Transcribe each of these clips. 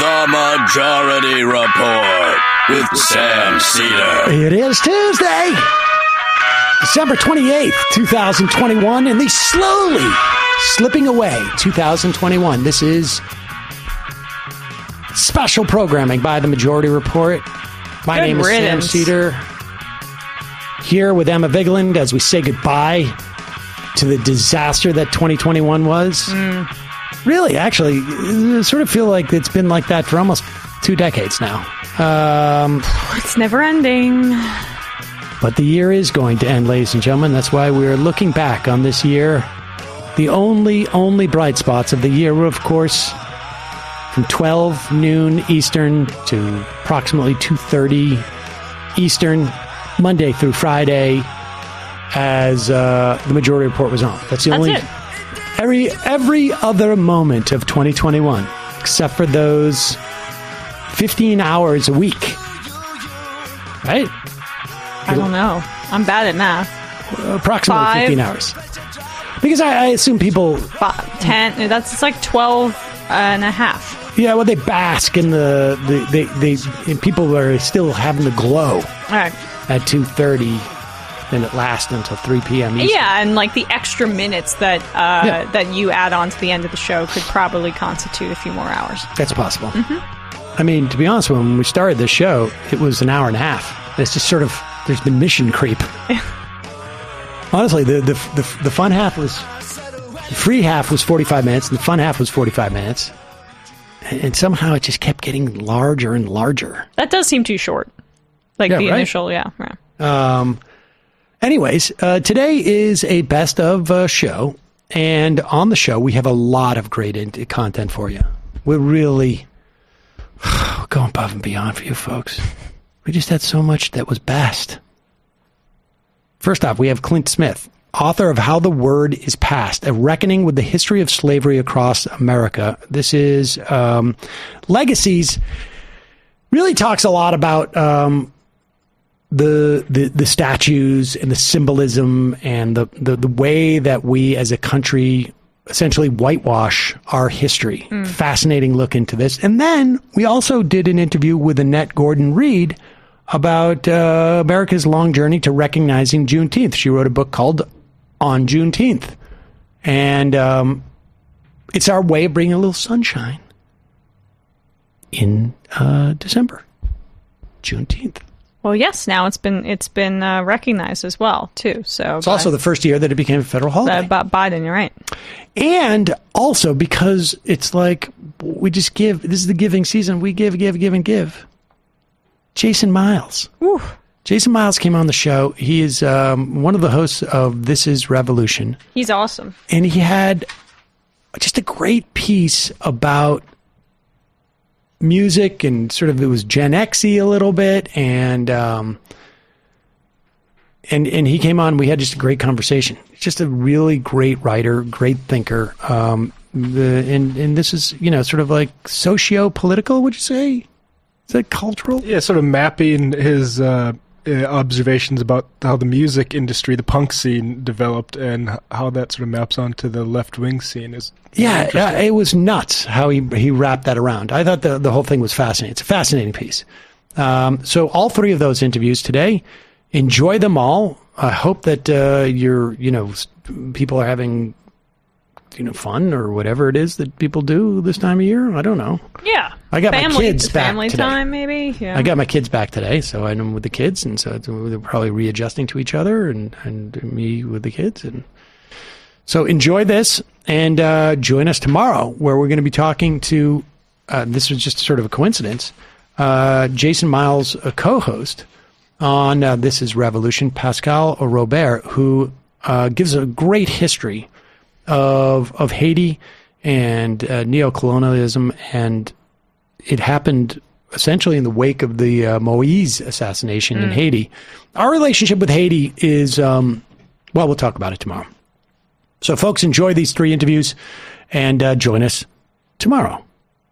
The Majority Report with Sam Cedar. It is Tuesday, December 28th, 2021, and the slowly slipping away 2021. This is special programming by The Majority Report. My name is Sam Cedar, here with Emma Vigeland as we say goodbye to the disaster that 2021 was. Really, actually, I sort of feel like it's been like that for almost 2 decades now. It's never ending. But the year is going to end, ladies and gentlemen. That's why we're looking back on this year. The only bright spots of the year were, of course, from 12 noon Eastern to approximately 2:30 Eastern, Monday through Friday, as the Majority Report was on. That's it. Every other moment of 2021, except for those 15 hours a week. Right? I don't know. I'm bad at math. Approximately 15 hours. Because I assume people... 10, that's like 12 and a half. Yeah, well, they bask in and people are still having the glow. All right. At 2:30, and it lasts until 3 p.m. Eastern. Yeah, and like the extra minutes that that you add on to the end of the show could probably constitute a few more hours. That's possible. Mm-hmm. I mean, to be honest, when we started this show, it was an hour and a half. It's just sort of, there's been mission creep. Honestly, the fun half was, the free half was 45 minutes, and the fun half was 45 minutes. And somehow it just kept getting larger and larger. That does seem too short. Like the initial, yeah. Anyways, today is a best of show. And on the show, we have a lot of great content for you. We're really going above and beyond for you folks. We just had so much that was best. First off, we have Clint Smith, author of How the Word is Passed, A Reckoning with the History of Slavery Across America. This is Legacies. Really talks a lot about the statues and the symbolism and the way that we as a country essentially whitewash our history. Fascinating look into this. And then we also did an interview with Annette Gordon-Reed about America's long journey to recognizing Juneteenth. She wrote a book called On Juneteenth. And it's our way of bringing a little sunshine in December. Juneteenth. Well, yes, now it's been recognized as well, too. So it's also the first year that it became a federal holiday. Biden, you're right. And also because it's like we just give. This is the giving season. We give, and give. Jason Miles. Woo. Jason Miles came on the show. He is one of the hosts of This Is Revolution. He's awesome. And he had just a great piece about music, and sort of, it was Gen X-y a little bit, and he came on. We had just a great conversation. Just a really great writer, great thinker. And this is, sort of like socio-political, would you say? Is that cultural? Yeah, sort of mapping his observations about how the music industry, the punk scene, developed, and how that sort of maps onto the left-wing scene. Yeah, it was nuts how he wrapped that around. I thought the whole thing was fascinating. It's a fascinating piece. So all 3 of those interviews today, enjoy them all. I hope that people are having fun, or whatever it is that people do this time of year. I don't know. Yeah. I got my kids back family today. Time, maybe. Yeah. I got my kids back today, so I'm with the kids, and so they're probably readjusting to each other, and me with the kids. And so enjoy this, and join us tomorrow, where we're going to be talking to, this was just sort of a coincidence, Jason Miles, a co-host on This Is Revolution, Pascal Robert, who gives a great history of Haiti and neocolonialism, and it happened essentially in the wake of the Moise assassination in Haiti. Our relationship with Haiti is, we'll talk about it tomorrow. So, folks, enjoy these 3 interviews, and join us tomorrow.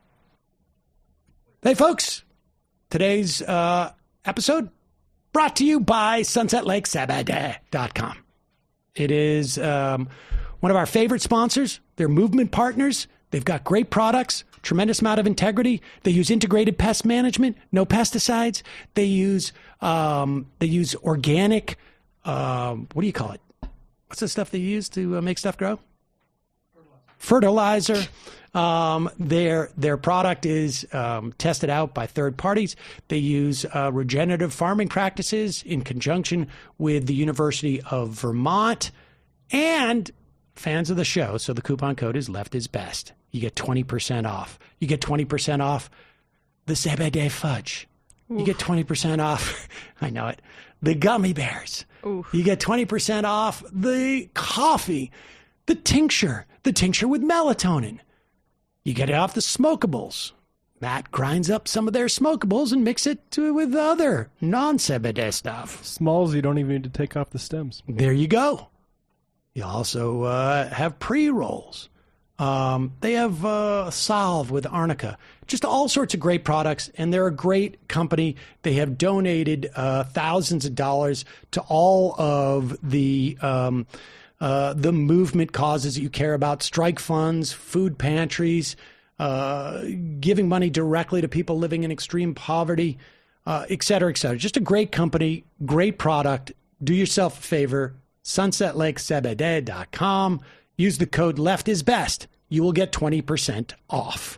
Hey, folks, today's episode brought to you by SunsetLakeSabadeh.com. It is one of our favorite sponsors. They're movement partners. They've got great products. tremendous amount of integrity. They use integrated pest management, no pesticides. They use organic. What do you call it? What's the stuff they use to make stuff grow? Fertilizer. Their product is tested out by third parties. They use regenerative farming practices in conjunction with the University of Vermont. And fans of the show, so the coupon code is Left is Best. You get 20% off. You get 20% off the Zebedee fudge. Oof. You get 20% off, I know it, the gummy bears. Oof. You get 20% off the coffee, the tincture with melatonin. You get it off the smokables. Matt grinds up some of their smokables and mix it with other non-Zebedee stuff. Smalls, you don't even need to take off the stems. There you go. You also have pre-rolls. They have Salve with Arnica. Just all sorts of great products, and they're a great company. They have donated thousands of dollars to all of the movement causes that you care about, strike funds, food pantries, giving money directly to people living in extreme poverty, et cetera, et cetera. Just a great company, great product. Do yourself a favor, sunsetlakezebedee.com. Use the code LEFTISBEST. You will get 20% off.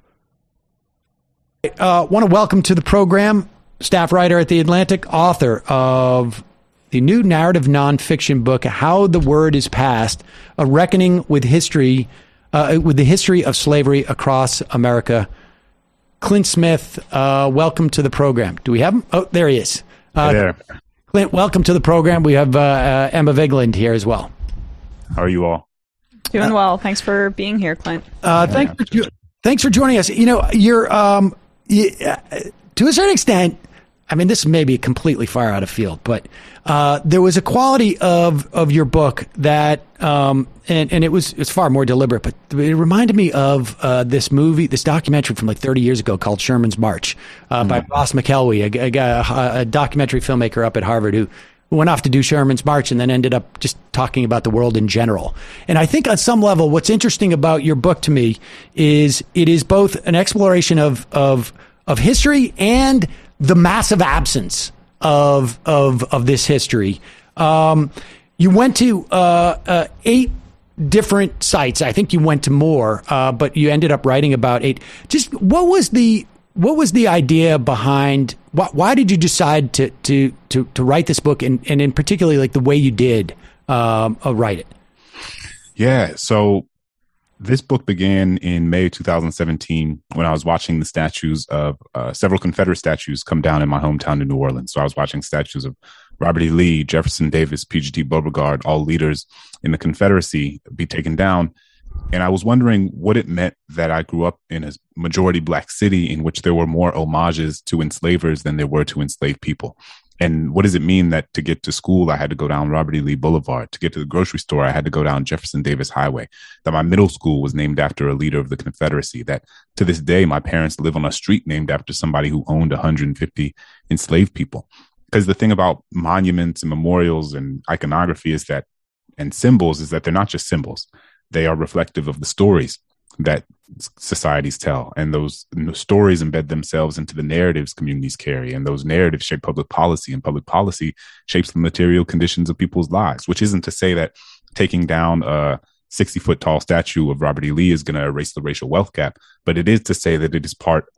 I want to welcome to the program staff writer at The Atlantic, author of the new narrative nonfiction book, How the Word is Passed, A Reckoning with History, with the History of Slavery Across America. Clint Smith, welcome to the program. Do we have him? Oh, there he is. Hey there. Clint, welcome to the program. We have Emma Vigeland here as well. How are you all? Doing well. Thanks for being here, Clint. Thanks for joining us. You know, you're to a certain extent, I mean, this may be completely far out of field, but there was a quality of your book that, and it's far more deliberate, but it reminded me of this documentary from like 30 years ago called Sherman's March by Ross McElwee, a documentary filmmaker up at Harvard who went off to do Sherman's March and then ended up just talking about the world in general. And I think on some level, what's interesting about your book to me is it is both an exploration of history and the massive absence of this history. You went to 8 different sites. I think you went to more, but you ended up writing about 8. Just what was the idea behind? Why did you decide to write this book, and in particularly like the way you did write it? Yeah, so this book began in May 2017 when I was watching the statues of several Confederate statues come down in my hometown in New Orleans. So I was watching statues of Robert E. Lee, Jefferson Davis, P.G.T. Beauregard, all leaders in the Confederacy be taken down. And I was wondering what it meant that I grew up in a majority Black city in which there were more homages to enslavers than there were to enslaved people. And what does it mean that to get to school, I had to go down Robert E. Lee Boulevard? To get to the grocery store, I had to go down Jefferson Davis Highway? That my middle school was named after a leader of the Confederacy? That to this day, my parents live on a street named after somebody who owned 150 enslaved people? Because the thing about monuments and memorials and iconography is that, and symbols, is that they're not just symbols. They are reflective of the stories that societies tell. And those stories embed themselves into the narratives communities carry. And those narratives shape public policy, and public policy shapes the material conditions of people's lives, which isn't to say that taking down a 60-foot tall statue of Robert E. Lee is going to erase the racial wealth gap. But it is to say that it is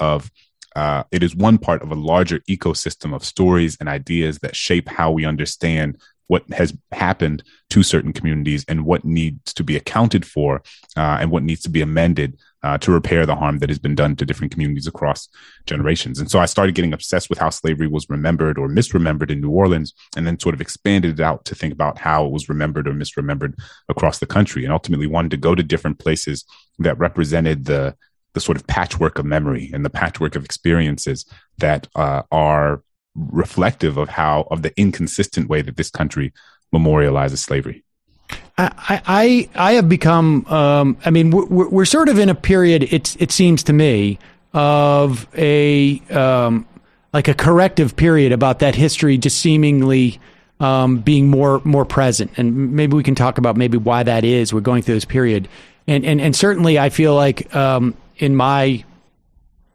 it is one part of a larger ecosystem of stories and ideas that shape how we understand what has happened to certain communities and what needs to be accounted for and what needs to be amended to repair the harm that has been done to different communities across generations. And so I started getting obsessed with how slavery was remembered or misremembered in New Orleans, and then sort of expanded it out to think about how it was remembered or misremembered across the country, and ultimately wanted to go to different places that represented the sort of patchwork of memory and the patchwork of experiences that are reflective of the inconsistent way that this country memorializes slavery. I have become, I mean, we're sort of in a period, it seems to me, of like a corrective period about that history just seemingly being more present. And maybe we can talk about maybe why that is. We're going through this period. And certainly I feel like in my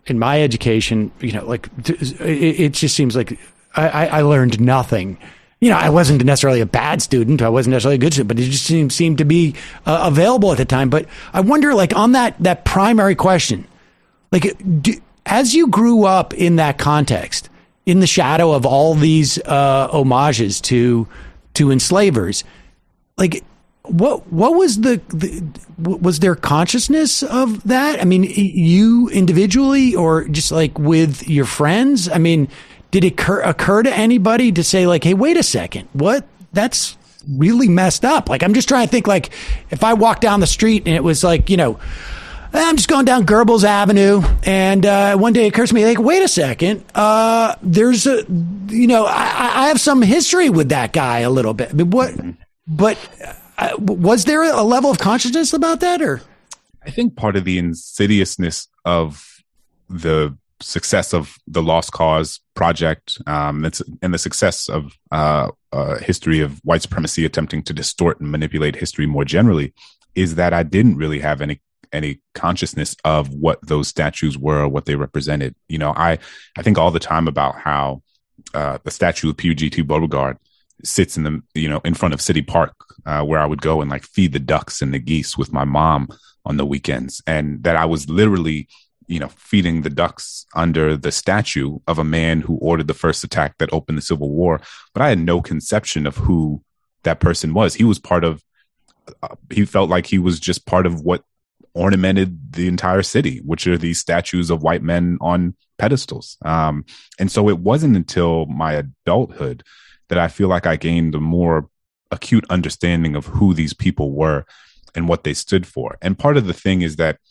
in my education, it just seems like I learned nothing. I wasn't necessarily a bad student. I wasn't necessarily a good student, but it just seemed to be available at the time. But I wonder, on that primary question, as you grew up in that context, in the shadow of all these homages to enslavers, what was was there consciousness of that? I mean, you individually, or just with your friends? I mean, did it occur to anybody to say hey, wait a second, what? That's really messed up. I'm just trying to think, if I walked down the street and it was I'm just going down Goebbels Avenue, and one day it occurs to me, wait a second, there's I have some history with that guy a little bit. I mean, was there a level of consciousness about that, or? I think part of the insidiousness of the success of the Lost Cause project, and the success of history of white supremacy attempting to distort and manipulate history more generally, is that I didn't really have any consciousness of what those statues were or what they represented. I think all the time about how the statue of P.G.T. Beauregard sits in front of City Park, where I would go and feed the ducks and the geese with my mom on the weekends, and that I was literally feeding the ducks under the statue of a man who ordered the first attack that opened the Civil War. But I had no conception of who that person was. He was he felt like he was just part of what ornamented the entire city, which are these statues of white men on pedestals. And so it wasn't until my adulthood that I feel like I gained a more acute understanding of who these people were and what they stood for. And part of the thing is that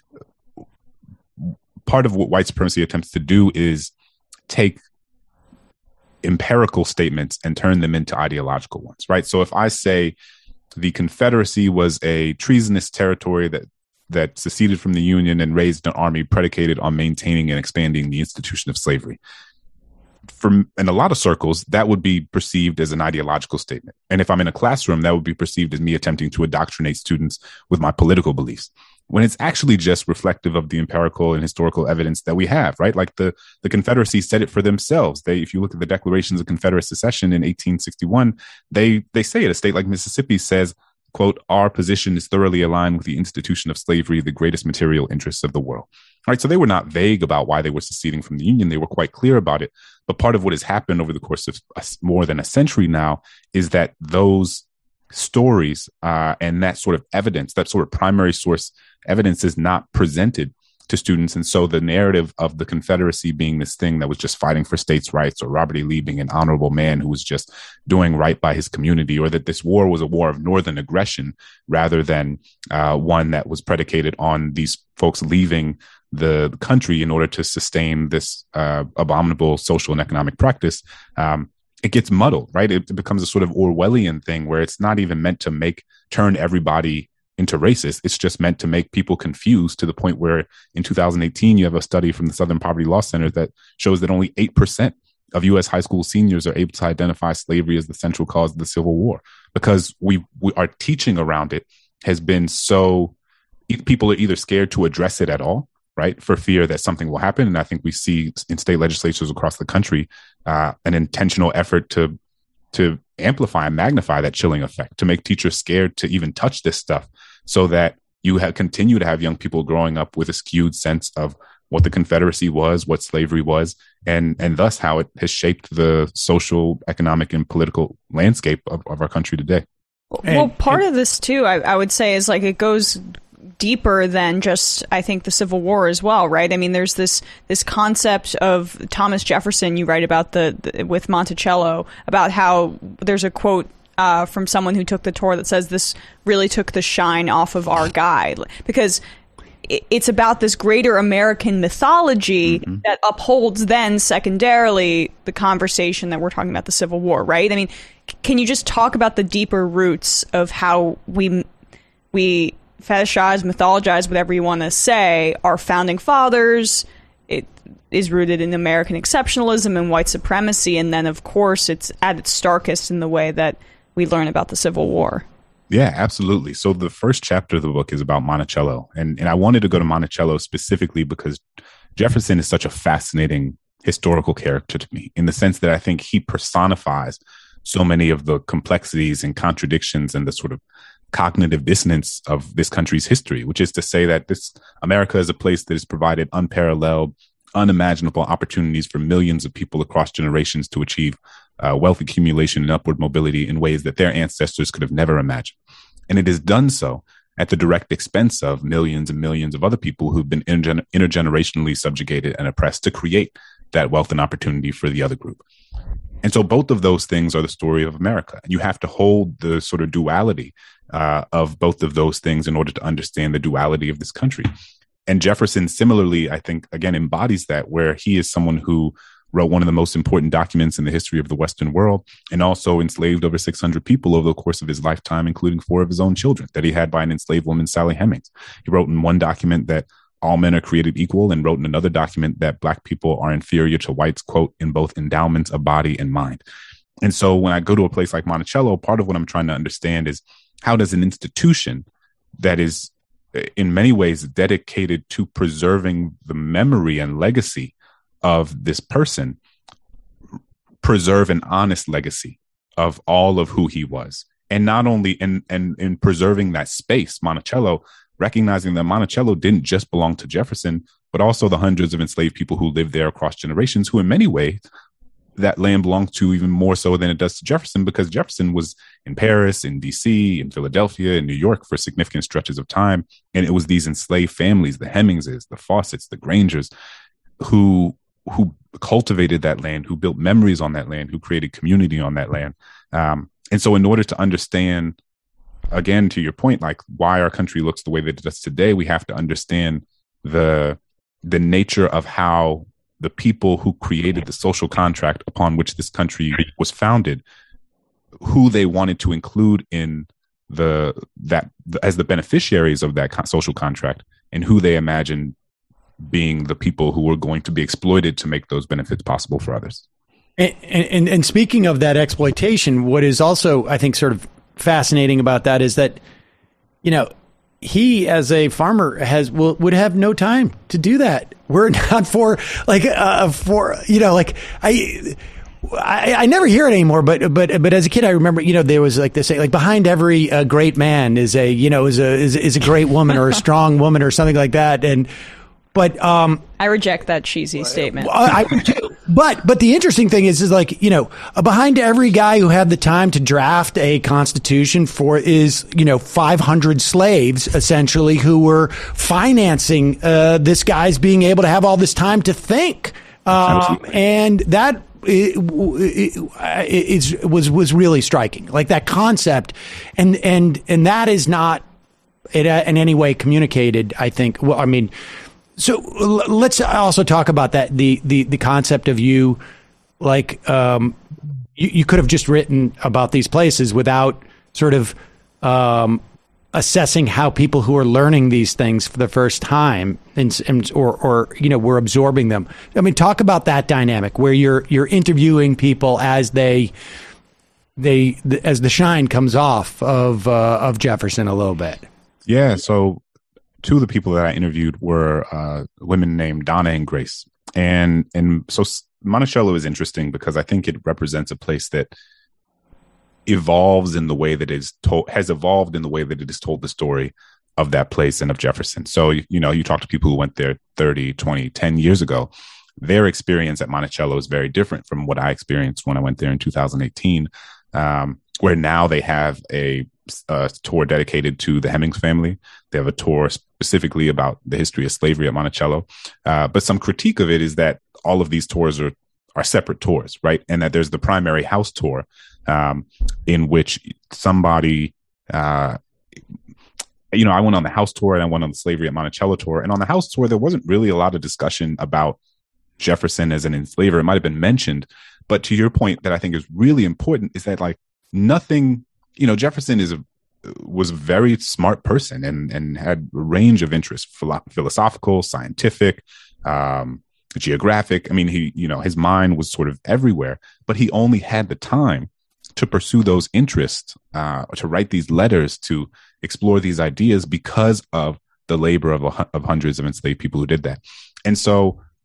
part of what white supremacy attempts to do is take empirical statements and turn them into ideological ones, right? So if I say the Confederacy was a treasonous territory that seceded from the Union and raised an army predicated on maintaining and expanding the institution of slavery, in a lot of circles, that would be perceived as an ideological statement. And if I'm in a classroom, that would be perceived as me attempting to indoctrinate students with my political beliefs, when it's actually just reflective of the empirical and historical evidence that we have, right? The Confederacy said it for themselves. If you look at the Declarations of Confederate Secession in 1861, they say it. A state like Mississippi says, quote, "Our position is thoroughly aligned with the institution of slavery, the greatest material interests of the world." All right, so they were not vague about why they were seceding from the Union. They were quite clear about it. But part of what has happened over the course of more than a century now is that those stories and that sort of evidence, that sort of primary source evidence, is not presented to students. And so the narrative of the Confederacy being this thing that was just fighting for states' rights, or Robert E. Lee being an honorable man who was just doing right by his community, or that this war was a war of northern aggression rather than one that was predicated on these folks leaving the country in order to sustain this abominable social and economic practice, it gets muddled, right? It becomes a sort of Orwellian thing where it's not even meant to turn everybody into racist. It's just meant to make people confused, to the point where in 2018, you have a study from the Southern Poverty Law Center that shows that only 8% of U.S. high school seniors are able to identify slavery as the central cause of the Civil War, because our teaching around it has been so, people are either scared to address it at all, right, for fear that something will happen. And I think we see in state legislatures across the country an intentional effort to amplify and magnify that chilling effect, to make teachers scared to even touch this stuff, so that you continue to have young people growing up with a skewed sense of what the Confederacy was, what slavery was, and thus how it has shaped the social, economic, and political landscape of our country today. Well, part of this, too, I would say, is it goes deeper than just, I think, the Civil War as well, right? I mean, there's this concept of Thomas Jefferson. You write about with Monticello, about how there's a quote from someone who took the tour that says this really took the shine off of our guy, because it's about this greater American mythology that upholds then secondarily the conversation that we're talking about, the Civil War, right? I mean, can you just talk about the deeper roots of how we fetishize, mythologize, whatever you want to say, our founding fathers? It is rooted in American exceptionalism and white supremacy, and then, of course, it's at its starkest in the way that we learn about the Civil War. Yeah, absolutely. So the first chapter of the book is about Monticello. And I wanted to go to Monticello specifically because Jefferson is such a fascinating historical character to me, in the sense that I think he personifies so many of the complexities and contradictions and the sort of cognitive dissonance of this country's history, which is to say that America is a place that has provided unparalleled, unimaginable opportunities for millions of people across generations to achieve wealth accumulation and upward mobility in ways that their ancestors could have never imagined. And it has done so at the direct expense of millions and millions of other people who've been intergenerationally subjugated and oppressed to create that wealth and opportunity for the other group. And so both of those things are the story of America. And you have to hold the sort of duality of both of those things in order to understand the duality of this country. And Jefferson similarly, I think, again, embodies that, where he is someone who wrote one of the most important documents in the history of the Western world, and also enslaved over 600 people over the course of his lifetime, including 4 of his own children that he had by an enslaved woman, Sally Hemings. He wrote in one document that all men are created equal, and wrote in another document that Black people are inferior to whites, quote, in both endowments of body and mind. And so when I go to a place like Monticello, part of what I'm trying to understand is, how does an institution that is in many ways dedicated to preserving the memory and legacy of this person preserve an honest legacy of all of who he was? And not only in preserving that space, Monticello, recognizing that Monticello didn't just belong to Jefferson, but also the hundreds of enslaved people who lived there across generations, who in many ways that land belongs to even more so than it does to Jefferson, because Jefferson was in Paris, in DC, in Philadelphia, in New York for significant stretches of time. And it was these enslaved families, the Hemingses, the Fawcett's, the Grangers, who cultivated that land, who built memories on that land, who created community on that land. And so in order to understand, again, to your point, like why our country looks the way that it does today, we have to understand the nature of how the people who created the social contract upon which this country was founded, who they wanted to include in as the beneficiaries of that social contract, and who they imagined being the people who were going to be exploited to make those benefits possible for others. And speaking of that exploitation, what is also, I think, sort of fascinating about that is that, you know, he as a farmer would have no time to do that. We're not for I never hear it anymore, but as a kid I remember, you know, there was like this, like behind every great man is a great woman or a strong woman or something like that. But I reject that cheesy statement. I do. But the interesting thing is like, you know, behind every guy who had the time to draft a constitution is, you know, 500 slaves essentially who were financing this guy's being able to have all this time to think. And that was really striking, like that concept. And that is not in any way communicated, I think. Well, I mean, so let's also talk about that, the concept of you, like, you could have just written about these places without sort of assessing how people who are learning these things for the first time or you know, were absorbing them. I mean, talk about that dynamic where you're interviewing people as as the shine comes off of Jefferson a little bit. Yeah. So 2 of the people that I interviewed were women named Donna and Grace. And so Monticello is interesting because I think it represents a place that evolves in the way that has evolved in the way that it is told the story of that place and of Jefferson. So, you know, you talk to people who went there 30, 20, 10 years ago, their experience at Monticello is very different from what I experienced when I went there in 2018, where now they have a tour dedicated to the Hemings family. They have a tour specifically about the history of slavery at Monticello. But some critique of it is that all of these tours are separate tours, right? And that there's the primary house tour, in which somebody, you know, I went on the house tour and I went on the slavery at Monticello tour. And on the house tour, there wasn't really a lot of discussion about Jefferson as an enslaver. It might have been mentioned, but to your point that I think is really important is that, like, nothing, you know, Jefferson was a very smart person and had a range of interests, philosophical, scientific, geographic. I mean, his mind was sort of everywhere, but he only had the time to pursue those interests, to write these letters, to explore these ideas because of the labor of hundreds of enslaved people who did that. And so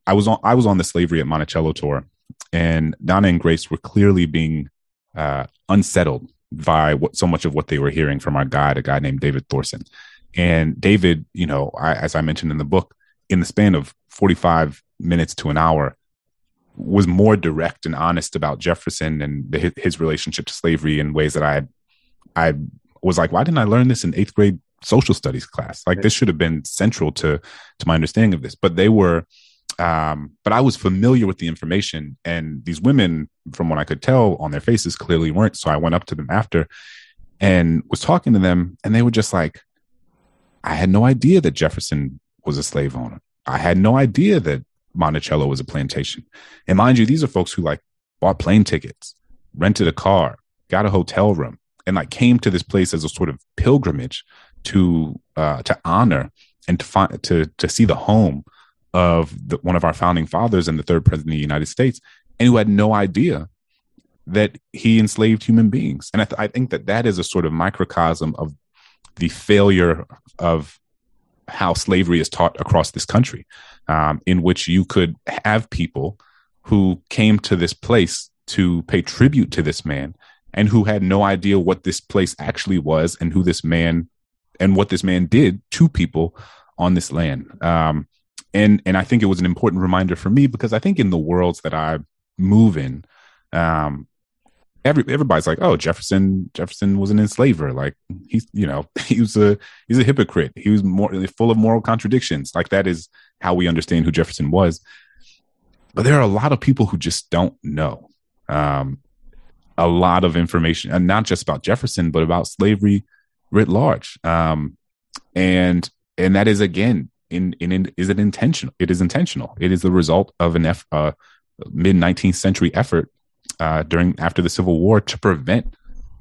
I was on the Slavery at Monticello tour, and Donna and Grace were clearly being unsettled by so much of what they were hearing from our guide, a guy named David Thorson. And David, as I mentioned in the book, in the span of 45 minutes to an hour, was more direct and honest about Jefferson and his relationship to slavery in ways that I was like, why didn't I learn this in 8th grade social studies class? Like, this should have been central to my understanding of this. But they were, but I was familiar with the information, and these women, from what I could tell on their faces, clearly weren't. So I went up to them after and was talking to them, and they were just like, I had no idea that Jefferson was a slave owner. I had no idea that Monticello was a plantation. And mind you, these are folks who bought plane tickets, rented a car, got a hotel room, and came to this place as a sort of pilgrimage to honor and to see the home of one of our founding fathers and the third president of the United States, and who had no idea that he enslaved human beings. And I think that is a sort of microcosm of the failure of how slavery is taught across this country, in which you could have people who came to this place to pay tribute to this man, and who had no idea what this place actually was, and who this man and what this man did to people on this land. And I think it was an important reminder for me, because I think in the worlds that I move in, everybody's like, oh, Jefferson was an enslaver. Like, he was a hypocrite. He was full of moral contradictions. Like, that is how we understand who Jefferson was. But there are a lot of people who just don't know a lot of information, and not just about Jefferson, but about slavery writ large. And that is, again, is it intentional? It is intentional. It is the result of an mid-19th century effort after the Civil War to prevent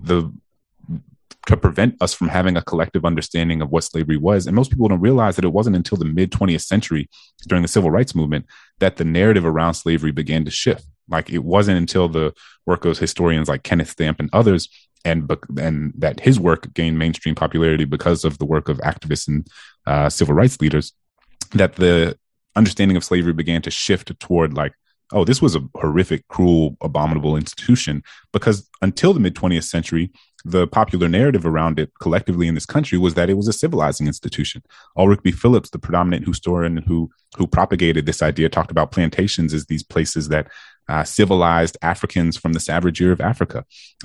us from having a collective understanding of what slavery was. And most people don't realize that it wasn't until the mid-20th century, during the Civil Rights Movement, that the narrative around slavery began to shift. Like, it wasn't until the work of historians like Kenneth Stamp and others, and that his work gained mainstream popularity because of the work of activists and civil rights leaders, that the understanding of slavery began to shift toward oh, this was a horrific, cruel, abominable institution. Because until the mid-20th century, the popular narrative around it collectively in this country was that it was a civilizing institution. Ulrich B. Phillips, the predominant historian who propagated this idea, talked about plantations as these places that civilized Africans from the savagery of Africa.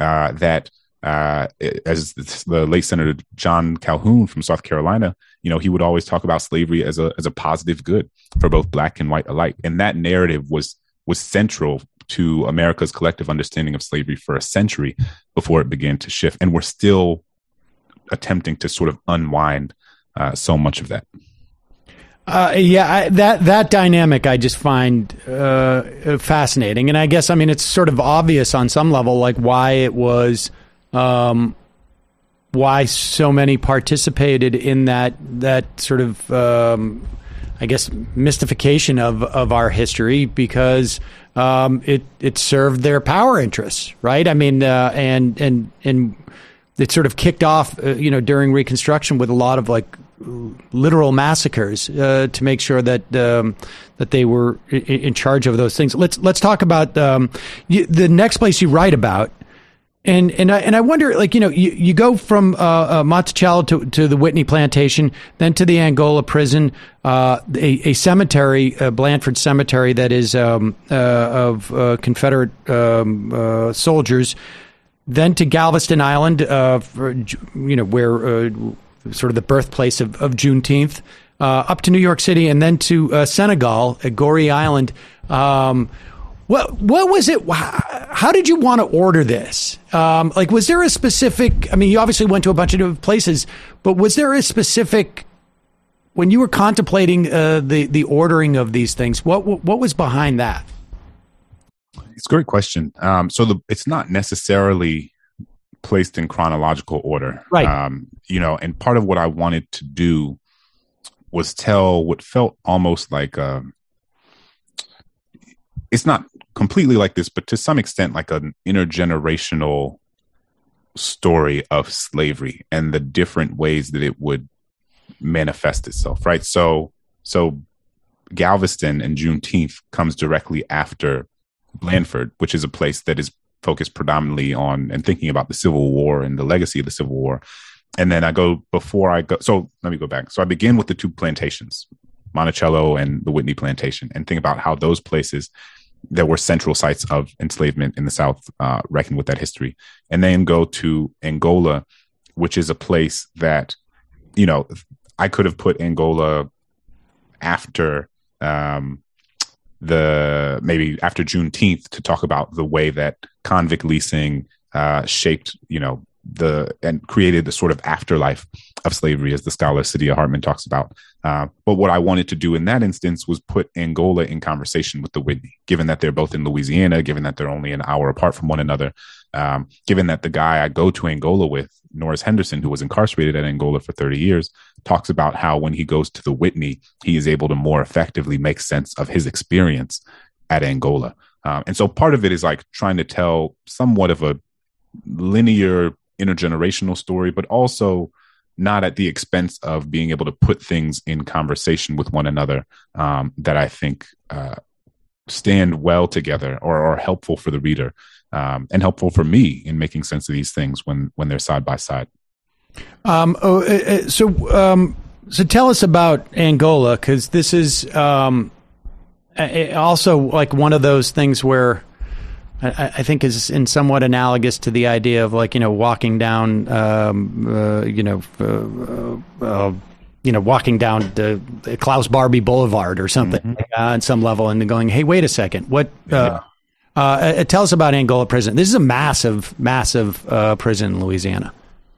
As the late Senator John Calhoun from South Carolina, he would always talk about slavery as a positive good for both black and white alike. And that narrative was central to America's collective understanding of slavery for a century before it began to shift. And we're still attempting to sort of unwind so much of that. That dynamic I just find fascinating. And I guess, it's sort of obvious on some level, why it was, why so many participated in that sort of, I guess, mystification of our history, because it served their power interests, right? And it sort of kicked off, during Reconstruction with a lot of literal massacres to make sure that they were in charge of those things. Let's talk about the next place you write about. And I wonder, you go from Monticello to the Whitney plantation, then to the Angola prison, a cemetery, Blandford Cemetery, that is of Confederate soldiers, then to Galveston Island, where sort of the birthplace of Juneteenth, up to New York City, and then to Senegal at Gorée Island. What was it? How did you want to order this? Was there a specific? You obviously went to a bunch of different places, but was there a specific, when you were contemplating the ordering of these things? What was behind that? It's a great question. It's not necessarily placed in chronological order, right? And part of what I wanted to do was tell what felt almost like it's not completely like this, but to some extent like an intergenerational story of slavery and the different ways that it would manifest itself, right? So Galveston and Juneteenth comes directly after Blandford, which is a place that is focused predominantly on and thinking about the Civil War and the legacy of the Civil War. And then so let me go back. So I begin with the two plantations, Monticello and the Whitney Plantation, and think about how those places that were central sites of enslavement in the South reckon with that history. And then go to Angola, which is a place that, I could have put Angola after maybe after Juneteenth to talk about the way that convict leasing shaped, and created the sort of afterlife of slavery, as the scholar Saidiya Hartman talks about. But what I wanted to do in that instance was put Angola in conversation with the Whitney, given that they're both in Louisiana, given that they're only an hour apart from one another, given that the guy I go to Angola with, Norris Henderson, who was incarcerated at Angola for 30 years, talks about how when he goes to the Whitney, he is able to more effectively make sense of his experience at Angola. And so part of it is like trying to tell somewhat of a linear intergenerational story, but also not at the expense of being able to put things in conversation with one another that I think stand well together or are helpful for the reader and helpful for me in making sense of these things when they're side by side. So tell us about Angola, because this is also like one of those things where I think is in somewhat analogous to the idea of walking down, walking down the Klaus Barbie Boulevard or something on some level, and going, hey, wait a second, what? Tell us about Angola prison. This is a massive prison in Louisiana.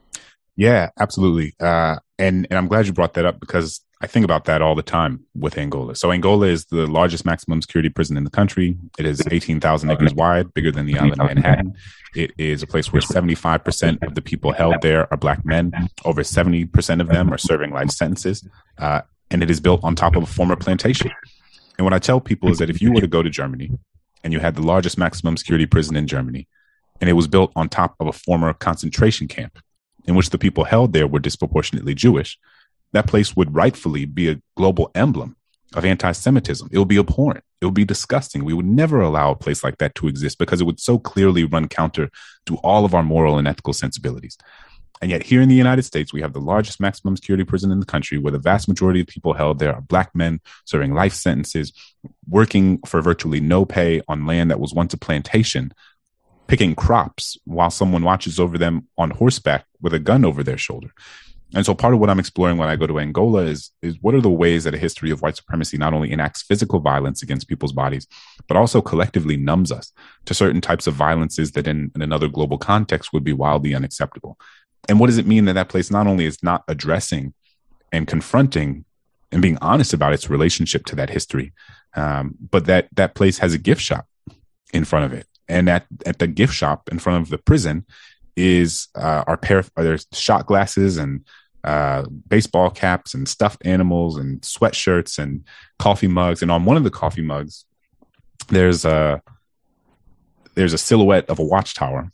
Yeah, absolutely. And I'm glad you brought that up, because I think about that all the time with Angola. So Angola is the largest maximum security prison in the country. It is 18,000 acres wide, bigger than the island of Manhattan. It is a place where 75% of the people held there are Black men. Over 70% of them are serving life sentences. And it is built on top of a former plantation. And what I tell people is that if you were to go to Germany and you had the largest maximum security prison in Germany, and it was built on top of a former concentration camp in which the people held there were disproportionately Jewish, that place would rightfully be a global emblem of anti-Semitism. It would be abhorrent. It would be disgusting. We would never allow a place like that to exist, because it would so clearly run counter to all of our moral and ethical sensibilities. And yet here in the United States, we have the largest maximum security prison in the country, where the vast majority of people held there are Black men serving life sentences, working for virtually no pay on land that was once a plantation, picking crops while someone watches over them on horseback with a gun over their shoulder. And so part of what I'm exploring when I go to Angola is what are the ways that a history of white supremacy not only enacts physical violence against people's bodies, but also collectively numbs us to certain types of violences that in another global context would be wildly unacceptable. And what does it mean that that place not only is not addressing and confronting and being honest about its relationship to that history, but that place has a gift shop in front of it. And at the gift shop in front of the prison is there's shot glasses and baseball caps and stuffed animals and sweatshirts and coffee mugs. And on one of the coffee mugs, there's a silhouette of a watchtower,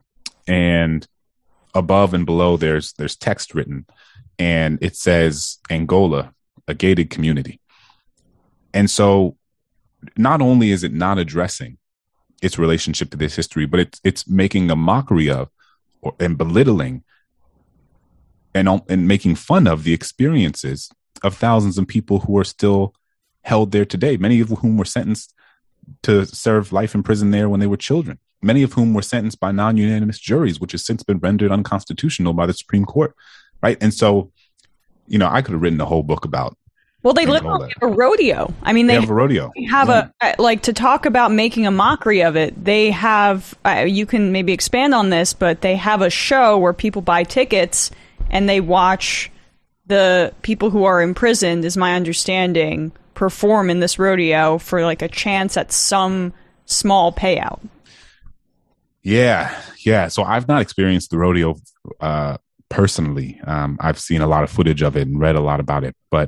and above and below there's text written, and it says Angola, a gated community. And so not only is it not addressing its relationship to this history, but it's making a mockery of and belittling and making fun of the experiences of thousands of people who are still held there today, many of whom were sentenced to serve life in prison there when they were children, many of whom were sentenced by non-unanimous juries, which has since been rendered unconstitutional by the Supreme Court, right? And so, I could have written a whole book about. Well, they literally have a rodeo. I mean, they have a rodeo. They have to talk about making a mockery of it. They have, you can maybe expand on this, but they have a show where people buy tickets and they watch the people who are imprisoned, is my understanding, perform in this rodeo for like a chance at some small payout. Yeah. So I've not experienced the rodeo personally. I've seen a lot of footage of it and read a lot about it, but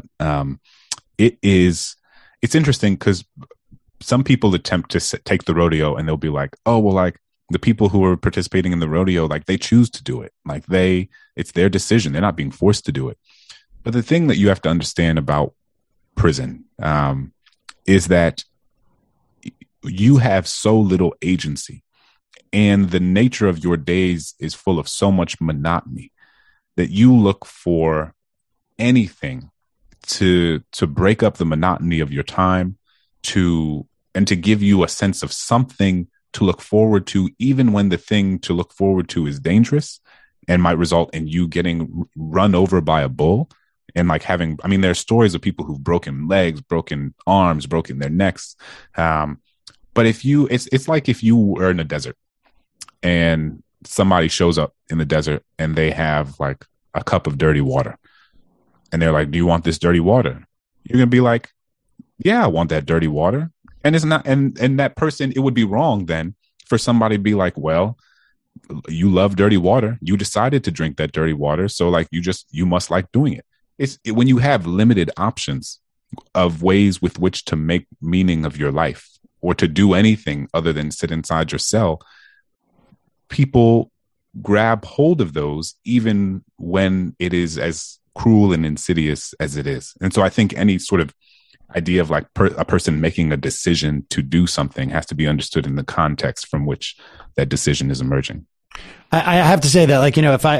it's interesting because some people attempt to take the rodeo and they'll be like, oh, well, like the people who are participating in the rodeo, like they choose to do it. Like it's their decision. They're not being forced to do it. But the thing that you have to understand about prison, is that you have so little agency, and the nature of your days is full of so much monotony that you look for anything to break up the monotony of your time, and to give you a sense of something to look forward to, even when the thing to look forward to is dangerous and might result in you getting run over by a bull. And like there are stories of people who've broken legs, broken arms, broken their necks. But it's like if you were in a desert and somebody shows up in the desert and they have like a cup of dirty water and they're like, do you want this dirty water? You're going to be like, yeah, I want that dirty water. And it's not, and that person, it would be wrong then for somebody to be like, well, you love dirty water. You decided to drink that dirty water. So like, you must like doing it. When you have limited options of ways with which to make meaning of your life or to do anything other than sit inside your cell, people grab hold of those even when it is as cruel and insidious as it is. And so I think any sort of idea of like a person making a decision to do something has to be understood in the context from which that decision is emerging. I have to say that, like,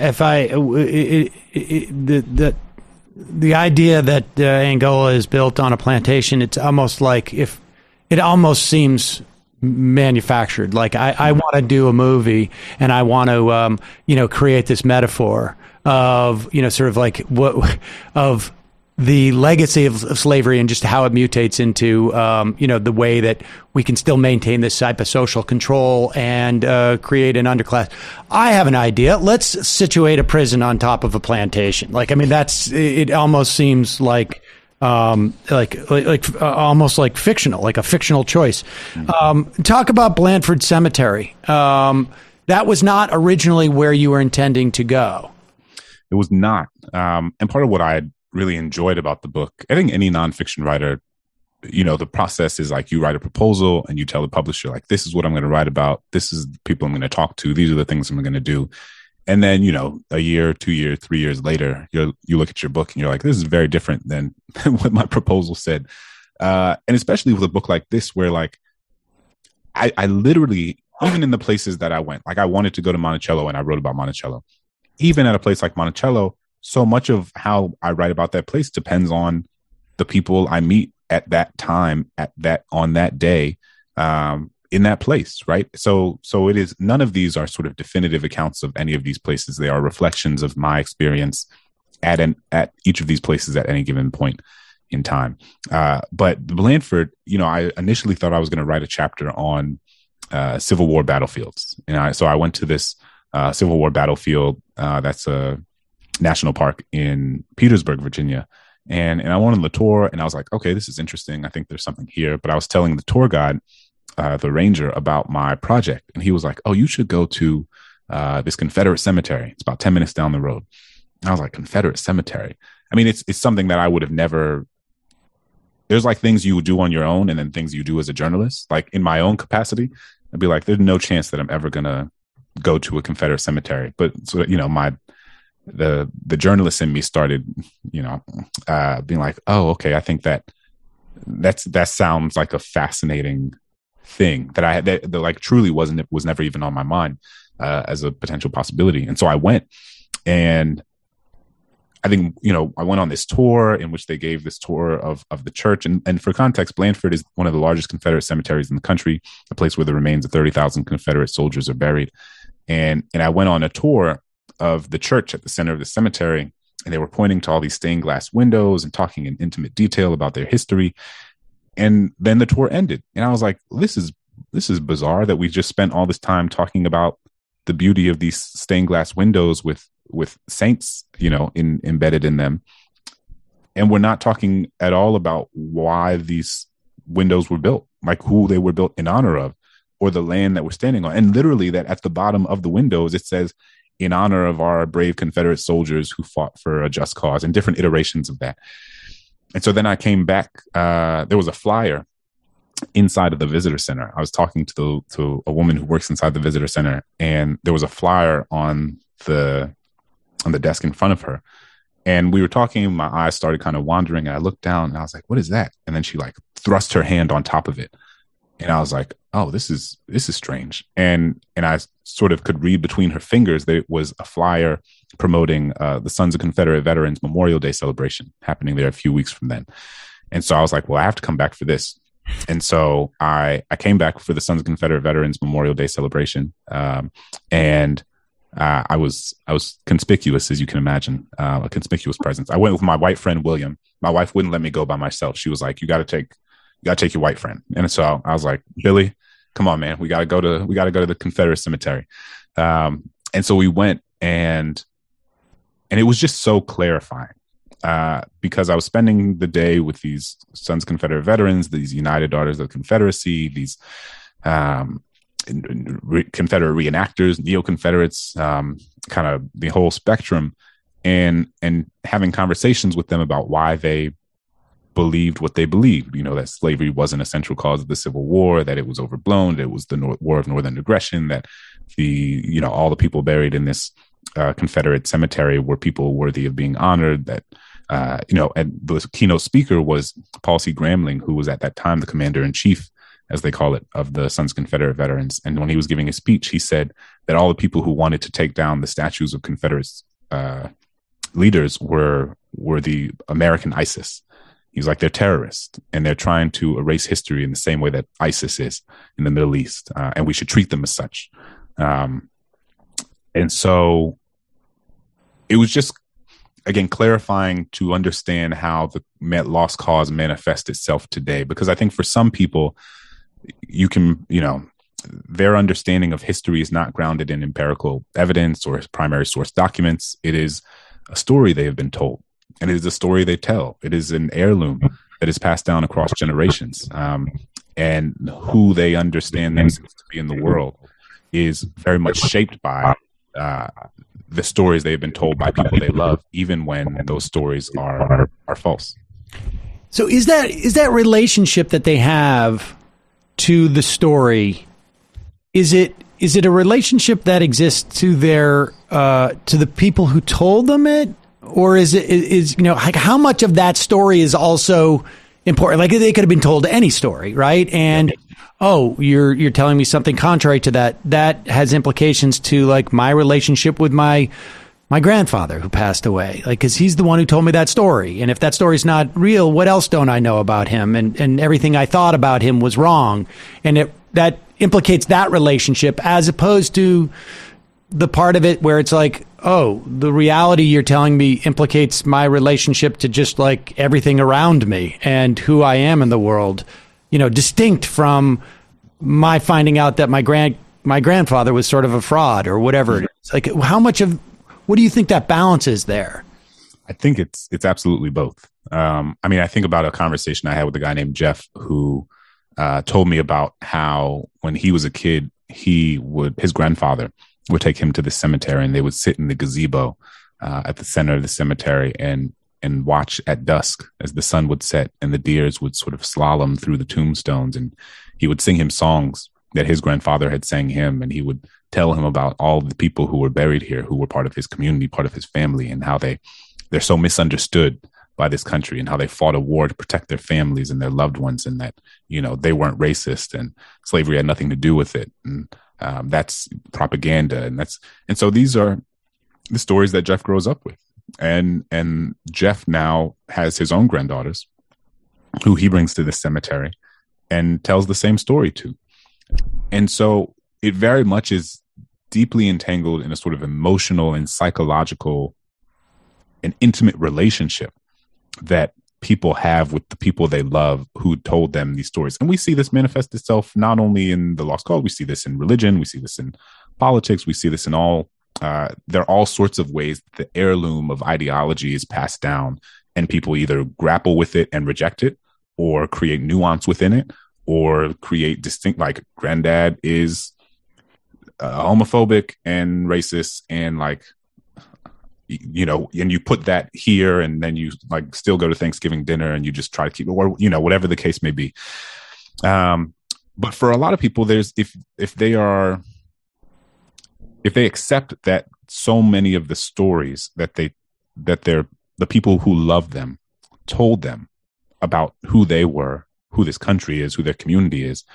the idea that Angola is built on a plantation, it's almost like it almost seems manufactured. Like I want to do a movie and I want to, create this metaphor of, sort of like of the legacy of slavery and just how it mutates into, the way that we can still maintain this type of social control and create an underclass. I have an idea. Let's situate a prison on top of a plantation. Like, I mean, it almost seems like almost like fictional, like a fictional choice. Talk about Blandford Cemetery. That was not originally where you were intending to go. It was not. And part of what I really enjoyed about the book, I think any nonfiction writer, the process is like you write a proposal and you tell the publisher, like, this is what I'm going to write about. This is the people I'm going to talk to. These are the things I'm going to do. And then, a year, 2 years, 3 years later, you look at your book and you're like, this is very different than what my proposal said. And especially with a book like this, where like, I literally, even in the places that I went, like I wanted to go to Monticello and I wrote about Monticello. Even at a place like Monticello, so much of how I write about that place depends on the people I meet at that time, on that day, in that place, right? So it is, none of these are sort of definitive accounts of any of these places. They are reflections of my experience at each of these places at any given point in time. But Blandford, I initially thought I was going to write a chapter on Civil War battlefields. And so I went to this Civil War battlefield. That's a national park in Petersburg, Virginia. And I went on the tour and I was like, okay, this is interesting. I think there's something here. But I was telling the tour guide, the ranger, about my project. And he was like, oh, you should go to this Confederate cemetery. It's about 10 minutes down the road. And I was like, Confederate cemetery? I mean, it's something that I would have never, there's like things you would do on your own and then things you do as a journalist. Like in my own capacity, I'd be like, there's no chance that I'm ever going to go to a Confederate cemetery. But so, the journalist in me started, being like, oh, okay, I think that sounds like a fascinating thing that I had that like truly was never even on my mind as a potential possibility. And so I went, and I think, I went on this tour in which they gave this tour of the church. And for context, Blandford is one of the largest Confederate cemeteries in the country, a place where the remains of 30,000 Confederate soldiers are buried. And I went on a tour of the church at the center of the cemetery, and they were pointing to all these stained glass windows and talking in intimate detail about their history. And then the tour ended, and I was like, this is bizarre that we just spent all this time talking about the beauty of these stained glass windows with saints, embedded in them. And we're not talking at all about why these windows were built, like who they were built in honor of, or the land that we're standing on. And literally that at the bottom of the windows, it says, in honor of our brave Confederate soldiers who fought for a just cause, and different iterations of that. And so then I came back, there was a flyer inside of the visitor center. I was talking to a woman who works inside the visitor center, and there was a flyer on the desk in front of her. And we were talking, my eyes started kind of wandering, and I looked down and I was like, what is that? And then she like thrust her hand on top of it. And I was like, oh, this is strange. And I sort of could read between her fingers that it was a flyer promoting the Sons of Confederate Veterans Memorial Day celebration happening there a few weeks from then. And so I was like, well, I have to come back for this. And so I came back for the Sons of Confederate Veterans Memorial Day celebration. And I was conspicuous, as you can imagine, a conspicuous presence. I went with my white friend, William. My wife wouldn't let me go by myself. She was like, you got to take your white friend. And so I was like, Billy, come on, man. We got to go to the Confederate cemetery. And so we went, and it was just so clarifying, because I was spending the day with these Sons of Confederate Veterans, these United Daughters of the Confederacy, these Confederate reenactors, neo-Confederates, kind of the whole spectrum, and having conversations with them about why they believed what they believed, that slavery wasn't a central cause of the Civil War, that it was overblown, that it was the War of Northern Aggression, that all the people buried in this Confederate cemetery were people worthy of being honored, that, and the keynote speaker was Paul C. Gramling, who was at that time the commander-in-chief, as they call it, of the Sons of Confederate Veterans. And when he was giving his speech, he said that all the people who wanted to take down the statues of Confederate leaders were the American ISIS. He's like, they're terrorists, and they're trying to erase history in the same way that ISIS is in the Middle East, and we should treat them as such. And so it was just, again, clarifying to understand how the lost cause manifests itself today, because I think for some people, you can, their understanding of history is not grounded in empirical evidence or primary source documents. It is a story they have been told. And it is a story they tell. It is an heirloom that is passed down across generations. And who they understand themselves to be in the world is very much shaped by the stories they've been told by people they love, even when those stories are false. So is that relationship that they have to the story, is it a relationship that exists to their to the people who told them it? Or is like how much of that story is also important? Like they could have been told any story, right? And you're telling me something contrary to that. That has implications to like my relationship with my grandfather who passed away, like because he's the one who told me that story. And if that story's not real, what else don't I know about him? And everything I thought about him was wrong. And that implicates that relationship as opposed to the part of it where it's like, oh, the reality you're telling me implicates my relationship to just like everything around me and who I am in the world, distinct from my finding out that my grandfather was sort of a fraud or whatever it is. Like what do you think that balance is there? I think it's absolutely both. I think about a conversation I had with a guy named Jeff who told me about how when he was a kid, his grandfather would take him to the cemetery, and they would sit in the gazebo at the center of the cemetery and watch at dusk as the sun would set and the deers would sort of slalom through the tombstones. And he would sing him songs that his grandfather had sang him, and he would tell him about all the people who were buried here, who were part of his community, part of his family, and how they're so misunderstood by this country, and how they fought a war to protect their families and their loved ones, and that, they weren't racist and slavery had nothing to do with it. And that's propaganda. And so these are the stories that Jeff grows up with. And Jeff now has his own granddaughters who he brings to the cemetery and tells the same story to. And so it very much is deeply entangled in a sort of emotional and psychological and intimate relationship that people have with the people they love who told them these stories. And we see this manifest itself not only in the lost cause, we see this in religion, we see this in politics, we see this in all, there are all sorts of ways the heirloom of ideology is passed down, and people either grapple with it and reject it, or create nuance within it, or create distinct, like granddad is homophobic and racist, and like, and you put that here, and then you like still go to Thanksgiving dinner and you just try to keep it, or, whatever the case may be. But for a lot of people, there's, if they accept that so many of the stories that they're the people who loved them told them about who they were, who this country is, who their community is,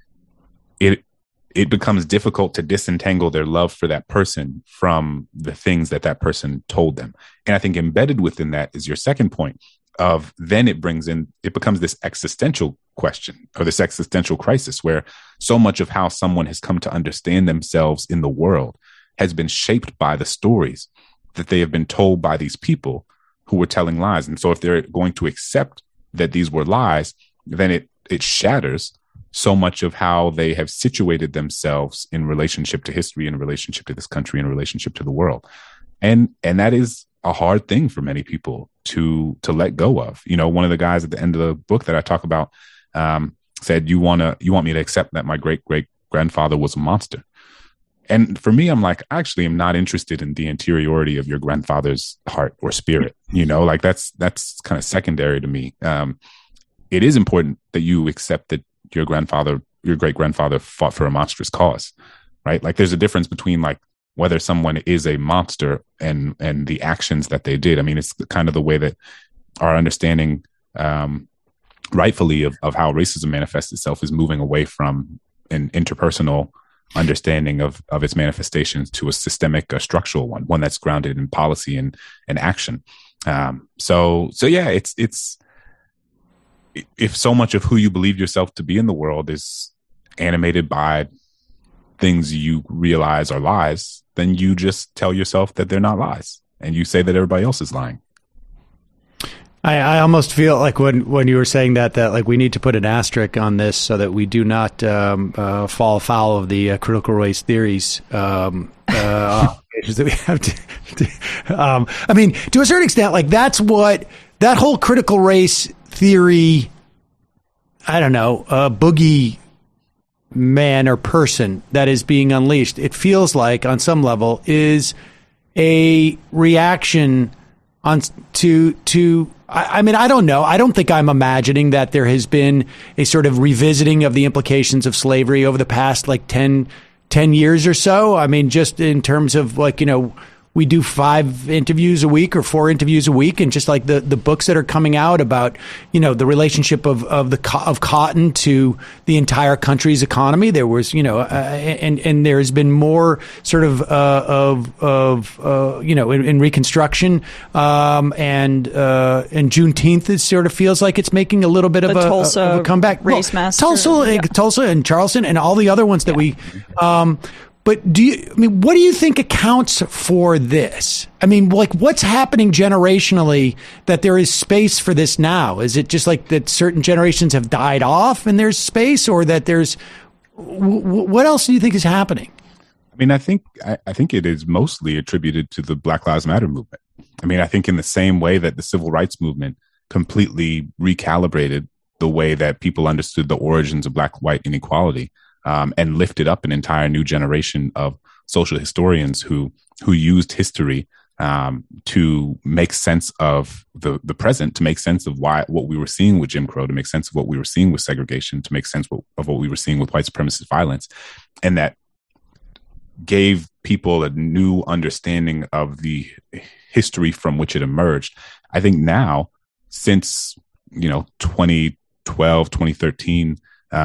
it becomes difficult to disentangle their love for that person from the things that that person told them. And I think embedded within that is your second point of then it becomes this existential question or this existential crisis where so much of how someone has come to understand themselves in the world has been shaped by the stories that they have been told by these people who were telling lies. And so if they're going to accept that these were lies, then it shatters so much of how they have situated themselves in relationship to history, in relationship to this country, in relationship to the world. And that is a hard thing for many people to let go of. You know, one of the guys at the end of the book that I talk about said, you want me to accept that my great-great-grandfather was a monster. And for me, I'm like, actually, I'm not interested in the interiority of your grandfather's heart or spirit. You know, like that's kind of secondary to me. It is important that you accept that your great-grandfather fought for a monstrous cause, right? Like there's a difference between like whether someone is a monster and the actions that they did. I mean, it's kind of the way that our understanding rightfully of how racism manifests itself is moving away from an interpersonal understanding of its manifestations to a systemic, a structural one that's grounded in policy and action. So yeah, it's if so much of who you believe yourself to be in the world is animated by things you realize are lies, then you just tell yourself that they're not lies and you say that everybody else is lying. I almost feel like when you were saying that like we need to put an asterisk on this so that we do not fall foul of the critical race theories that we have to I mean, to a certain extent, like that's what that whole critical race theory, I don't know, boogie man or person that is being unleashed, it feels like on some level is a reaction to I mean, I don't know. I don't think I'm imagining that there has been a sort of revisiting of the implications of slavery over the past like 10 years or so. I mean, just in terms of like, you know, we do 5 interviews a week or 4 interviews a week, and just like the books that are coming out about, you know, the relationship of cotton to the entire country's economy. There was, you know, and there has been more sort of you know, in Reconstruction, and Juneteenth, it sort of feels like it's making a little bit of a comeback. Race massacre. Tulsa and Charleston and all the other ones that we. But what do you think accounts for this? I mean, like what's happening generationally that there is space for this now? Is it just like that certain generations have died off and there's space, or that there's, what else do you think is happening? I mean, I think it is mostly attributed to the Black Lives Matter movement. I mean, I think in the same way that the civil rights movement completely recalibrated the way that people understood the origins of black-white inequality, and lifted up an entire new generation of social historians who used history to make sense of the present, to make sense of what we were seeing with Jim Crow, to make sense of what we were seeing with segregation, to make sense of what we were seeing with white supremacist violence. And that gave people a new understanding of the history from which it emerged. I think now, since, you know, 2012, 2013,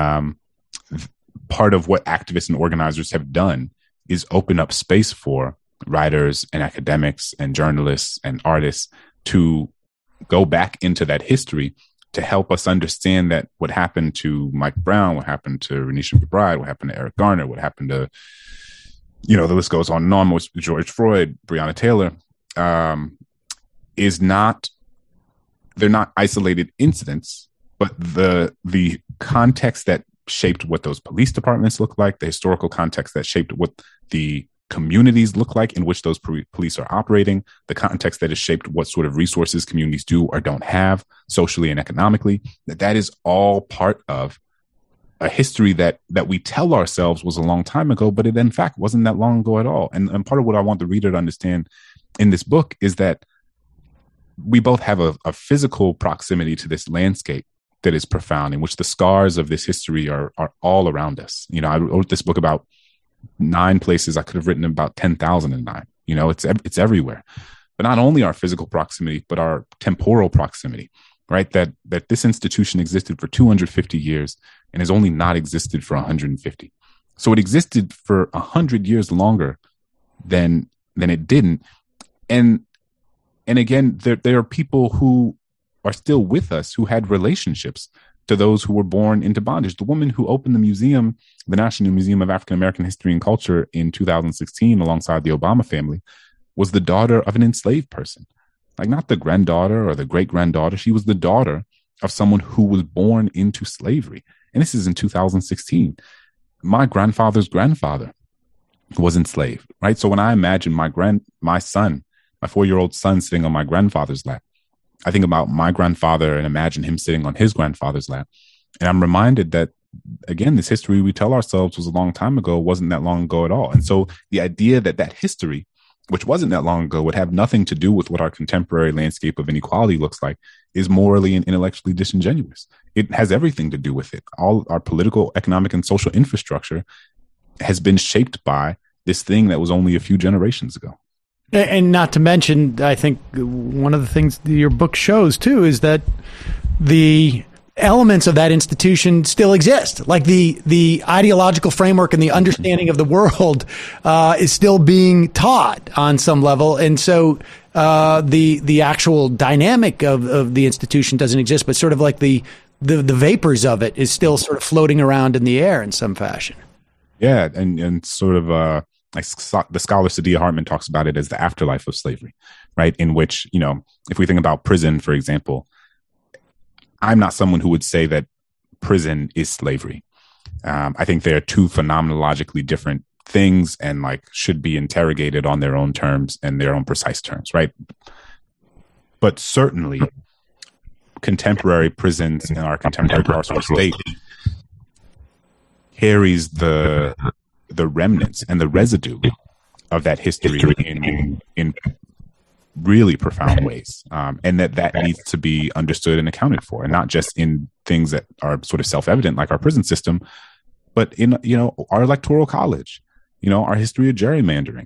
part of what activists and organizers have done is open up space for writers and academics and journalists and artists to go back into that history to help us understand that what happened to Mike Brown, what happened to Renisha McBride, what happened to Eric Garner, what happened to, you know, the list goes on and on with George Floyd, Breonna Taylor, they're not isolated incidents, but the context that shaped what those police departments look like, the historical context that shaped what the communities look like in which those police are operating, the context that has shaped what sort of resources communities do or don't have socially and economically, that is all part of a history that we tell ourselves was a long time ago, but it in fact wasn't that long ago at all. And part of what I want the reader to understand in this book is that we both have a physical proximity to this landscape that is profound, in which the scars of this history are all around us. You know, I wrote this book about 9 places. I could have written about 10,009. You know, it's everywhere. but not only our physical proximity, but our temporal proximity, right? That this institution existed for 250 years and has only not existed for 150. So it existed for 100 years longer than it didn't. And again, there are people who are still with us who had relationships to those who were born into bondage. The woman who opened the museum, the National Museum of African American History and Culture, in 2016, alongside the Obama family, was the daughter of an enslaved person. Like, not the granddaughter or the great-granddaughter. She was the daughter of someone who was born into slavery. And this is in 2016. My grandfather's grandfather was enslaved, right? So when I imagine my 4-year-old son sitting on my grandfather's lap, I think about my grandfather and imagine him sitting on his grandfather's lap. And I'm reminded that, again, this history we tell ourselves was a long time ago, wasn't that long ago at all. And so the idea that history, which wasn't that long ago, would have nothing to do with what our contemporary landscape of inequality looks like, is morally and intellectually disingenuous. It has everything to do with it. All our political, economic, and social infrastructure has been shaped by this thing that was only a few generations ago. And not to mention, I think one of the things your book shows, too, is that the elements of that institution still exist. Like the ideological framework and the understanding of the world is still being taught on some level. And so the actual dynamic of the institution doesn't exist, but sort of like the vapors of it is still sort of floating around in the air in some fashion. Yeah, and sort of like the scholar Saidiya Hartman talks about it as the afterlife of slavery, right? In which, if we think about prison, for example, I'm not someone who would say that prison is slavery. I think they're two phenomenologically different things and should be interrogated on their own terms and their own precise terms, right? But certainly contemporary prisons in our contemporary carceral state carries the remnants and the residue of that history in really profound ways, and that needs to be understood and accounted for, and not just in things that are sort of self-evident like our prison system, but in our electoral college, our history of gerrymandering,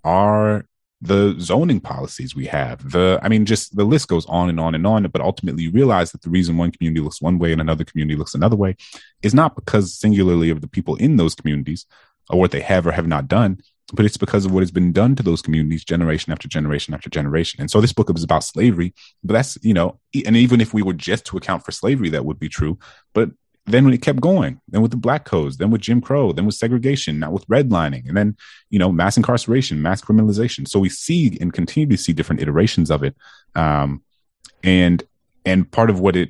the zoning policies we have, just the list goes on and on and on. But ultimately you realize that the reason one community looks one way and another community looks another way is not because singularly of the people in those communities or what they have or have not done, but it's because of what has been done to those communities generation after generation after generation. And so this book is about slavery, but that's, and even if we were just to account for slavery, that would be true. But then when it kept going, then with the Black codes, then with Jim Crow, then with segregation, now with redlining, and then, mass incarceration, mass criminalization. So we see and continue to see different iterations of it. And part of what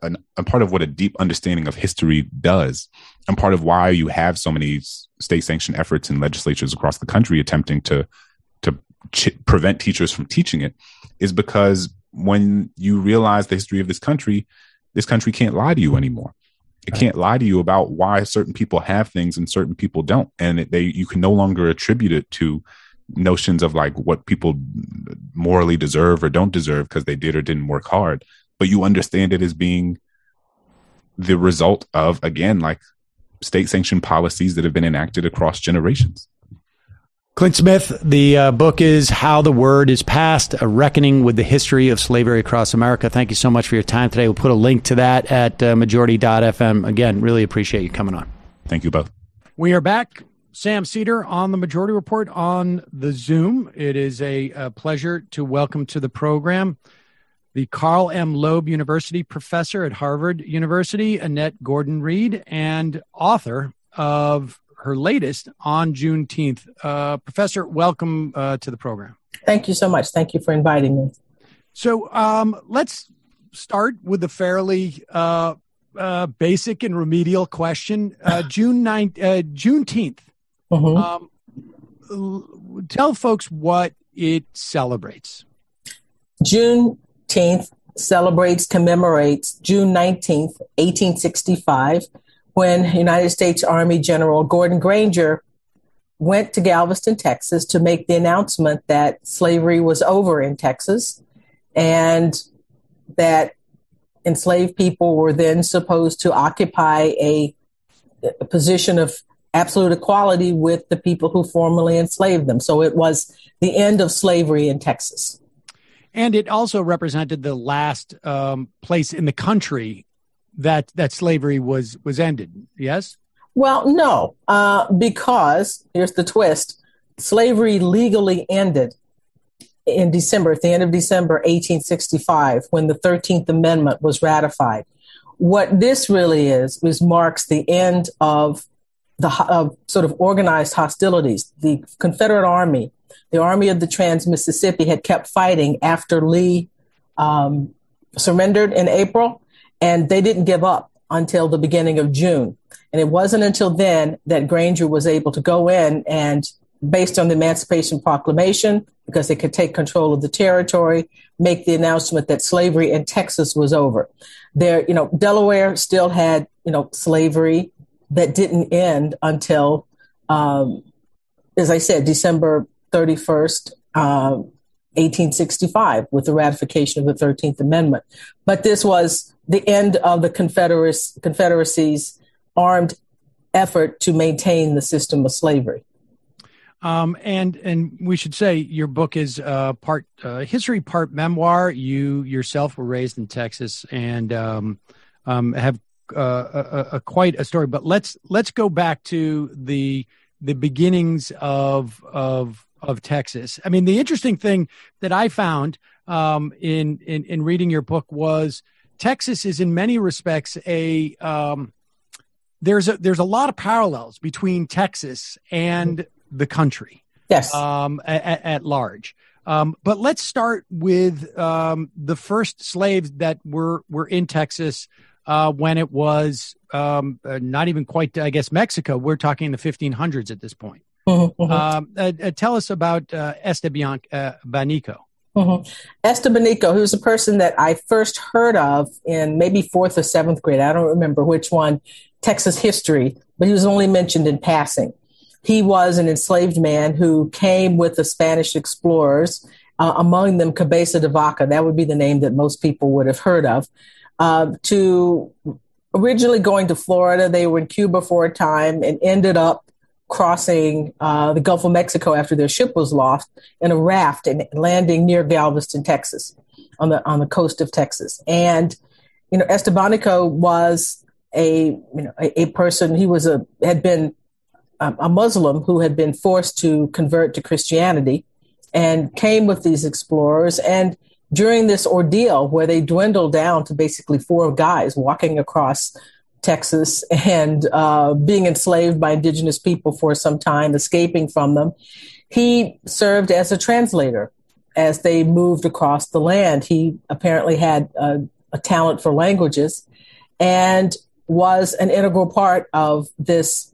a deep understanding of history does, and part of why you have so many state-sanctioned efforts in legislatures across the country attempting to prevent teachers from teaching it, is because when you realize the history of this country can't lie to you anymore. It can't lie to you about why certain people have things and certain people don't. And you can no longer attribute it to notions of what people morally deserve or don't deserve because they did or didn't work hard. But you understand it as being the result of, again, state-sanctioned policies that have been enacted across generations. Clint Smith, the book is How the Word is Passed, A Reckoning with the History of Slavery Across America. Thank you so much for your time today. We'll put a link to that at majority.fm. Again, really appreciate you coming on. Thank you both. We are back. Sam Seder on the Majority Report on the Zoom. It is a pleasure to welcome to the program the Carl M. Loeb University professor at Harvard University, Annette Gordon-Reed, and author of her latest, On Juneteenth. Professor, welcome to the program. Thank you so much. Thank you for inviting me. So let's start with a fairly basic and remedial question. Juneteenth. Mm-hmm. Tell folks what it celebrates. Juneteenth commemorates June 19th, 1865, when United States Army General Gordon Granger went to Galveston, Texas, to make the announcement that slavery was over in Texas and that enslaved people were then supposed to occupy a position of absolute equality with the people who formerly enslaved them. So it was the end of slavery in Texas. And it also represented the last place in the country that slavery was ended. Yes? Well, no, because here's the twist. Slavery legally ended in December, at the end of December 1865, when the 13th Amendment was ratified. What this really marks the end of sort of organized hostilities. The Confederate Army, the Army of the Trans-Mississippi, had kept fighting after Lee surrendered in April, and they didn't give up until the beginning of June. And it wasn't until then that Granger was able to go in and, based on the Emancipation Proclamation, because they could take control of the territory, make the announcement that slavery in Texas was over. Delaware still had, slavery that didn't end until, as I said, December 31st, 1865, with the ratification of the 13th Amendment. But this was the end of the Confederacy's armed effort to maintain the system of slavery. And we should say your book is part history, part memoir. You yourself were raised in Texas and have quite a story. But let's go back to the beginnings of Texas. I mean, the interesting thing that I found in reading your book was Texas is in many respects there's a lot of parallels between Texas and the country. Yes. At large. But let's start with the first slaves that were in Texas when it was not even quite, I guess, Mexico. We're talking the 1500s at this point. Mm-hmm. Tell us about Estebanico. Mm-hmm. Estebanico, who's a person that I first heard of in maybe 4th or 7th grade. I don't remember which one, Texas history, but he was only mentioned in passing. He was an enslaved man who came with the Spanish explorers, among them Cabeza de Vaca, that would be the name that most people would have heard of, to originally going to Florida. They were in Cuba for a time and ended up crossing the Gulf of Mexico after their ship was lost in a raft and landing near Galveston, Texas, on the coast of Texas. And Estebanico was a person. He had been a Muslim who had been forced to convert to Christianity and came with these explorers. And during this ordeal where they dwindled down to basically 4 guys walking across Texas and being enslaved by indigenous people for some time, escaping from them, he served as a translator as they moved across the land. He apparently had a talent for languages and was an integral part of this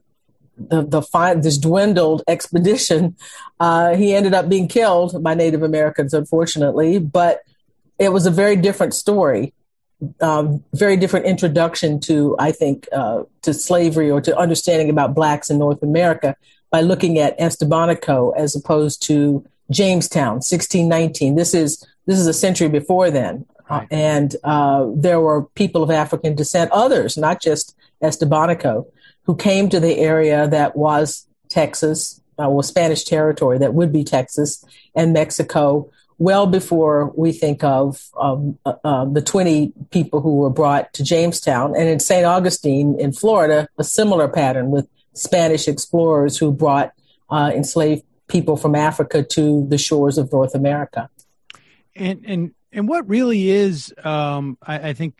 dwindled expedition. He ended up being killed by Native Americans, unfortunately, but it was a very different story, very different introduction to, I think, to slavery or to understanding about Blacks in North America by looking at Estebanico as opposed to Jamestown, 1619. This is a century before then. Right. And there were people of African descent, others, not just Estebanico, who came to the area that was Texas, was Spanish territory, that would be Texas and Mexico, well before we think of the 20 people who were brought to Jamestown. And in St. Augustine in Florida, a similar pattern with Spanish explorers who brought enslaved people from Africa to the shores of North America. And what really is, I think,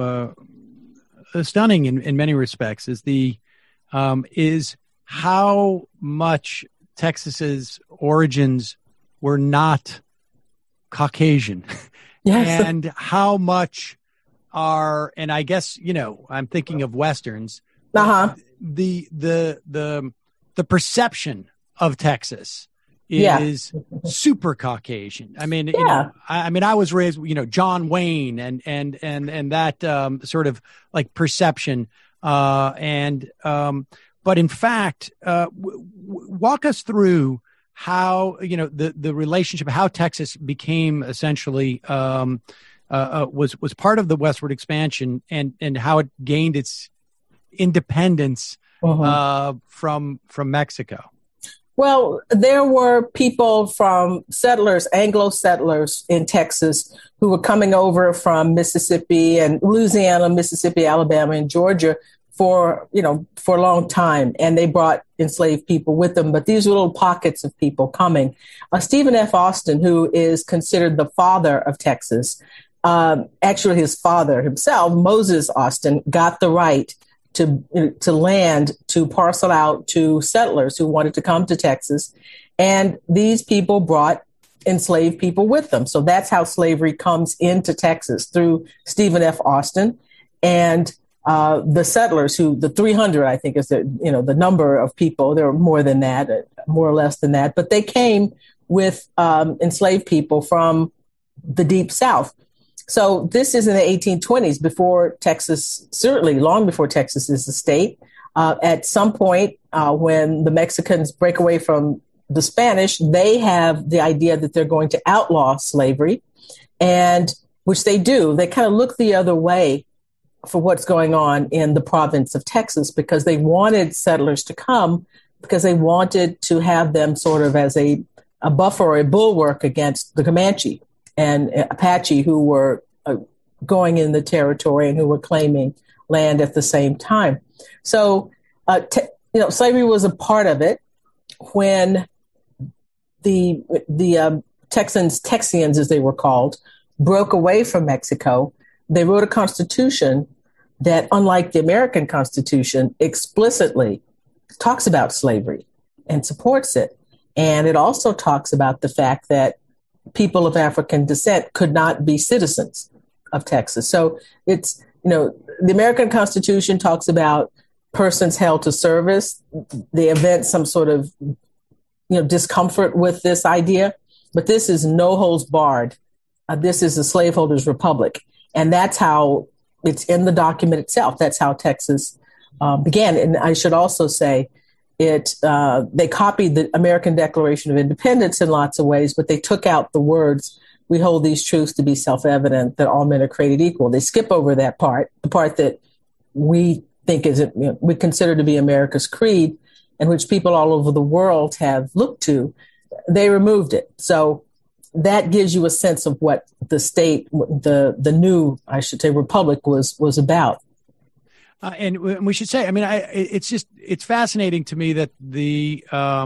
stunning in many respects is how much Texas's origins were not Caucasian. Yes. And how much and I guess, I'm thinking of Westerns, the perception of Texas is super Caucasian. I mean, I was raised, John Wayne and that sort of like perception. But in fact, walk us through how, the relationship, how Texas became essentially, was part of the westward expansion and how it gained its independence, from Mexico. Well, there were people from settlers, Anglo settlers in Texas, who were coming over from Mississippi and Louisiana, Mississippi, Alabama, and Georgia for a long time. And they brought enslaved people with them. But these were little pockets of people coming. Stephen F. Austin, who is considered the father of Texas, actually his father himself, Moses Austin, got the right to land, to parcel out to settlers who wanted to come to Texas. And these people brought enslaved people with them. So that's how slavery comes into Texas, through Stephen F. Austin and the settlers, who the 300, I think, is the number of people. There were more than that, more or less than that. But they came with enslaved people from the Deep South. So this is in the 1820s, before Texas, certainly long before Texas is a state. At some point, when the Mexicans break away from the Spanish, they have the idea that they're going to outlaw slavery, and which they do. They kind of look the other way for what's going on in the province of Texas, because they wanted settlers to come, because they wanted to have them sort of as a buffer or a bulwark against the Comanche and Apache, who were going in the territory and who were claiming land at the same time. So, slavery was a part of it. When the Texians, as they were called, broke away from Mexico, they wrote a constitution that, unlike the American Constitution, explicitly talks about slavery and supports it. And it also talks about the fact that people of African descent could not be citizens of Texas. So it's, the American Constitution talks about persons held to service. They event some sort of, discomfort with this idea, but this is no holds barred. This is a slaveholders' republic. And that's how it's in the document itself. That's how Texas began. And I should also say they copied the American Declaration of Independence in lots of ways, but they took out the words, "We hold these truths to be self-evident, that all men are created equal." They skip over that part, the part that we think we consider to be America's creed, and which people all over the world have looked to. They removed it. So that gives you a sense of what the state, the new, I should say, republic was about. And we should say, it's fascinating to me that the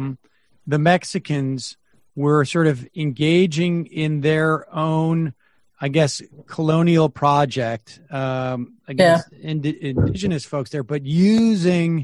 Mexicans were sort of engaging in their own, I guess, colonial project against indigenous folks there, but using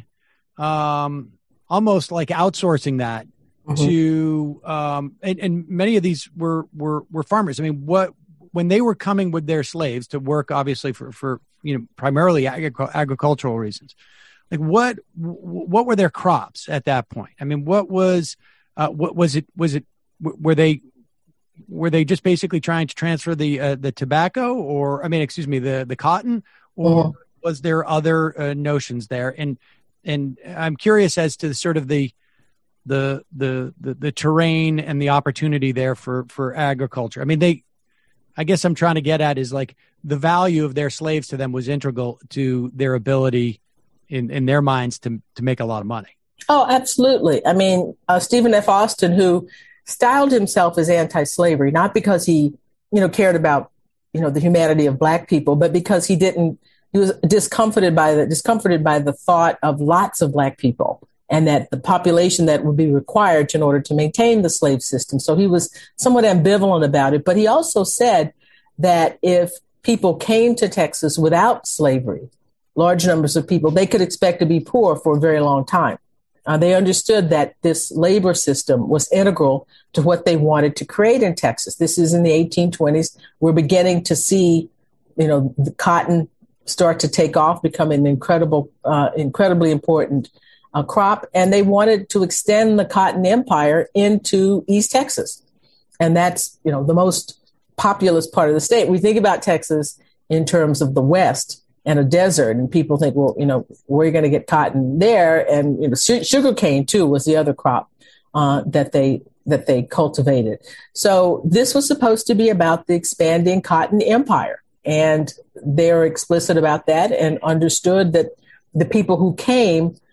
almost like outsourcing that to and many of these were farmers. I mean, when they were coming with their slaves to work, obviously for primarily agricultural reasons, like what were their crops at that point? I mean, what was it? Were they just basically trying to transfer the tobacco, or the cotton, or was there other notions there? And I'm curious as to sort of the terrain and the opportunity there for agriculture. I mean, I guess I'm trying to get at is like the value of their slaves to them was integral to their ability in their minds to make a lot of money. Oh, absolutely. I mean, Stephen F. Austin, who styled himself as anti-slavery, not because he, cared about, the humanity of Black people, but because he was discomforted by the thought of lots of Black people and that the population that would be required in order to maintain the slave system. So he was somewhat ambivalent about it. But he also said that if people came to Texas without slavery, large numbers of people, they could expect to be poor for a very long time. They understood that this labor system was integral to what they wanted to create in Texas. This is in the 1820s. We're beginning to see, the cotton start to take off, become an incredibly important crop. And they wanted to extend the cotton empire into East Texas. And that's, the most populous part of the state. We think about Texas in terms of the West and a desert, and people think, well, where are you going to get cotton there? And sugarcane too was the other crop that they cultivated. So this was supposed to be about the expanding cotton empire, and they're explicit about that and understood that the people who came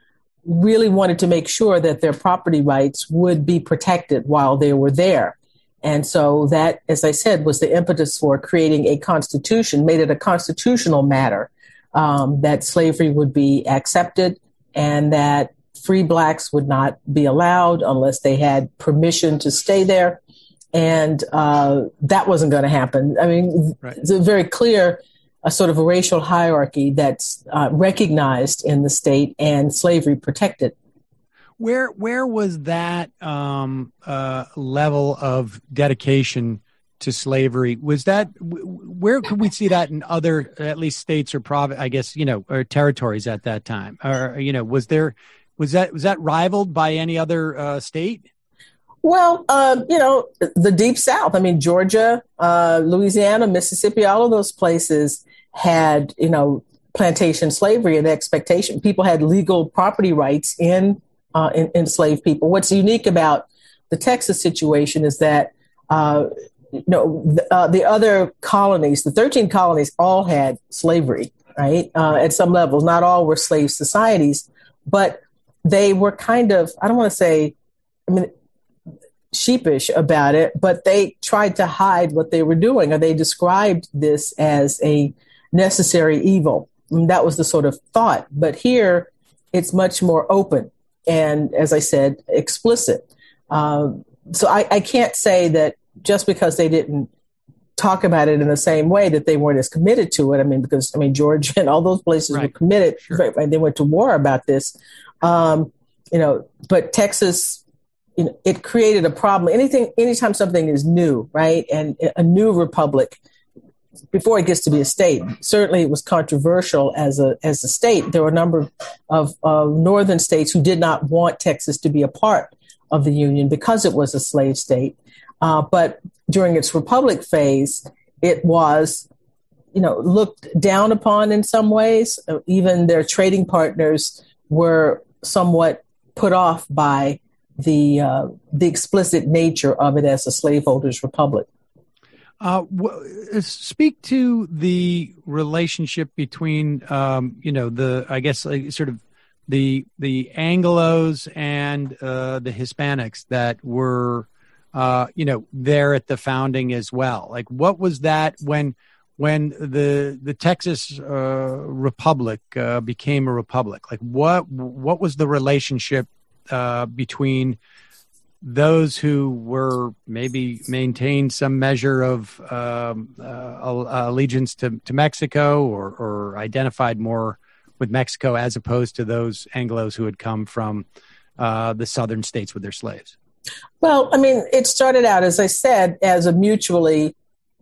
really wanted to make sure that their property rights would be protected while they were there. And so that, as I said, was the impetus for creating a constitution, made it a constitutional matter, that slavery would be accepted and that free blacks would not be allowed unless they had permission to stay there. And that wasn't going to happen. I mean, right. It's a very clear sort of a racial hierarchy that's recognized in the state and slavery protected. Where was that level of dedication to slavery? Was that, where could we see that in other, at least states or province, I guess, or territories at that time? Or, was that rivaled by any other state? Well, the Deep South, I mean, Georgia, Louisiana, Mississippi, all of those places had, plantation slavery and expectation. People had legal property rights in enslaved people. What's unique about the Texas situation is that, the other colonies, the 13 colonies, all had slavery, right? At some levels, not all were slave societies, but they were kind of, I don't want to say, sheepish about it, but they tried to hide what they were doing, or they described this as a necessary evil. And that was the sort of thought. But here, it's much more open and, as I said, explicit. So I can't say that just because they didn't talk about it in the same way that they weren't as committed to it. Because Georgia and all those places were committed. Sure. Right? They went to war about this. But Texas, it created a problem. Anytime something is new, right, and a new republic, before it gets to be a state, certainly it was controversial as a state. There were a number of northern states who did not want Texas to be a part of the Union because it was a slave state. But during its republic phase, it was, looked down upon in some ways. Even their trading partners were somewhat put off by the explicit nature of it as a slaveholders' republic. Speak to the relationship between, the Anglos and the Hispanics that were, there at the founding as well. Like, what was that when the Texas Republic became a republic? Like, what was the relationship between those who were maybe maintained some measure of allegiance to Mexico or identified more with Mexico as opposed to those Anglos who had come from the southern states with their slaves? Well, it started out, as I said, as a mutually,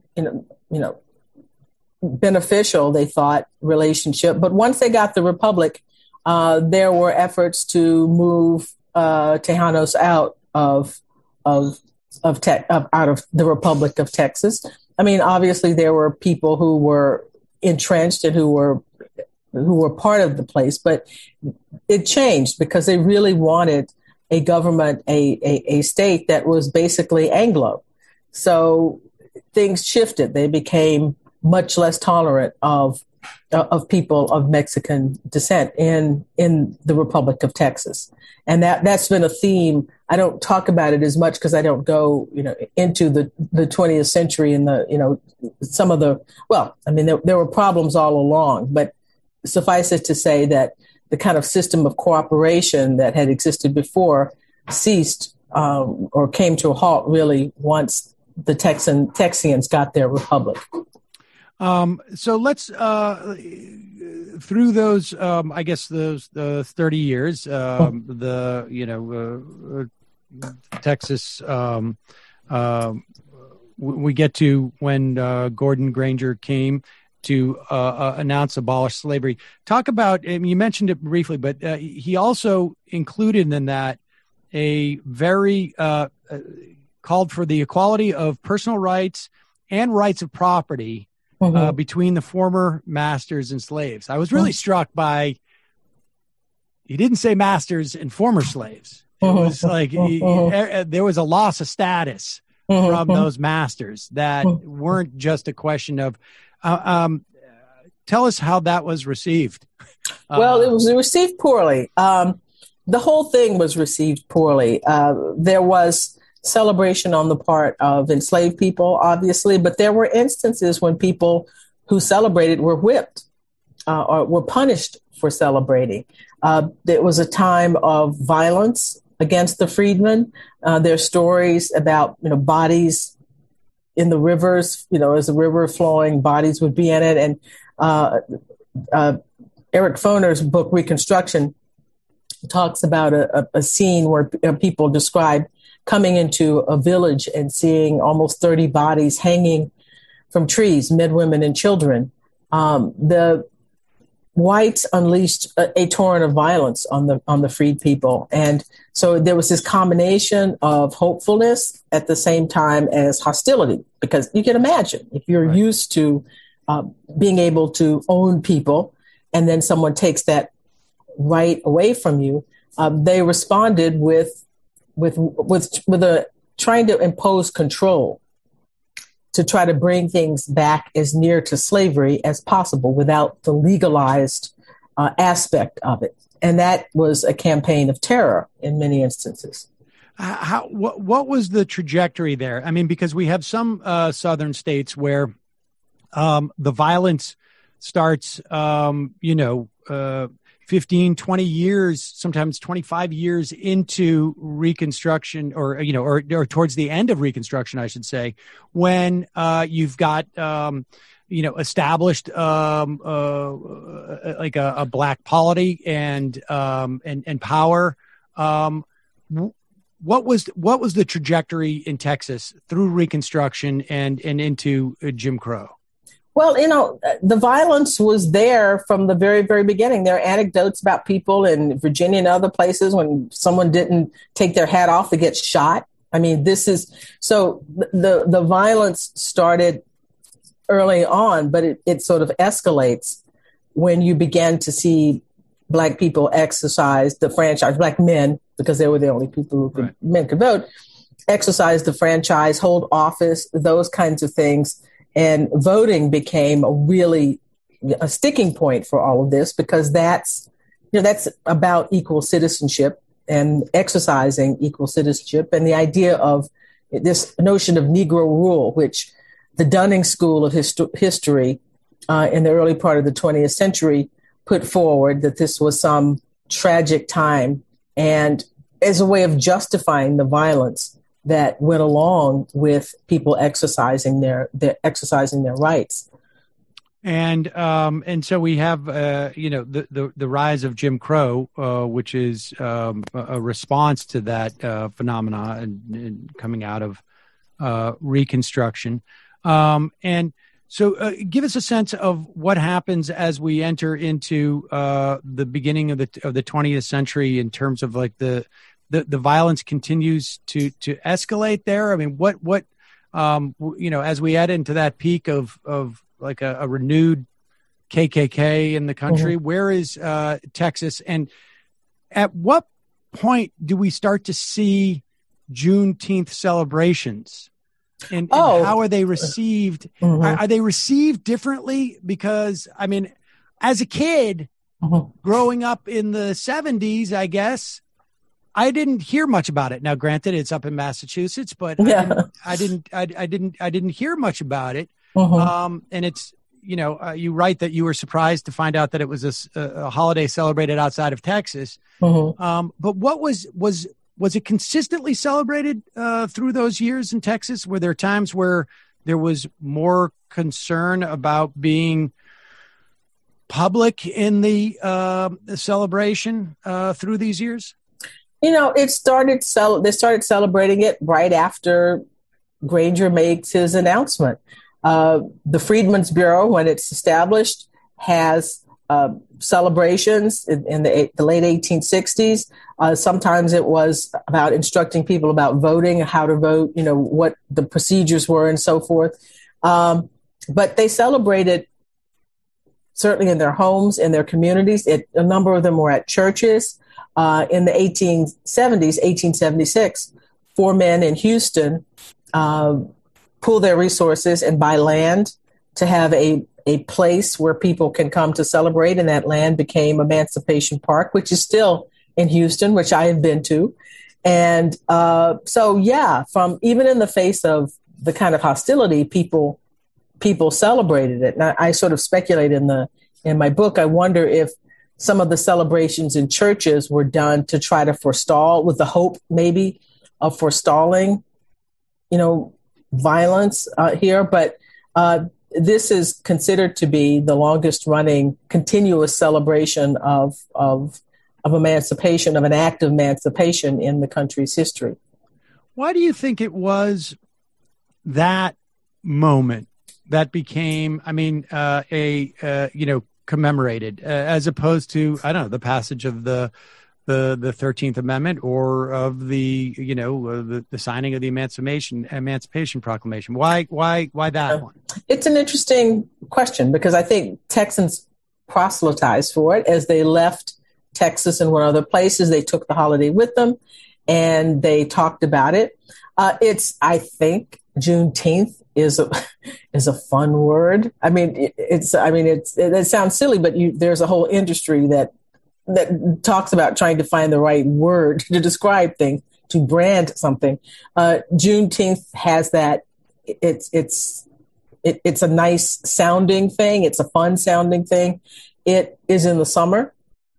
beneficial, they thought, relationship. But once they got the republic, there were efforts to move Tejanos out of the Republic of Texas. Obviously there were people who were entrenched and who were part of the place, but it changed because they really wanted a government, a state that was basically Anglo. So things shifted. They became much less tolerant of people of Mexican descent in the Republic of Texas. And that's been a theme. I don't talk about it as much because I don't go, into the 20th century and there were problems all along, but suffice it to say that the kind of system of cooperation that had existed before ceased or came to a halt really once the Texians got their republic. So let's, through those, those 30 years, Texas, we get to when Gordon Granger came to announce abolish slavery. Talk about, you mentioned it briefly, but he also included in that a very called for the equality of personal rights and rights of property between the former masters and slaves. I was really struck by, he didn't say masters and former slaves. It was like there was a loss of status from those masters that weren't just a question of, tell us how that was received. Well, it was received poorly. the whole thing was received poorly. There was celebration on the part of enslaved people, obviously, but there were instances when people who celebrated were whipped or were punished for celebrating. There was a time of violence against the freedmen. There are stories about, bodies in the rivers, as the river flowing, bodies would be in it. And Eric Foner's book, Reconstruction, talks about a scene where people describe coming into a village and seeing almost 30 bodies hanging from trees, men, women, and children. The whites unleashed a torrent of violence on the freed people. And so there was this combination of hopefulness at the same time as hostility, because you can imagine if you're used to being able to own people and then someone takes that right away from you, they responded with trying to impose control to try to bring things back as near to slavery as possible without the legalized aspect of it. And that was a campaign of terror in many instances. What was the trajectory there? I mean, because we have some southern states where the violence starts, 15, 20 years, sometimes 25 years into Reconstruction or towards the end of Reconstruction, I should say, when you've got, established like a black polity and power. What was the trajectory in Texas through Reconstruction and into Jim Crow? Well, the violence was there from the very, very beginning. There are anecdotes about people in Virginia and other places when someone didn't take their hat off to get shot. I mean, so the violence started early on, but it sort of escalates when you began to see black people exercise the franchise, black men, because they were the only people who men could vote, exercise the franchise, hold office, those kinds of things. And voting became a sticking point for all of this, because that's about equal citizenship and exercising equal citizenship, and the idea of this notion of Negro rule, which the Dunning School of History in the early part of the 20th century put forward, that this was some tragic time, and as a way of justifying the violence that went along with people exercising their rights. And so we have the rise of Jim Crow, which is a response to that phenomena and coming out of Reconstruction. And so give us a sense of what happens as we enter into the beginning of the 20th century in terms of like the violence continues to escalate there. I mean, what as we head into that peak of like a renewed KKK in the country, where is Texas? And at what point do we start to see Juneteenth celebrations? And how are they received? Are they received differently? Because, I mean, as a kid growing up in the 70s, I guess, I didn't hear much about it. Now, granted, it's up in Massachusetts, but I didn't hear much about it. And it's, you write that you were surprised to find out that it was a holiday celebrated outside of Texas. But what was it consistently celebrated through those years in Texas? Were there times where there was more concern about being public in the celebration through these years? They started celebrating it right after Granger makes his announcement. The Freedmen's Bureau, when it's established, has celebrations in the late 1860s. Sometimes it was about instructing people about voting, how to vote, what the procedures were and so forth. But they celebrated certainly in their homes, in their communities. A number of them were at churches. In the 1870s, 1876, 4 men in Houston pool their resources and buy land to have a place where people can come to celebrate. And that land became Emancipation Park, which is still in Houston, which I have been to. And so, yeah, from even in the face of the kind of hostility, people celebrated it. And I sort of speculate in my book. I wonder if some of the celebrations in churches were done to try to forestall, with the hope maybe of forestalling, violence here. But this is considered to be the longest running continuous celebration of emancipation, of an act of emancipation in the country's history. Why do you think it was that moment that became, commemorated as opposed to, I don't know, the passage of the 13th Amendment or of the signing of the Emancipation Proclamation? Why that one? It's an interesting question because I think Texans proselytized for it as they left Texas and went other places. They took the holiday with them and they talked about it. I think Juneteenth is a fun word. I mean, it sounds silly, but there's a whole industry that talks about trying to find the right word to describe things, to brand something. Juneteenth has that. It's a nice sounding thing. It's a fun sounding thing. It is in the summer,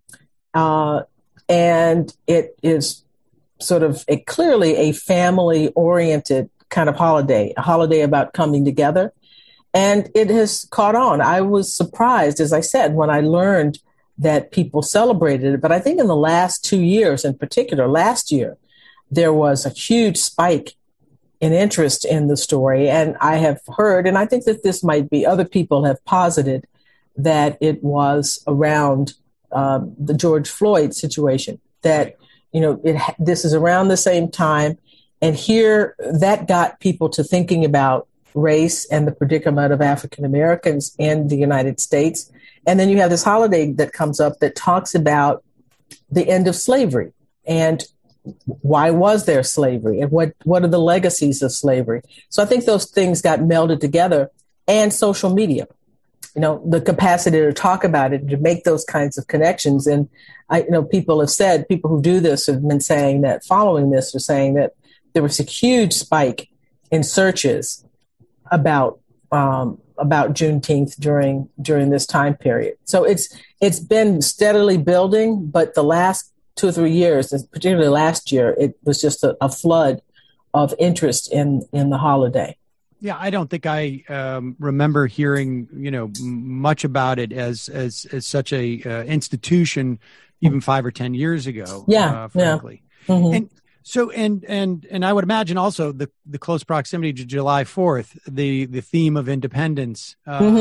and it is sort of clearly a family oriented kind of holiday, a holiday about coming together. And it has caught on. I was surprised, as I said, when I learned that people celebrated it. But I think in the last 2 years, in particular, last year, there was a huge spike in interest in the story. And I have heard, and I think that this might be, other people have posited that it was around the George Floyd situation, that, this is around the same time. And here, that got people to thinking about race and the predicament of African Americans in the United States. And then you have this holiday that comes up that talks about the end of slavery and why was there slavery and what are the legacies of slavery. So I think those things got melded together, and social media, the capacity to talk about it, to make those kinds of connections. And people who do this have been saying that, following this, are saying that there was a huge spike in searches about Juneteenth during this time period. So it's been steadily building, but the last 2 or 3 years, particularly last year, it was just a flood of interest in the holiday. Yeah, I don't think I remember hearing much about it as such a institution even 5 or 10 years ago. Yeah, frankly. Yeah. Mm-hmm. And so, and I would imagine also the close proximity to July 4th, the theme of independence,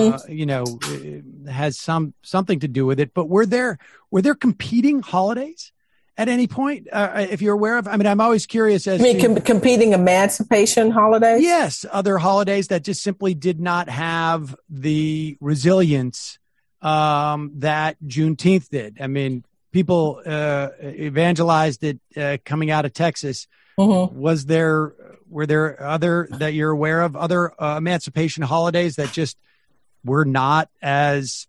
has something to do with it. But were there competing holidays at any point, if you're aware of? I mean, I'm always curious as to competing emancipation holidays. Yes, other holidays that just simply did not have the resilience that Juneteenth did. I mean, people evangelized it coming out of Texas. Mm-hmm. Were there other that you're aware of, other emancipation holidays that just were not as,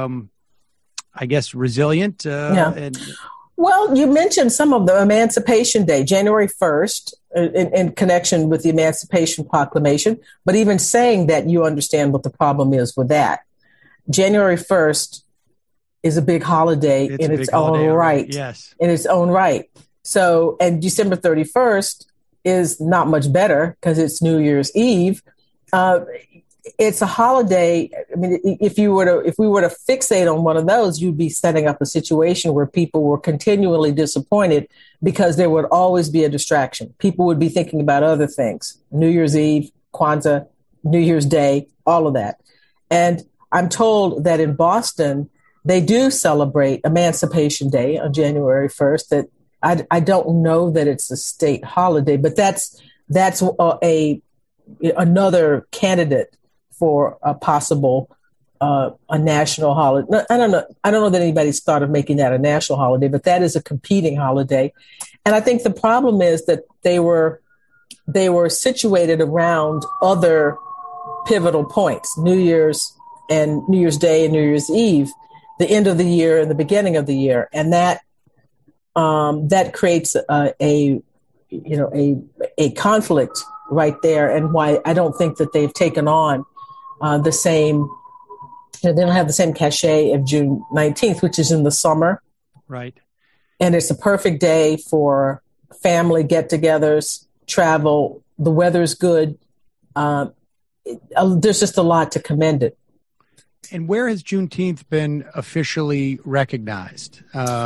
resilient? Well, you mentioned some of them. Emancipation Day, January 1st, in connection with the Emancipation Proclamation. But even saying that, you understand what the problem is with that. January 1st is a big holiday in its own right. Yes. In its own right. So, and December 31st is not much better because it's New Year's Eve. It's a holiday. I mean, if we were to fixate on one of those, you'd be setting up a situation where people were continually disappointed because there would always be a distraction. People would be thinking about other things: New Year's Eve, Kwanzaa, New Year's Day, all of that. And I'm told that in Boston, they do celebrate Emancipation Day on January 1st. That I don't know that it's a state holiday, but that's another candidate for a possible a national holiday. I don't know that anybody's thought of making that a national holiday, but that is a competing holiday. And I think the problem is that they were situated around other pivotal points: New Year's and New Year's Day and New Year's Eve, the end of the year and the beginning of the year. And that that creates a conflict right there, and why I don't think that they've taken on the same. They don't have the same cachet of June 19th, which is in the summer. Right. And it's a perfect day for family get-togethers, travel. The weather's good. There's just a lot to commend it. And where has Juneteenth been officially recognized?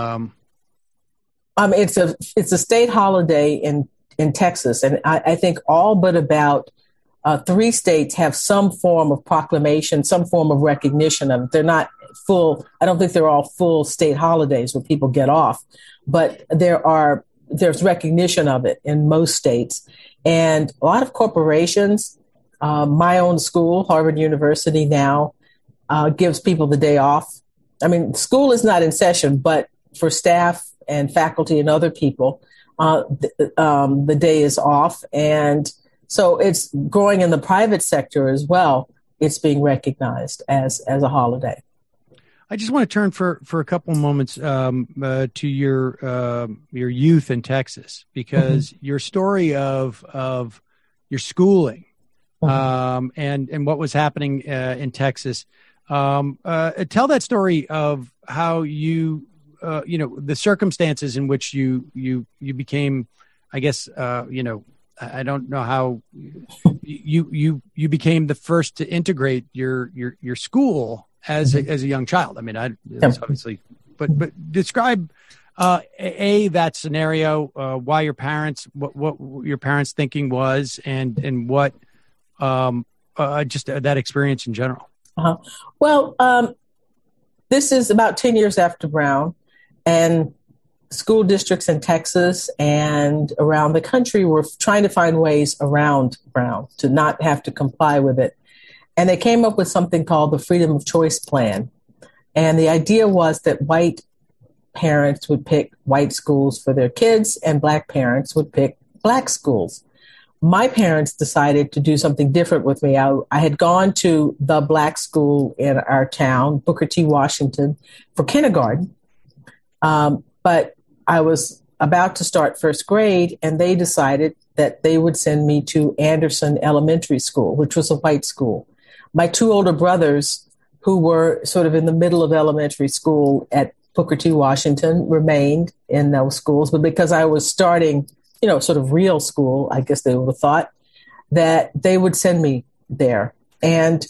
It's a state holiday in Texas, and I think all but about 3 states have some form of proclamation, some form of recognition of it. They're not full. I don't think they're all full state holidays where people get off, but there's recognition of it in most states. And a lot of corporations, my own school, Harvard University now, gives people the day off. I mean, school is not in session, but for staff and faculty and other people, the day is off. And so it's growing in the private sector as well. It's being recognized as a holiday. I just want to turn for a couple moments to your youth in Texas, because your story of your schooling and what was happening in Texas. Tell that story of how you the circumstances in which you became, I guess, I don't know how you became the first to integrate your school as a young child. I mean, obviously, but describe that scenario, why your parents, what your parents' thinking was, and what just that experience in general. Well, this is about 10 years after Brown, and school districts in Texas and around the country were trying to find ways around Brown to not have to comply with it. And they came up with something called the Freedom of Choice Plan. And the idea was that white parents would pick white schools for their kids and Black parents would pick Black schools. My parents decided to do something different with me. I had gone to the Black school in our town, Booker T. Washington, for kindergarten. But I was about to start first grade, and they decided that they would send me to Anderson Elementary School, which was a white school. My 2 older brothers, who were sort of in the middle of elementary school at Booker T. Washington, remained in those schools. But because I was starting, sort of real school, I guess they would have thought that they would send me there. And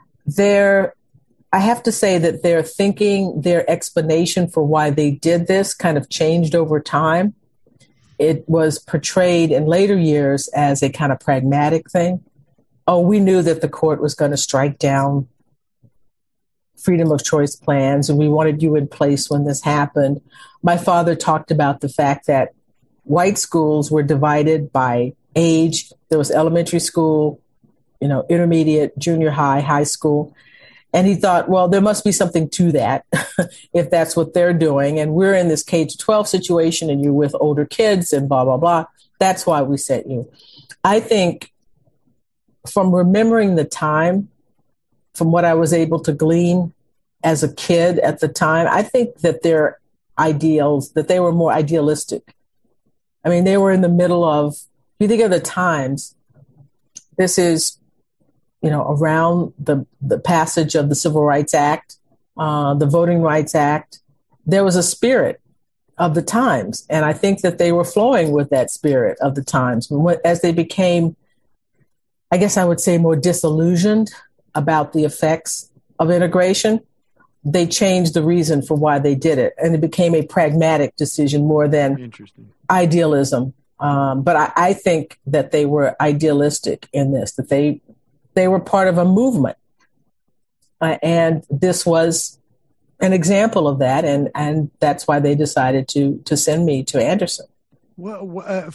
I have to say that their thinking, their explanation for why they did this kind of changed over time. It was portrayed in later years as a kind of pragmatic thing. Oh, we knew that the court was going to strike down freedom of choice plans, and we wanted you in place when this happened. My father talked about the fact that white schools were divided by age. There was elementary school, intermediate, junior high, high school. And he thought, well, there must be something to that if that's what they're doing. And we're in this K-12 situation and you're with older kids and blah, blah, blah. That's why we sent you. I think from remembering the time, from what I was able to glean as a kid at the time, I think that their ideals, that they were more idealistic. I mean, they were in the middle of, if you think of the times, this is, around the passage of the Civil Rights Act, the Voting Rights Act. There was a spirit of the times, and I think that they were flowing with that spirit of the times. As they became, I guess I would say, more disillusioned about the effects of integration, they changed the reason for why they did it, and it became a pragmatic decision more than idealism. But I think that they were idealistic in this, that they were part of a movement. And this was an example of that. And that's why they decided to send me to Anderson. Well,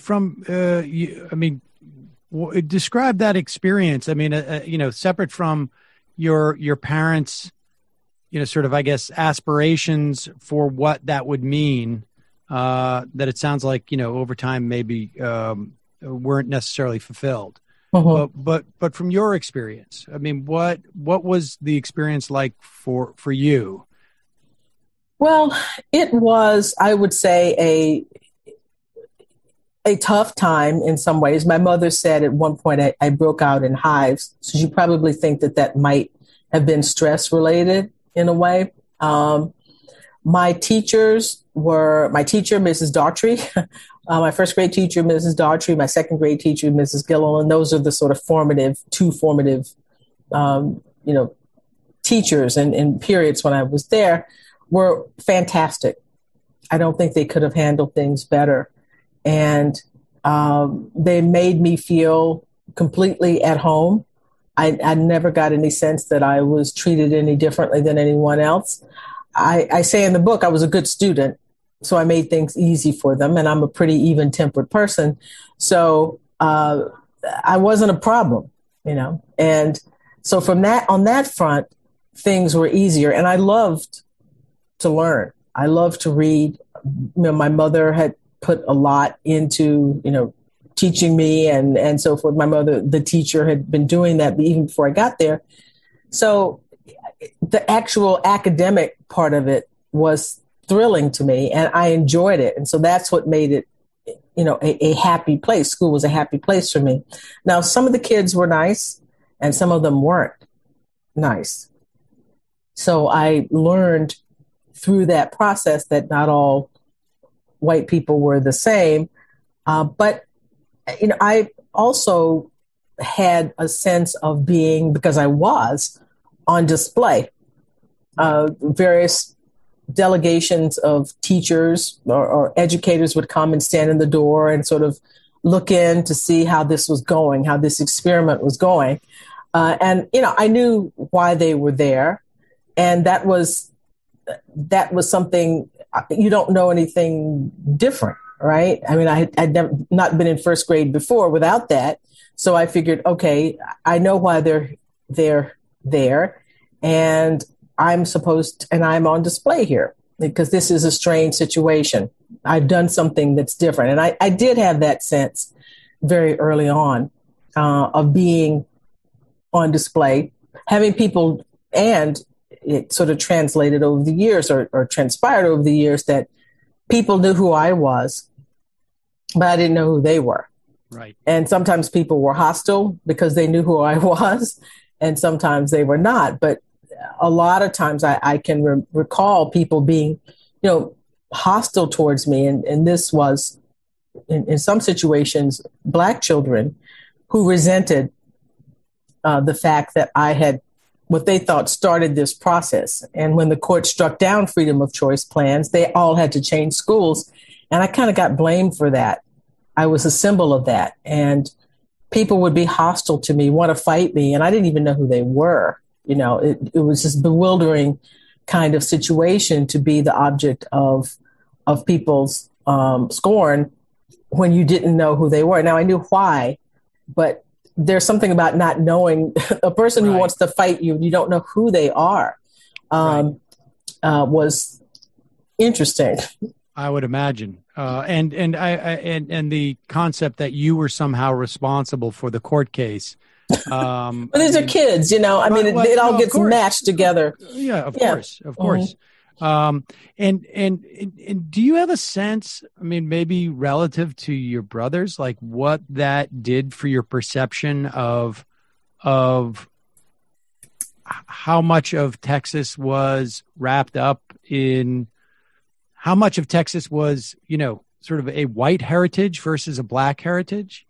describe that experience. I mean, separate from your parents, sort of, I guess, aspirations for what that would mean, that it sounds like, over time, maybe weren't necessarily fulfilled. But from your experience, I mean, what was the experience like for you? Well, it was, I would say, a tough time in some ways. My mother said at one point I broke out in hives. So you probably think that might have been stress related in a way. My teachers were my teacher, Mrs. Daughtry, my first grade teacher, Mrs. Daughtry, my second grade teacher, Mrs. Gilliland. And those are the sort of two formative, teachers and periods when I was there were fantastic. I don't think they could have handled things better. And they made me feel completely at home. I never got any sense that I was treated any differently than anyone else. I say in the book I was a good student, so I made things easy for them, and I'm a pretty even-tempered person. So I wasn't a problem, And so on that front, things were easier. And I loved to learn. I loved to read. My mother had put a lot into, teaching me and so forth. My mother, the teacher, had been doing that even before I got there. So the actual academic part of it was thrilling to me, and I enjoyed it. And so that's what made it, a happy place. School was a happy place for me. Now, some of the kids were nice and some of them weren't nice. So I learned through that process that not all white people were the same. But I also had a sense of being, because I was on display. Various delegations of teachers or educators would come and stand in the door and sort of look in to see how this was going, how this experiment was going. And I knew why they were there. And that was something, you don't know anything different, right? I mean, I'd never not been in first grade before without that. So I figured, okay, I know why they're there, and I'm on display here because this is a strange situation. I've done something that's different. And I did have that sense very early on of being on display, having people, and it sort of translated over the years or transpired over the years that people knew who I was, but I didn't know who they were. Right. And sometimes people were hostile because they knew who I was, and sometimes they were not. But a lot of times I can recall people being, hostile towards me. And this was, in some situations, Black children who resented the fact that I had what they thought started this process. And when the court struck down freedom of choice plans, they all had to change schools. And I kind of got blamed for that. I was a symbol of that. And people would be hostile to me, want to fight me. And I didn't even know who they were. It was this bewildering kind of situation to be the object of people's scorn when you didn't know who they were. Now, I knew why, but there's something about not knowing a person who wants to fight you and you don't know who they are was interesting. I would imagine. And the concept that you were somehow responsible for the court case. But these are kids, it all gets mashed together. Yeah, of course. And do you have a sense, maybe relative to your brothers, like what that did for your perception of how much of Texas was wrapped up in, how much of Texas was, sort of a white heritage versus a Black heritage?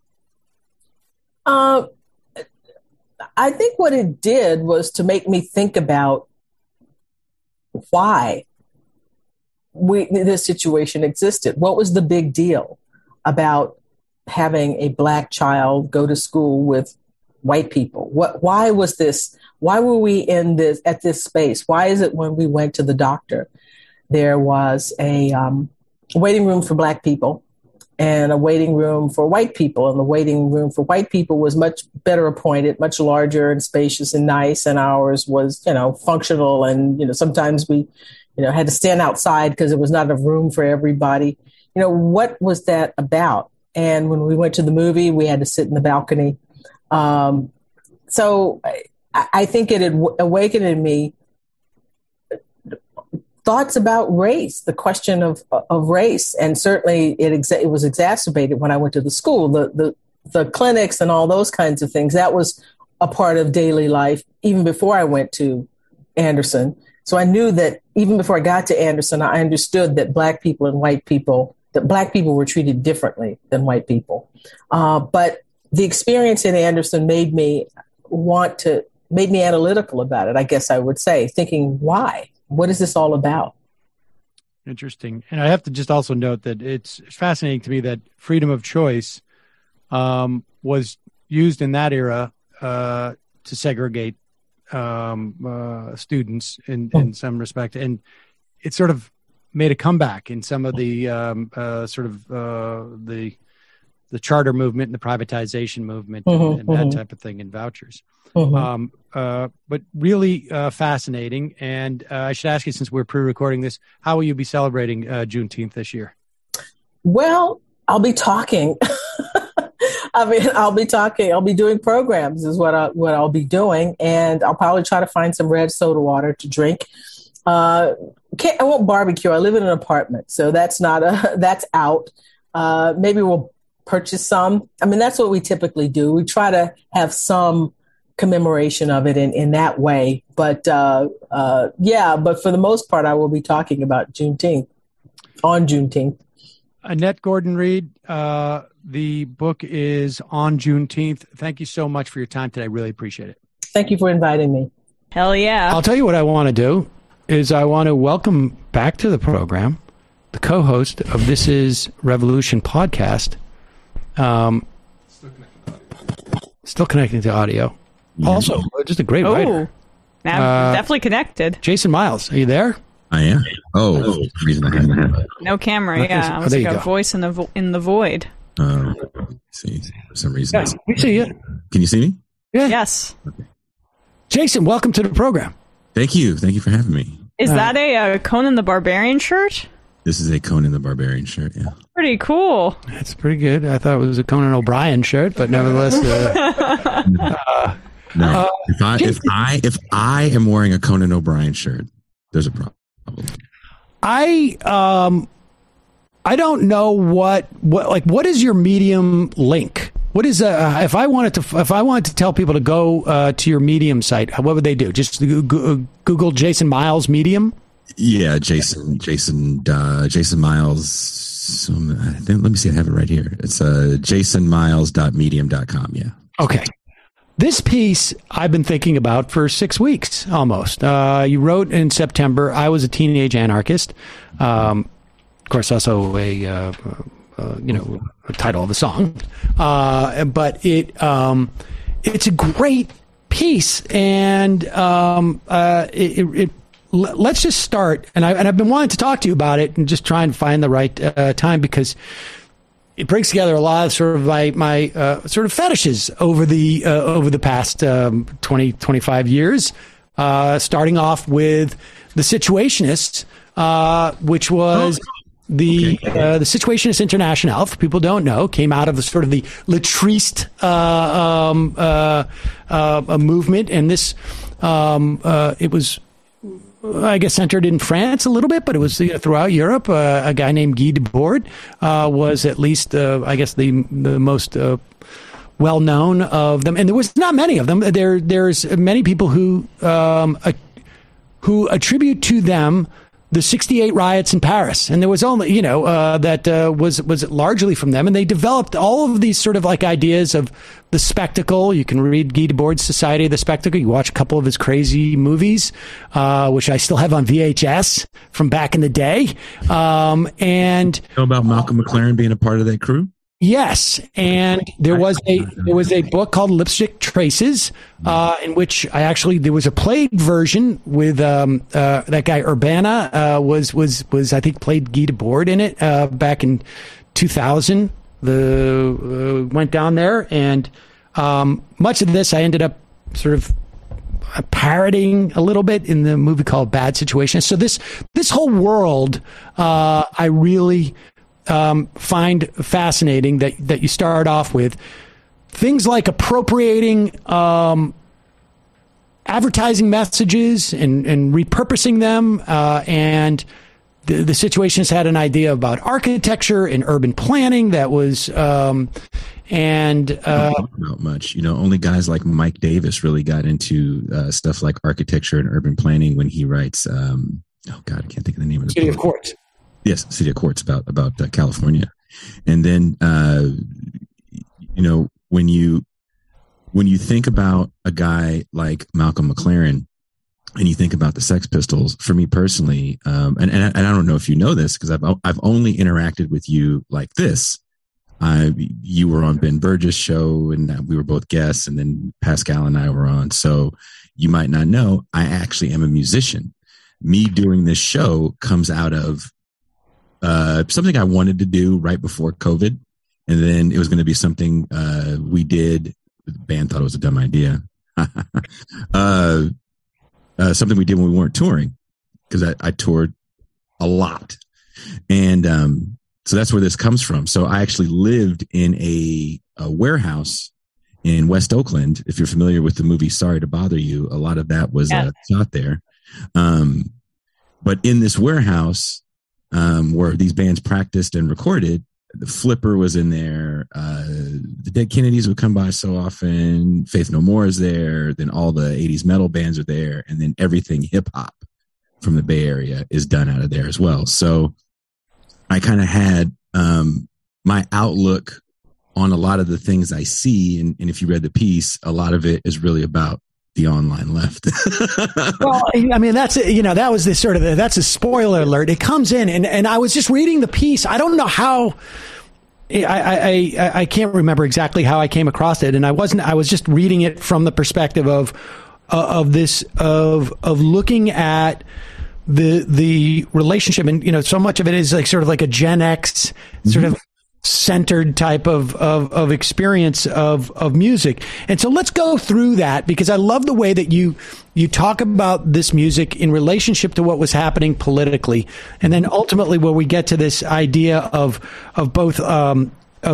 I think what it did was to make me think about why this situation existed. What was the big deal about having a Black child go to school with white people? Why was this? Why were we at this space? Why is it when we went to the doctor, there was a waiting room for Black people and a waiting room for white people. And the waiting room for white people was much better appointed, much larger and spacious and nice. And ours was, functional. And, sometimes we, had to stand outside because there was not enough room for everybody. What was that about? And when we went to the movie, we had to sit in the balcony. So I think it had awakened in me thoughts about race, the question of race. And certainly it was exacerbated when I went to the school, the clinics and all those kinds of things. That was a part of daily life even before I went to Anderson. So I knew that even before I got to Anderson, I understood that Black people and white people, that Black people were treated differently than white people. But the experience in Anderson made me analytical about it, I guess I would say, thinking, why? What is this all about? Interesting. And I have to just also note that it's fascinating to me that freedom of choice was used in that era to segregate students in some respect. And it sort of made a comeback in some of the the charter movement and the privatization movement and that type of thing, and vouchers. But really fascinating. And I should ask you, since we're pre-recording this, how will you be celebrating Juneteenth this year? Well, I'll be talking. I'll be talking. I'll be doing programs is what I'll be doing. And I'll probably try to find some red soda water to drink. I won't barbecue. I live in an apartment, so that's out. Maybe we'll purchase some. I mean, that's what we typically do. We try to have some commemoration of it in that way. But but for the most part, I will be talking about Juneteenth on Juneteenth. Annette Gordon-Reed, the book is On Juneteenth. Thank you so much for your time today. I really appreciate it. Thank you for inviting me. Hell yeah. I'll tell you what I want to do is I want to welcome back to the program the co-host of This Is Revolution podcast. Still connecting to audio. Yeah. Also, just a great writer. Definitely connected. Jason Miles, are you there? I am. The reason I have no camera. Yeah, I was like a voice in the void. See, for some reason. Yeah, we see you. Can you see me? Yeah. Yes. Okay. Jason, welcome to the program. Thank you. Thank you for having me. Is that a Conan the Barbarian shirt? This is a Conan the Barbarian shirt. Yeah. Pretty cool. That's pretty good. I thought it was a Conan O'Brien shirt, but nevertheless. No. If I am wearing a Conan O'Brien shirt, there's a problem. I don't know what is your Medium link? What is if I wanted to tell people to go to your Medium site, what would they do? Just Google Jason Miles Medium? Yeah, Jason Miles. Let me see. I have it right here. It's jasonmiles.medium.com. Yeah. Okay. This piece I've been thinking about for 6 weeks almost. You wrote in September, I was a teenage anarchist. Of course, also a title of the song. But it's a great piece. And let's just start. And I've been wanting to talk to you about it and just try and find the right time, because it brings together a lot of sort of my sort of fetishes over the past 20, 25 years, starting off with The Situationists, which was the Situationist International, for people who don't know, came out of the sort of the Lettriste movement. And this, it was, I guess, centered in France a little bit, but it was throughout Europe. A guy named Guy Debord was at least, I guess, the most well-known of them. And there was not many of them. There's many people who attribute to them the 68 riots in Paris. And there was only, that was largely from them. And they developed all of these sort of like ideas of the spectacle. You can read Guy Debord's Society of the Spectacle. You watch a couple of his crazy movies, which I still have on VHS from back in the day. And you know about Malcolm McLaren being a part of that crew? Yes, and there was a book called Lipstick Traces, in which there was a played version with that guy Urbana was I think played Guy Debord in it back in 2000. Went down there, and much of this I ended up sort of parroting a little bit in the movie called Bad Situation. So this whole world, I really find fascinating that you start off with things like appropriating advertising messages and repurposing them. And the situation has had an idea about architecture and urban planning that was, not much. Only guys like Mike Davis really got into stuff like architecture and urban planning when he writes. Oh God, I can't think of the name of the City book. of Quartz. Yes, City of Quartz about California, and then when you think about a guy like Malcolm McLaren, and you think about the Sex Pistols, for me personally, and I don't know if you know this because I've only interacted with you like this. You were on Ben Burgess' show, and we were both guests, and then Pascal and I were on. So you might not know, I actually am a musician. Me doing this show comes out of something I wanted to do right before COVID, and then it was going to be something we did. The band thought it was a dumb idea. Something we did when we weren't touring, because I toured a lot, and so that's where this comes from. So I actually lived in a warehouse in West Oakland. If you're familiar with the movie Sorry to Bother You, a lot of that was shot there. But in this warehouse where these bands practiced and recorded, the Flipper was in there. The Dead Kennedys would come by so often. Faith No More is there. Then all the 80s metal bands are there. And then everything hip hop from the Bay Area is done out of there as well. So I kind of had my outlook on a lot of the things I see. And if you read the piece, a lot of it is really about the online left. Well, I mean, that's, that was this sort of, that's a spoiler alert. It comes in and I was just reading the piece. I don't know how, I can't remember exactly how I came across it. And I was just reading it from the perspective of looking at the relationship. And, so much of it is like sort of like a Gen X sort of centered type of experience of music. And so let's go through that, because I love the way that you talk about this music in relationship to what was happening politically. And then ultimately where we get to this idea of both, of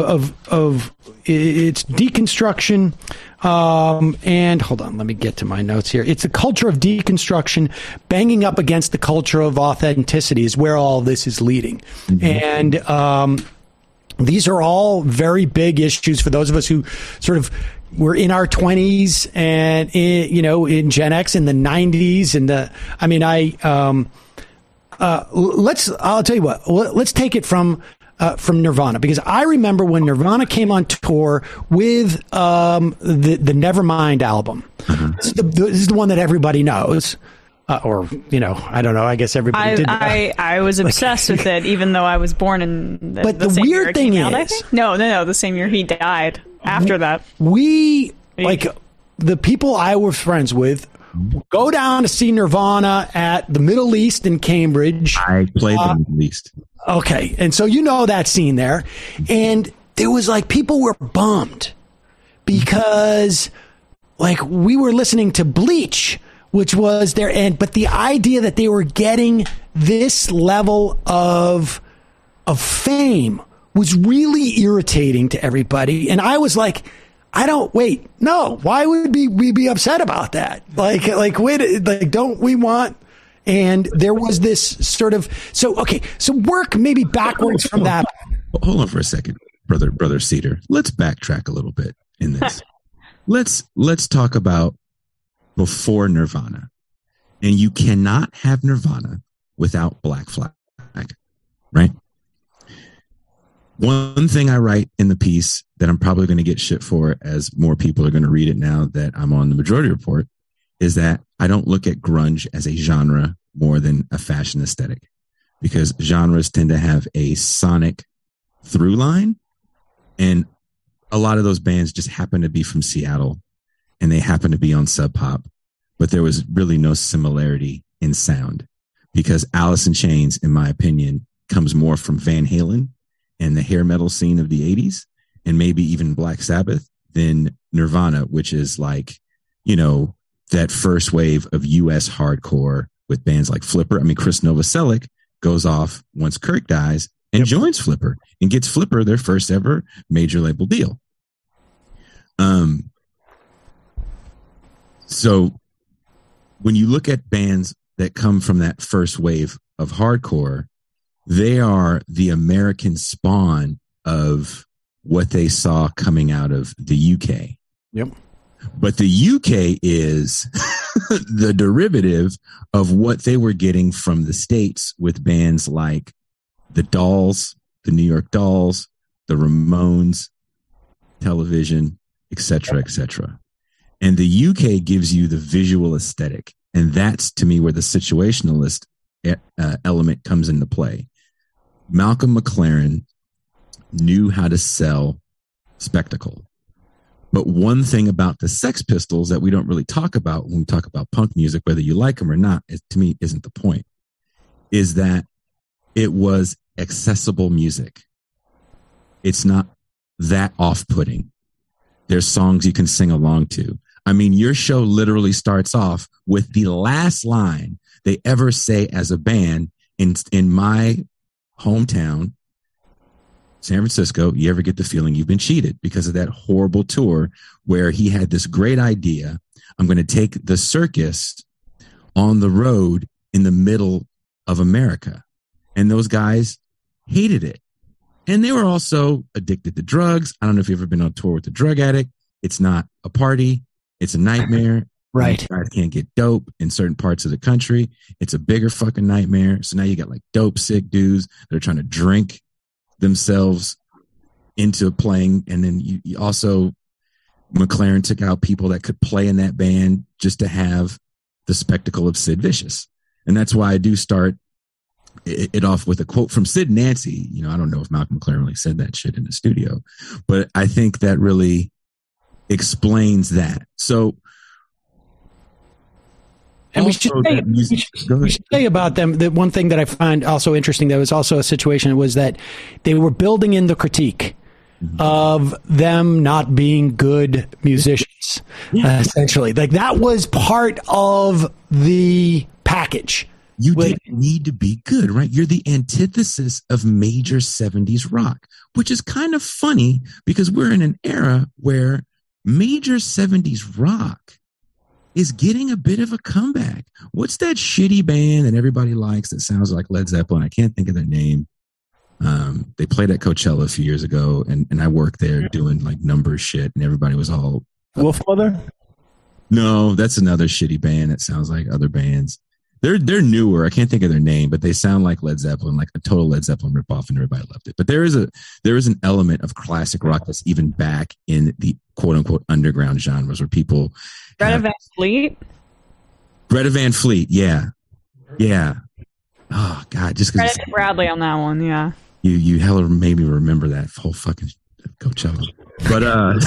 its deconstruction, and hold on, let me get to my notes here. It's a culture of deconstruction banging up against the culture of authenticity is where all this is leading. And, these are all very big issues for those of us who sort of were in our 20s and in Gen X in the 90s. And I'll tell you what, let's take it from Nirvana, because I remember when Nirvana came on tour with the Nevermind album. This is the one that everybody knows. I don't know. I guess everybody did. I was obsessed with it, even though I was born in the same year it came out, I think? No, the same year he died. After that, the people I was friends with go down to see Nirvana at the Middle East in Cambridge. I played the Middle East. Okay, and so that scene there, and there was people were bummed because we were listening to Bleach, which was their end, but the idea that they were getting this level of fame was really irritating to everybody. And I was like, why would we be upset about that? Don't we want? And there was this sort of, so work maybe backwards from that. Hold on for a second, brother Cedar. Let's backtrack a little bit in this. Let's talk about before Nirvana. And you cannot have Nirvana without Black Flag, right? One thing I write in the piece that I'm probably going to get shit for, as more people are going to read it now that I'm on the Majority Report, is that I don't look at grunge as a genre more than a fashion aesthetic, because genres tend to have a sonic through line, and a lot of those bands just happen to be from Seattle and they happen to be on Sub Pop, but there was really no similarity in sound, because Alice in Chains, in my opinion, comes more from Van Halen and the hair metal scene of the 80s, and maybe even Black Sabbath, than Nirvana, which is that first wave of US hardcore with bands like Flipper. I mean, Chris Novoselic goes off once Kirk dies and joins Flipper and gets Flipper their first ever major label deal. So when you look at bands that come from that first wave of hardcore, they are the American spawn of what they saw coming out of the UK. Yep. But the UK is the derivative of what they were getting from the States with bands like the Dolls, the New York Dolls, the Ramones, Television, etc., etc. And the UK gives you the visual aesthetic. And that's, to me, where the situationalist element comes into play. Malcolm McLaren knew how to sell spectacle. But one thing about the Sex Pistols that we don't really talk about when we talk about punk music, whether you like them or not, to me, isn't the point, is that it was accessible music. It's not that off-putting. There's songs you can sing along to. I mean, your show literally starts off with the last line they ever say as a band in my hometown, San Francisco. You ever get the feeling you've been cheated because of that horrible tour where he had this great idea. I'm going to take the circus on the road in the middle of America. And those guys hated it. And they were also addicted to drugs. I don't know if you've ever been on tour with a drug addict. It's not a party. It's a nightmare. Right. Guys can't get dope in certain parts of the country. It's a bigger fucking nightmare. So now you got like dope sick dudes that are trying to drink themselves into playing. And then you also, McLaren took out people that could play in that band just to have the spectacle of Sid Vicious. And that's why I do start it off with a quote from Sid Nancy. You know, I don't know if Malcolm McLaren really said that shit in the studio, but I think that really explains that. So, and we should say about them that one thing that I find also interesting that was also a situation was that they were building in the critique of them not being good musicians, essentially. Like that was part of the package. You didn't need to be good, right? You're the antithesis of major 70s rock, which is kind of funny because we're in an era where major 70s rock is getting a bit of a comeback. What's that shitty band that everybody likes that sounds like Led Zeppelin? I can't think of their name. They played at Coachella a few years ago, and I worked there doing like numbers shit, and everybody was all Wolfmother? No, that's another shitty band that sounds like other bands. They're newer. I can't think of their name, but they sound like Led Zeppelin, like a total Led Zeppelin ripoff, and everybody loved it. But there is an element of classic rock that's even back in the quote unquote underground genres where people. Greta Van Fleet. Greta Van Fleet, yeah. Oh God, just because Bradley on that one, yeah. You hella made me remember that whole fucking Coachella. But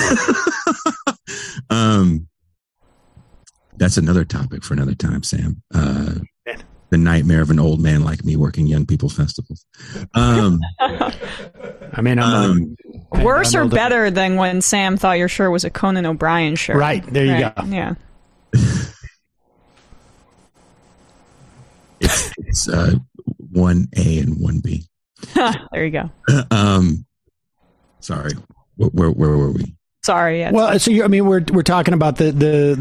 that's another topic for another time, Sam. The nightmare of an old man like me working young people festivals. I mean, worse or better than when Sam thought your shirt was a Conan O'Brien shirt. Right, there you go. Yeah. It's 1A and 1B. There you go. Sorry, where were we? Sorry. Yeah, well, so we're talking about the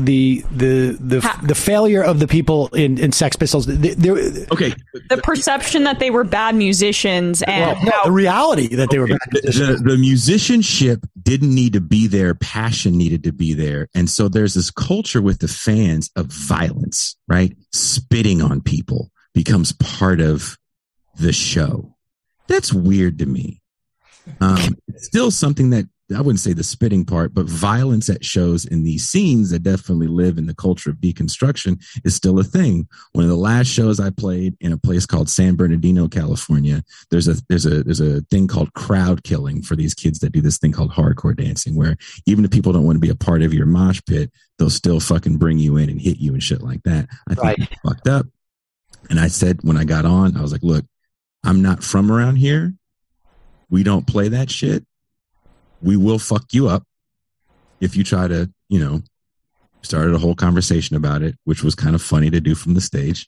failure of the people in Sex Pistols. The perception that they were bad musicians and the reality that they were bad musicians. The musicianship didn't need to be there. Passion needed to be there. And so there's this culture with the fans of violence, right? Spitting on people becomes part of the show. That's weird to me. It's still something that I wouldn't say the spitting part, but violence at shows in these scenes that definitely live in the culture of deconstruction is still a thing. One of the last shows I played in a place called San Bernardino, California, there's a thing called crowd killing for these kids that do this thing called hardcore dancing, where even if people don't want to be a part of your mosh pit, they'll still fucking bring you in and hit you and shit like that. I think it's fucked up. And I said, when I got on, I was like, look, I'm not from around here. We don't play that shit. We will fuck you up if you try to, started a whole conversation about it, which was kind of funny to do from the stage.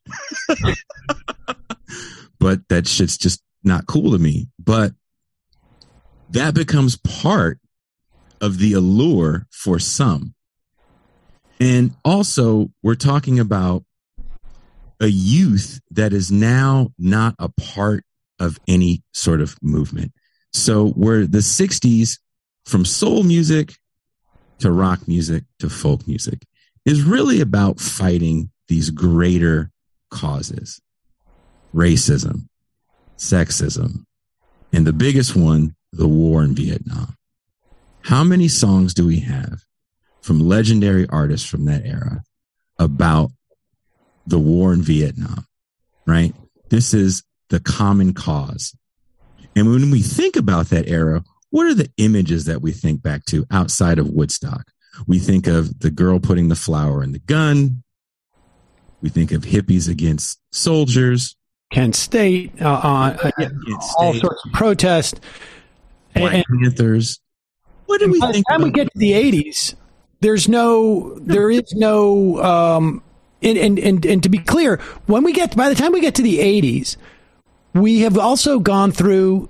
But that shit's just not cool to me. But that becomes part of the allure for some. And also, we're talking about a youth that is now not a part of any sort of movement. So where the 60s, from soul music to rock music to folk music, is really about fighting these greater causes: racism, sexism, and the biggest one, the war in Vietnam. How many songs do we have from legendary artists from that era about the war in Vietnam, right? This is the common cause. And when we think about that era, what are the images that we think back to outside of Woodstock? We think of the girl putting the flower in the gun. We think of hippies against soldiers. Kent State, all sorts of protests. Black Panthers. What do we by think? The time we get to the 80s, there is no, and to be clear, by the time we get to the 80s, we have also gone through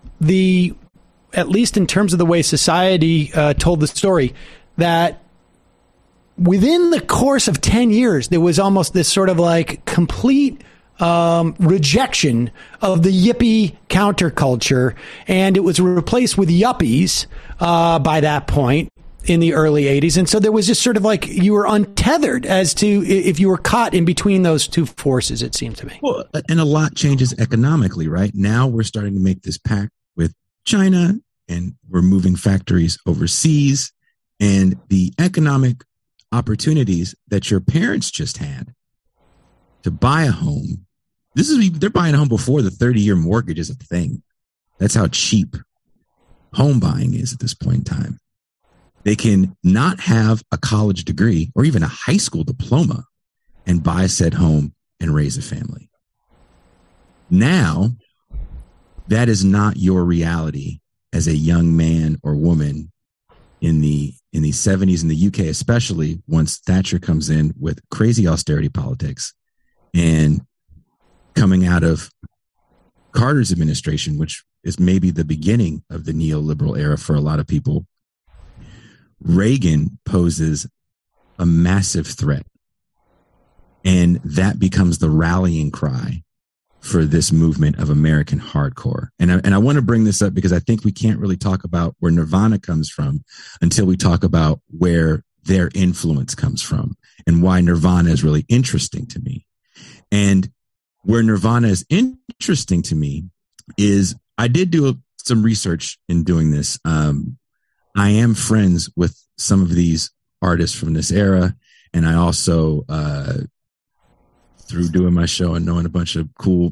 at least in terms of the way society told the story, that within the course of 10 years, there was almost this sort of like complete rejection of the yippie counterculture, and it was replaced with yuppies by that point in the early 80s. And so there was just sort of like you were untethered as to if you were caught in between those two forces, it seemed to me. Well, and a lot changes economically, right? Now we're starting to make this pact with China, and we're moving factories overseas, and the economic opportunities that your parents just had to buy a home. They're buying a home before the 30-year mortgage is a thing. That's how cheap home buying is at this point in time. They can not have a college degree or even a high school diploma and buy said home and raise a family. Now, that is not your reality as a young man or woman in the 70s in the UK, especially once Thatcher comes in with crazy austerity politics, and coming out of Carter's administration, which is maybe the beginning of the neoliberal era for a lot of people. Reagan poses a massive threat, and that becomes the rallying cry for this movement of American hardcore. And I want to bring this up because I think we can't really talk about where Nirvana comes from until we talk about where their influence comes from and why Nirvana is really interesting to me. And where Nirvana is interesting to me is I did do some research in doing this. I am friends with some of these artists from this era. And I also, through doing my show and knowing a bunch of cool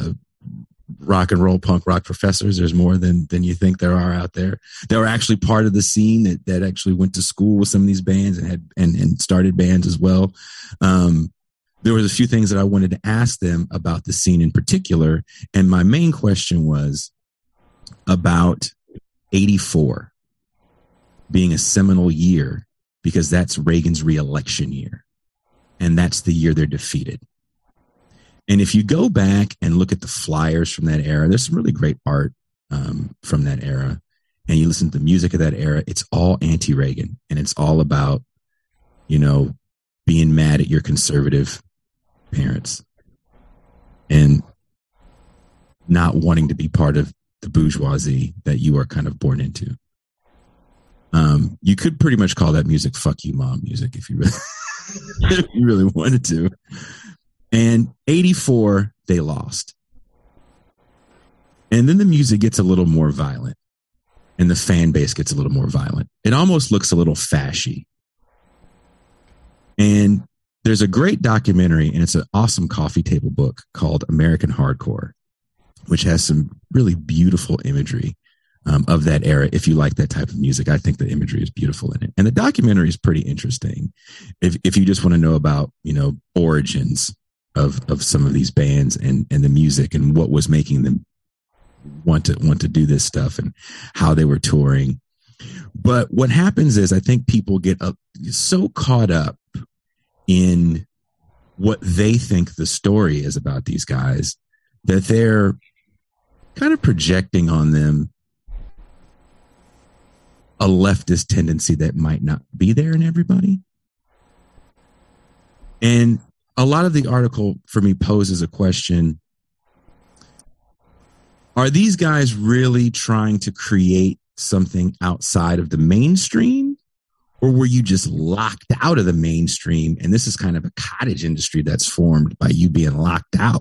rock and roll punk rock professors, there's more than you think there are out there. They were actually part of the scene that actually went to school with some of these bands and had and started bands as well. There was a few things that I wanted to ask them about the scene in particular. And my main question was about 84 being a seminal year, because that's Reagan's reelection year. And that's the year they're defeated. And if you go back and look at the flyers from that era, there's some really great art from that era. And you listen to the music of that era, it's all anti-Reagan. And it's all about, being mad at your conservative parents and not wanting to be part of the bourgeoisie that you are kind of born into. You could pretty much call that music "fuck you, mom" music if you really, if you really wanted to. And 84, they lost. And then the music gets a little more violent, and the fan base gets a little more violent. It almost looks a little fashy. And there's a great documentary, and it's an awesome coffee table book called American Hardcore, which has some really beautiful imagery of that era. If you like that type of music, I think the imagery is beautiful in it. And the documentary is pretty interesting. If you just want to know about, origins of some of these bands and the music and what was making them want to do this stuff and how they were touring. But what happens is I think people get so caught up in what they think the story is about these guys that they're kind of projecting on them a leftist tendency that might not be there in everybody. And a lot of the article for me poses a question. Are these guys really trying to create something outside of the mainstream? Or were you just locked out of the mainstream? And this is kind of a cottage industry that's formed by you being locked out.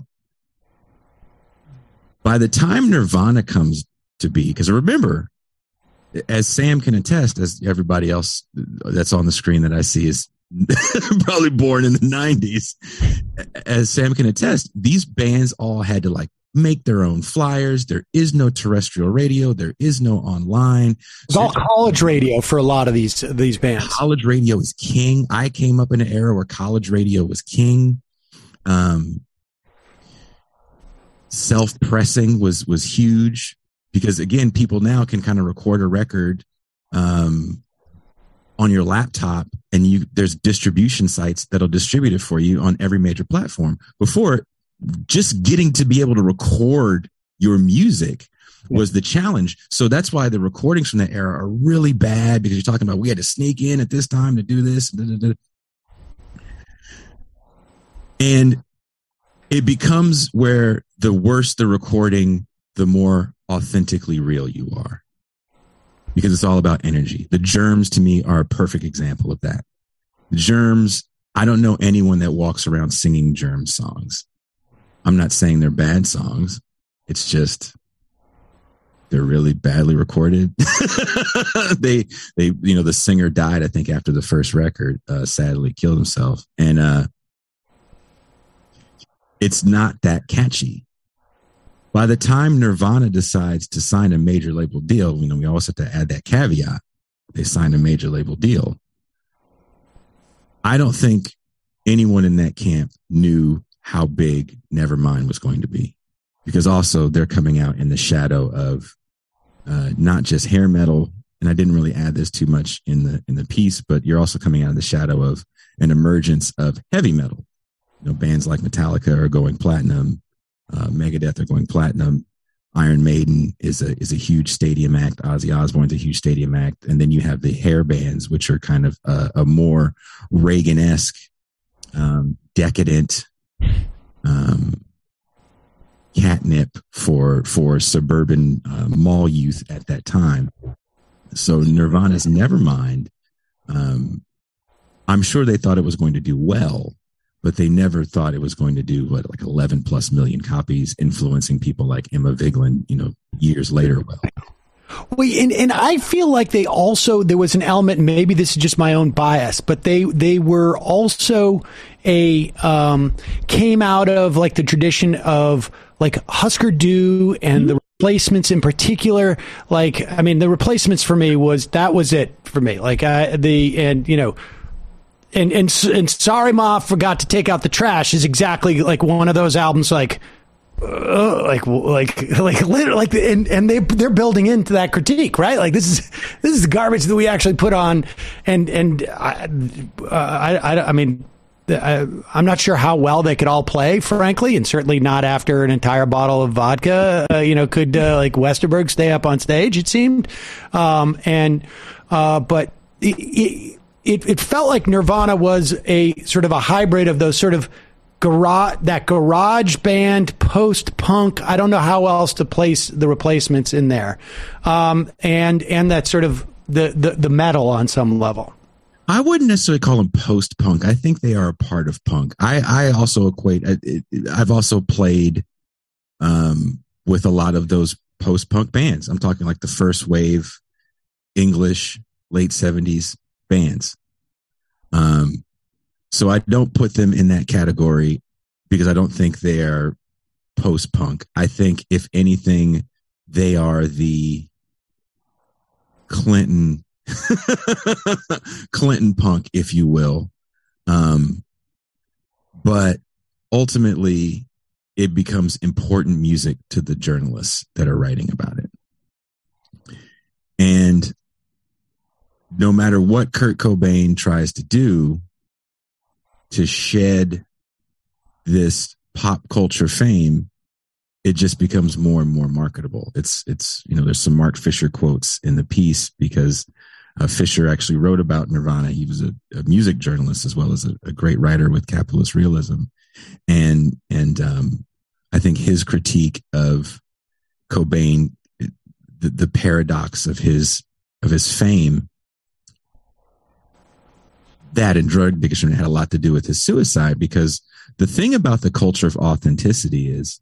By the time Nirvana comes to be, because remember, as Sam can attest, as everybody else that's on the screen that I see is probably born in the 90s, as Sam can attest, these bands all had to like make their own flyers. There is no terrestrial radio. There is no online. It's all college radio for a lot of these bands. College radio is king. I came up in an era where college radio was king. Self-pressing was huge because, again, people now can kind of record a record on your laptop, and there's distribution sites that'll distribute it for you on every major platform. Before, just getting to be able to record your music was the challenge. So that's why the recordings from that era are really bad, because you're talking about we had to sneak in at this time to do this. And it becomes where the worse the recording, the more authentically real you are, because it's all about energy. The Germs, to me, are a perfect example of that. The Germs, I don't know anyone that walks around singing Germs songs. I'm not saying they're bad songs. It's just they're really badly recorded. The singer died, I think, after the first record, sadly killed himself. And it's not that catchy. By the time Nirvana decides to sign a major label deal, we always have to add that caveat. They signed a major label deal. I don't think anyone in that camp knew how big Nevermind was going to be, because also they're coming out in the shadow of not just hair metal. And I didn't really add this too much in the piece, but you're also coming out of the shadow of an emergence of heavy metal. Bands like Metallica are going platinum. Megadeth are going platinum. Iron Maiden is a huge stadium act. Ozzy Osbourne's a huge stadium act. And then you have the hair bands, which are kind of a more Reagan-esque, decadent catnip for suburban mall youth at that time. So Nirvana's Nevermind, I'm sure they thought it was going to do well, but they never thought it was going to do like 11 plus million copies, influencing people like Emma Vigeland, years later. Well, and I feel like there was an element, maybe this is just my own bias, but they were also came out of like the tradition of like Husker Du and the Replacements in particular. Like, I mean, the Replacements for me was it for me. Like And Sorry Ma Forgot to Take Out the Trash is exactly like one of those albums, like literally, and they're building into that critique, right? Like this is garbage that we actually put on, and I mean, I'm not sure how well they could all play, frankly, and certainly not after an entire bottle of vodka. Could like Westerberg stay up on stage? It seemed, but. It felt like Nirvana was a sort of a hybrid of those sort of garage band post-punk. I don't know how else to place the Replacements in there, and that sort of the metal on some level. I wouldn't necessarily call them post-punk. I think they are a part of punk. I also equate. I've also played with a lot of those post-punk bands. I'm talking like the first wave English late 70s bands. So I don't put them in that category because I don't think they are post-punk. I think if anything, they are the Clinton punk, if you will. But ultimately it becomes important music to the journalists that are writing about it. And no matter what Kurt Cobain tries to do to shed this pop culture fame, it just becomes more and more marketable. It's there's some Mark Fisher quotes in the piece because Fisher actually wrote about Nirvana. He was a music journalist as well as a great writer with Capitalist Realism. And I think his critique of Cobain, the paradox of his fame, that and drug addiction had a lot to do with his suicide, because the thing about the culture of authenticity is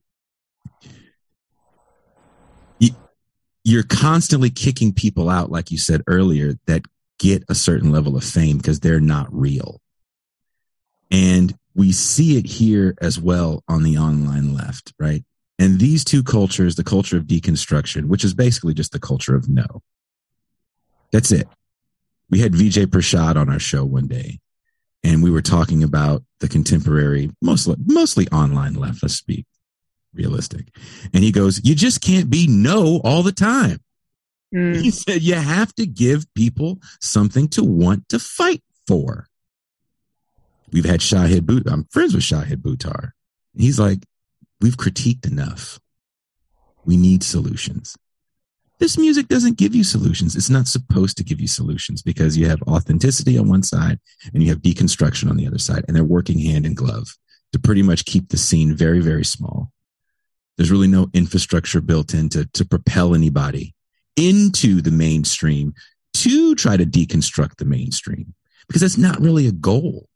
you're constantly kicking people out, like you said earlier, that get a certain level of fame because they're not real. And we see it here as well on the online left, right? And these two cultures, the culture of deconstruction, which is basically just the culture of no. That's it. We had Vijay Prashad on our show one day, and we were talking about the contemporary, mostly online left, let's be realistic. And he goes, you just can't be no all the time. He said, you have to give people something to want to fight for. We've had Shahid Buttar. I'm friends with Shahid Buttar. He's like, we've critiqued enough. We need solutions. This music doesn't give you solutions. It's not supposed to give you solutions, because you have authenticity on one side and you have deconstruction on the other side, and they're working hand in glove to pretty much keep the scene very, very small. There's really no infrastructure built in to propel anybody into the mainstream to try to deconstruct the mainstream, because that's not really a goal.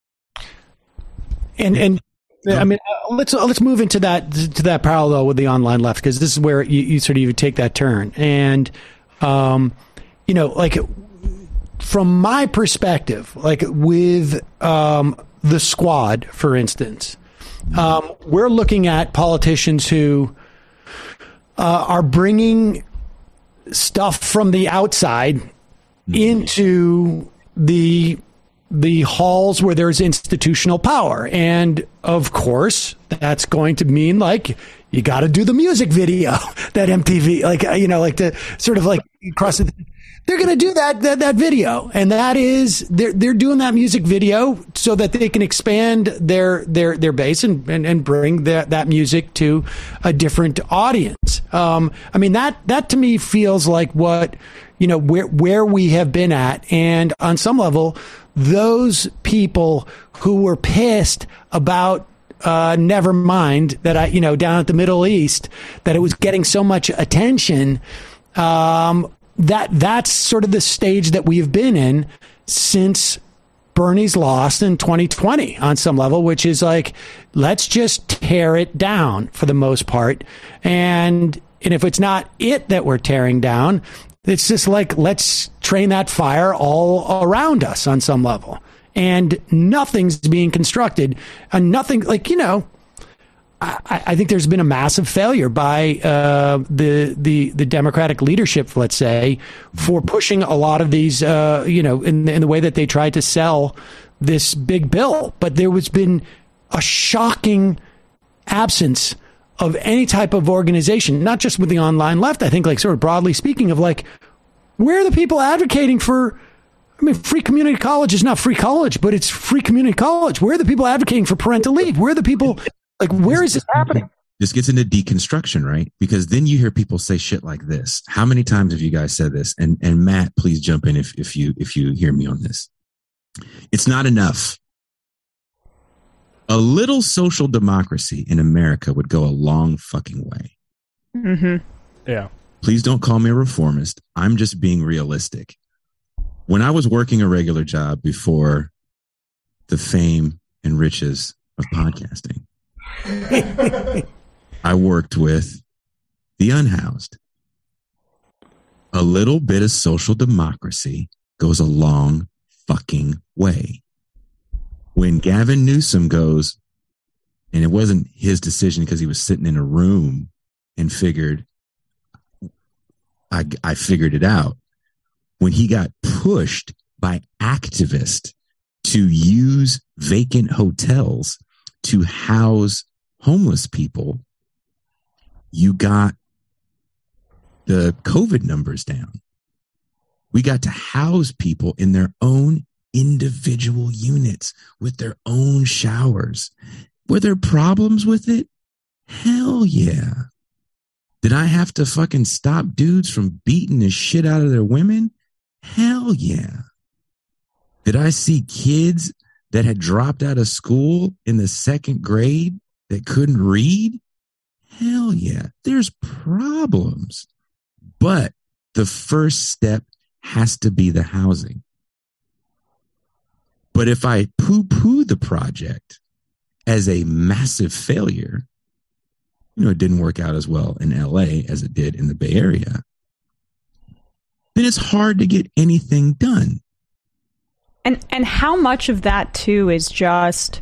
And I mean, let's move into that parallel with the online left, because this is where you sort of take that turn. And like from my perspective, like with the Squad, for instance, we're looking at politicians who are bringing stuff from the outside into the halls where there's institutional power. And of course, that's going to mean like you got to do the music video that MTV, like to sort of like cross it. They're going to do that video, and that is they're doing that music video so that they can expand their base and bring that music to a different audience. I mean, that to me feels like what, where we have been at. And on some level, those people who were pissed about Nevermind, that down at the Middle East, that it was getting so much attention, that's sort of the stage that we have been in since Bernie's lost in 2020 on some level, which is like, let's just tear it down for the most part. And if it's not it that we're tearing down, it's just like, let's train that fire all around us on some level. And nothing's being constructed, and nothing I think there's been a massive failure by the Democratic leadership, let's say, for pushing a lot of these, in the way that they tried to sell this big bill. But there has been a shocking absence of any type of organization, not just with the online left. I think, like, sort of broadly speaking, of like, where are the people advocating for? I mean, free community college is not free college, but it's free community college. Where are the people advocating for parental leave? Where are the people? Like, where is this happening? This gets into deconstruction, right? Because then you hear people say shit like this. How many times have you guys said this? And Matt, please jump in if you hear me on this. It's not enough. A little social democracy in America would go a long fucking way. Mm-hmm. Yeah. Please don't call me a reformist. I'm just being realistic. When I was working a regular job before the fame and riches of podcasting, I worked with the unhoused. A little bit of social democracy goes a long fucking way. When Gavin Newsom goes, and it wasn't his decision because he was sitting in a room and figured, I figured it out. When he got pushed by activists to use vacant hotels to house homeless people, you got the COVID numbers down. We got to house people in their own individual units with their own showers. Were there problems with it? Hell yeah. Did I have to fucking stop dudes from beating the shit out of their women? Hell yeah. Did I see kids that had dropped out of school in the second grade that couldn't read? Hell yeah. There's problems. But the first step has to be the housing. But if I poo-poo the project as a massive failure, it didn't work out as well in LA as it did in the Bay Area, then it's hard to get anything done. And how much of that too is just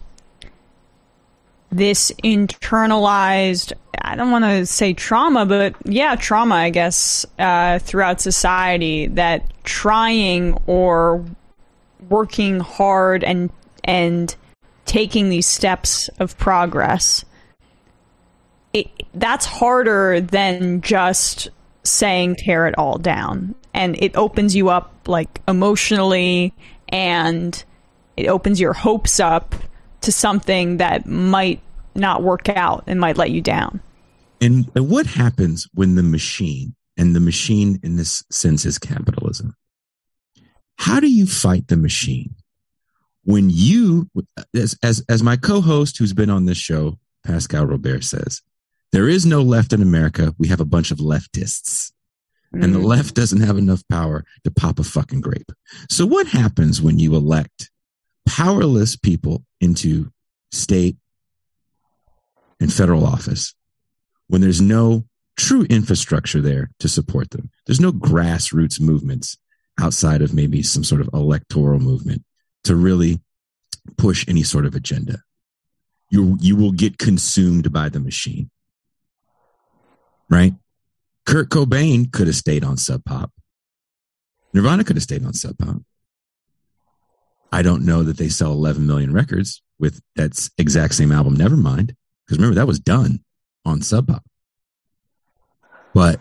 this internalized, I don't want to say trauma, but yeah, trauma, I guess, throughout society, that trying or working hard and taking these steps of progress, that's harder than just saying tear it all down. And it opens you up like emotionally, and it opens your hopes up to something that might not work out and might let you down. And what happens when the machine, and the machine in this sense is capitalism, how do you fight the machine? When you, as my co-host who's been on this show, Pascal Robert, says, there is no left in America. We have a bunch of leftists. And the left doesn't have enough power to pop a fucking grape. So what happens when you elect powerless people into state and federal office when there's no true infrastructure there to support them? There's no grassroots movements outside of maybe some sort of electoral movement to really push any sort of agenda. You will get consumed by the machine, right? Kurt Cobain could have stayed on Sub Pop. Nirvana could have stayed on Sub Pop. I don't know that they sell 11 million records with that exact same album, Nevermind, because remember, that was done on Sub Pop. But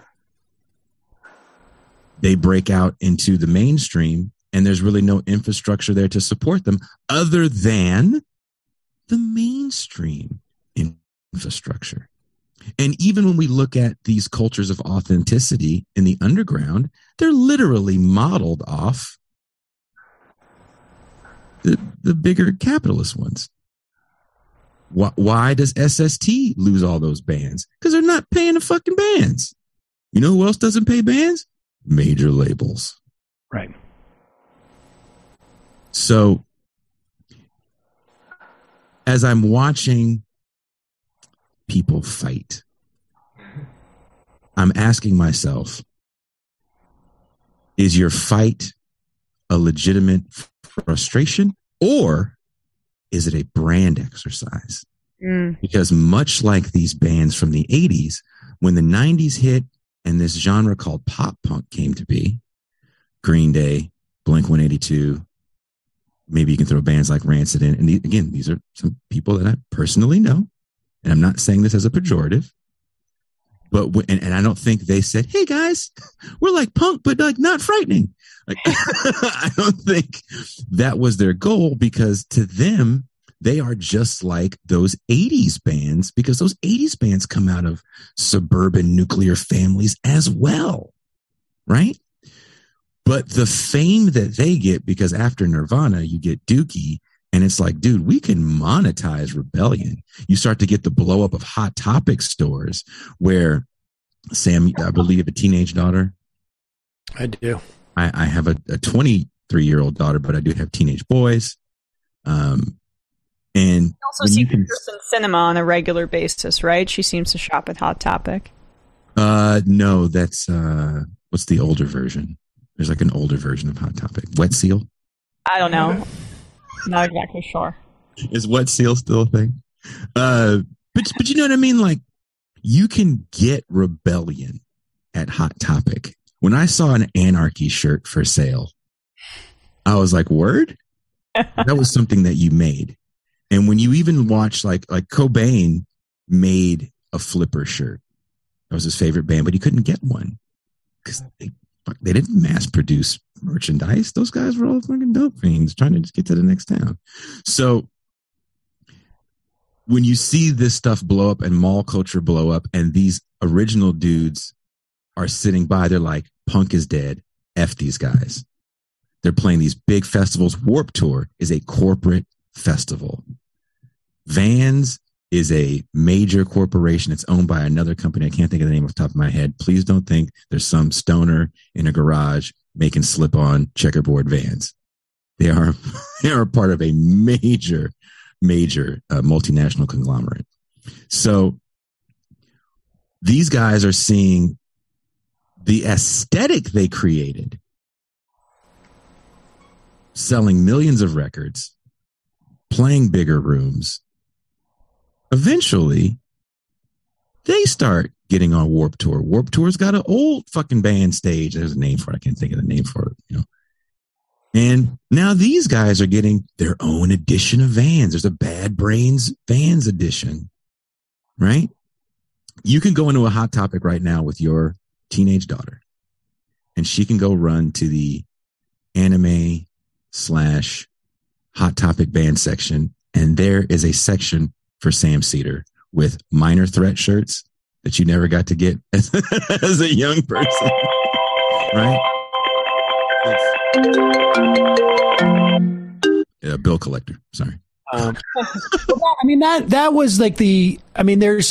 they break out into the mainstream, and there's really no infrastructure there to support them other than the mainstream infrastructure. And even when we look at these cultures of authenticity in the underground, they're literally modeled off the bigger capitalist ones. Why does SST lose all those bands? Because they're not paying the fucking bands. You know who else doesn't pay bands? Major labels. Right. So as I'm watching people fight, I'm asking myself, is your fight a legitimate frustration, or is it a brand exercise? Because much like these bands from the 80s, when the 90s hit and this genre called pop punk came to be, Green Day, Blink-182, maybe you can throw bands like Rancid in. And again, these are some people that I personally know. And I'm not saying this as a pejorative, but and I don't think they said, "Hey guys, we're like punk, but like not frightening." Like, I don't think that was their goal, because to them, they are just like those 80s bands, because those 80s bands come out of suburban nuclear families as well, right? But the fame that they get, because after Nirvana, you get Dookie. And it's like, dude, we can monetize rebellion. You start to get the blow up of Hot Topic stores where, Sam, I believe you have a teenage daughter. I do. I have a 23-year-old daughter, but I do have teenage boys. And you also see Kirsten Cinema on a regular basis, right? She seems to shop at Hot Topic. No, that's what's the older version? There's like an older version of Hot Topic. Wet Seal? I don't know. Not exactly sure. Is Wet Seal still a thing? But you know what I mean? Like, you can get rebellion at Hot Topic. When I saw an Anarchy shirt for sale, I was like, word? That was something that you made. And when you even watch, like Cobain made a Flipper shirt. That was his favorite band, but he couldn't get one because they didn't mass produce merchandise. Those guys were all fucking dope fiends trying to just get to the next town. So when you see this stuff blow up and mall culture blow up, and these original dudes are sitting by, they're like, punk is dead. F these guys. They're playing these big festivals. Warped Tour is a corporate festival. Vans is a major corporation. It's owned by another company. I can't think of the name off the top of my head. Please don't think there's some stoner in a garage making slip-on checkerboard Vans. They are part of a major multinational conglomerate. So these guys are seeing the aesthetic they created, selling millions of records, playing bigger rooms. Eventually, they start getting on Warped Tour. Warped Tour's got an old fucking band stage. There's a name for it. I can't think of the name for it, And now these guys are getting their own edition of Vans. There's a Bad Brains Vans edition, right? You can go into a Hot Topic right now with your teenage daughter, and she can go run to the anime / Hot Topic band section, and there is a section for Sam Cedar with Minor Threat shirts that you never got to get as a young person, right? Bill collector. Sorry. I mean that was like the. I mean, this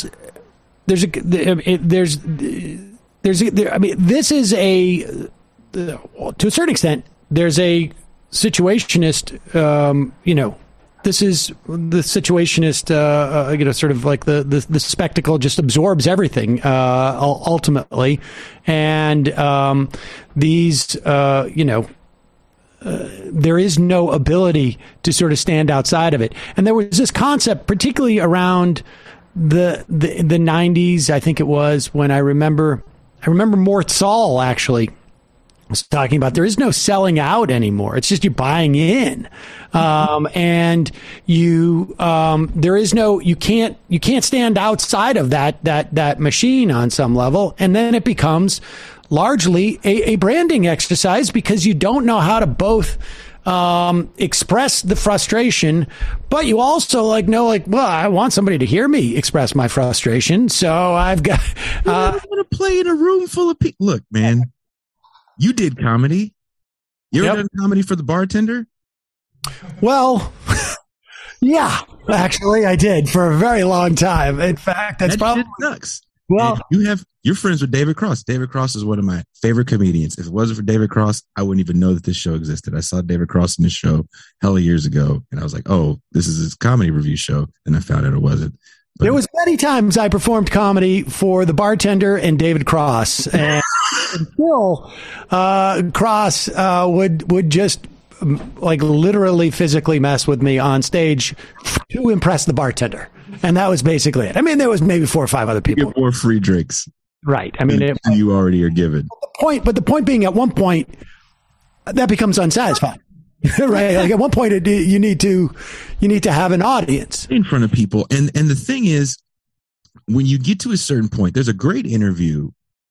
is a to a certain extent. There's a situationist. This is the situationist. Sort of like the spectacle just absorbs everything ultimately, and these. There is no ability to sort of stand outside of it. And there was this concept, particularly around the 90s, I think it was, when I remember Mort Saul actually was talking about there is no selling out anymore. It's just you buying in. And there is no, you can't stand outside of that machine on some level. And then it becomes largely a branding exercise because you don't know how to both express the frustration, but you also well, I want somebody to hear me express my frustration, so I've got. I'm going to play in a room full of people. Look, man, you did comedy. You ever done comedy for The Bartender? Well, yeah, actually, I did for a very long time. In fact, that's probably sucks. Well, you're friends with David Cross. David Cross is one of my favorite comedians. If it wasn't for David Cross, I wouldn't even know that this show existed. I saw David Cross in this show hella years ago, and I was like, oh, this is his comedy review show. And I found out it wasn't. But there was many times I performed comedy for The Bartender and David Cross. And until Cross would just literally physically mess with me on stage to impress The Bartender. And that was basically it. I mean, there was maybe 4 or 5 other people. Get more free drinks. Right. I mean, you already are given. But the point being, at one point, that becomes unsatisfying. Right. Like at one point, you need to have an audience in front of people. And the thing is, when you get to a certain point, there's a great interview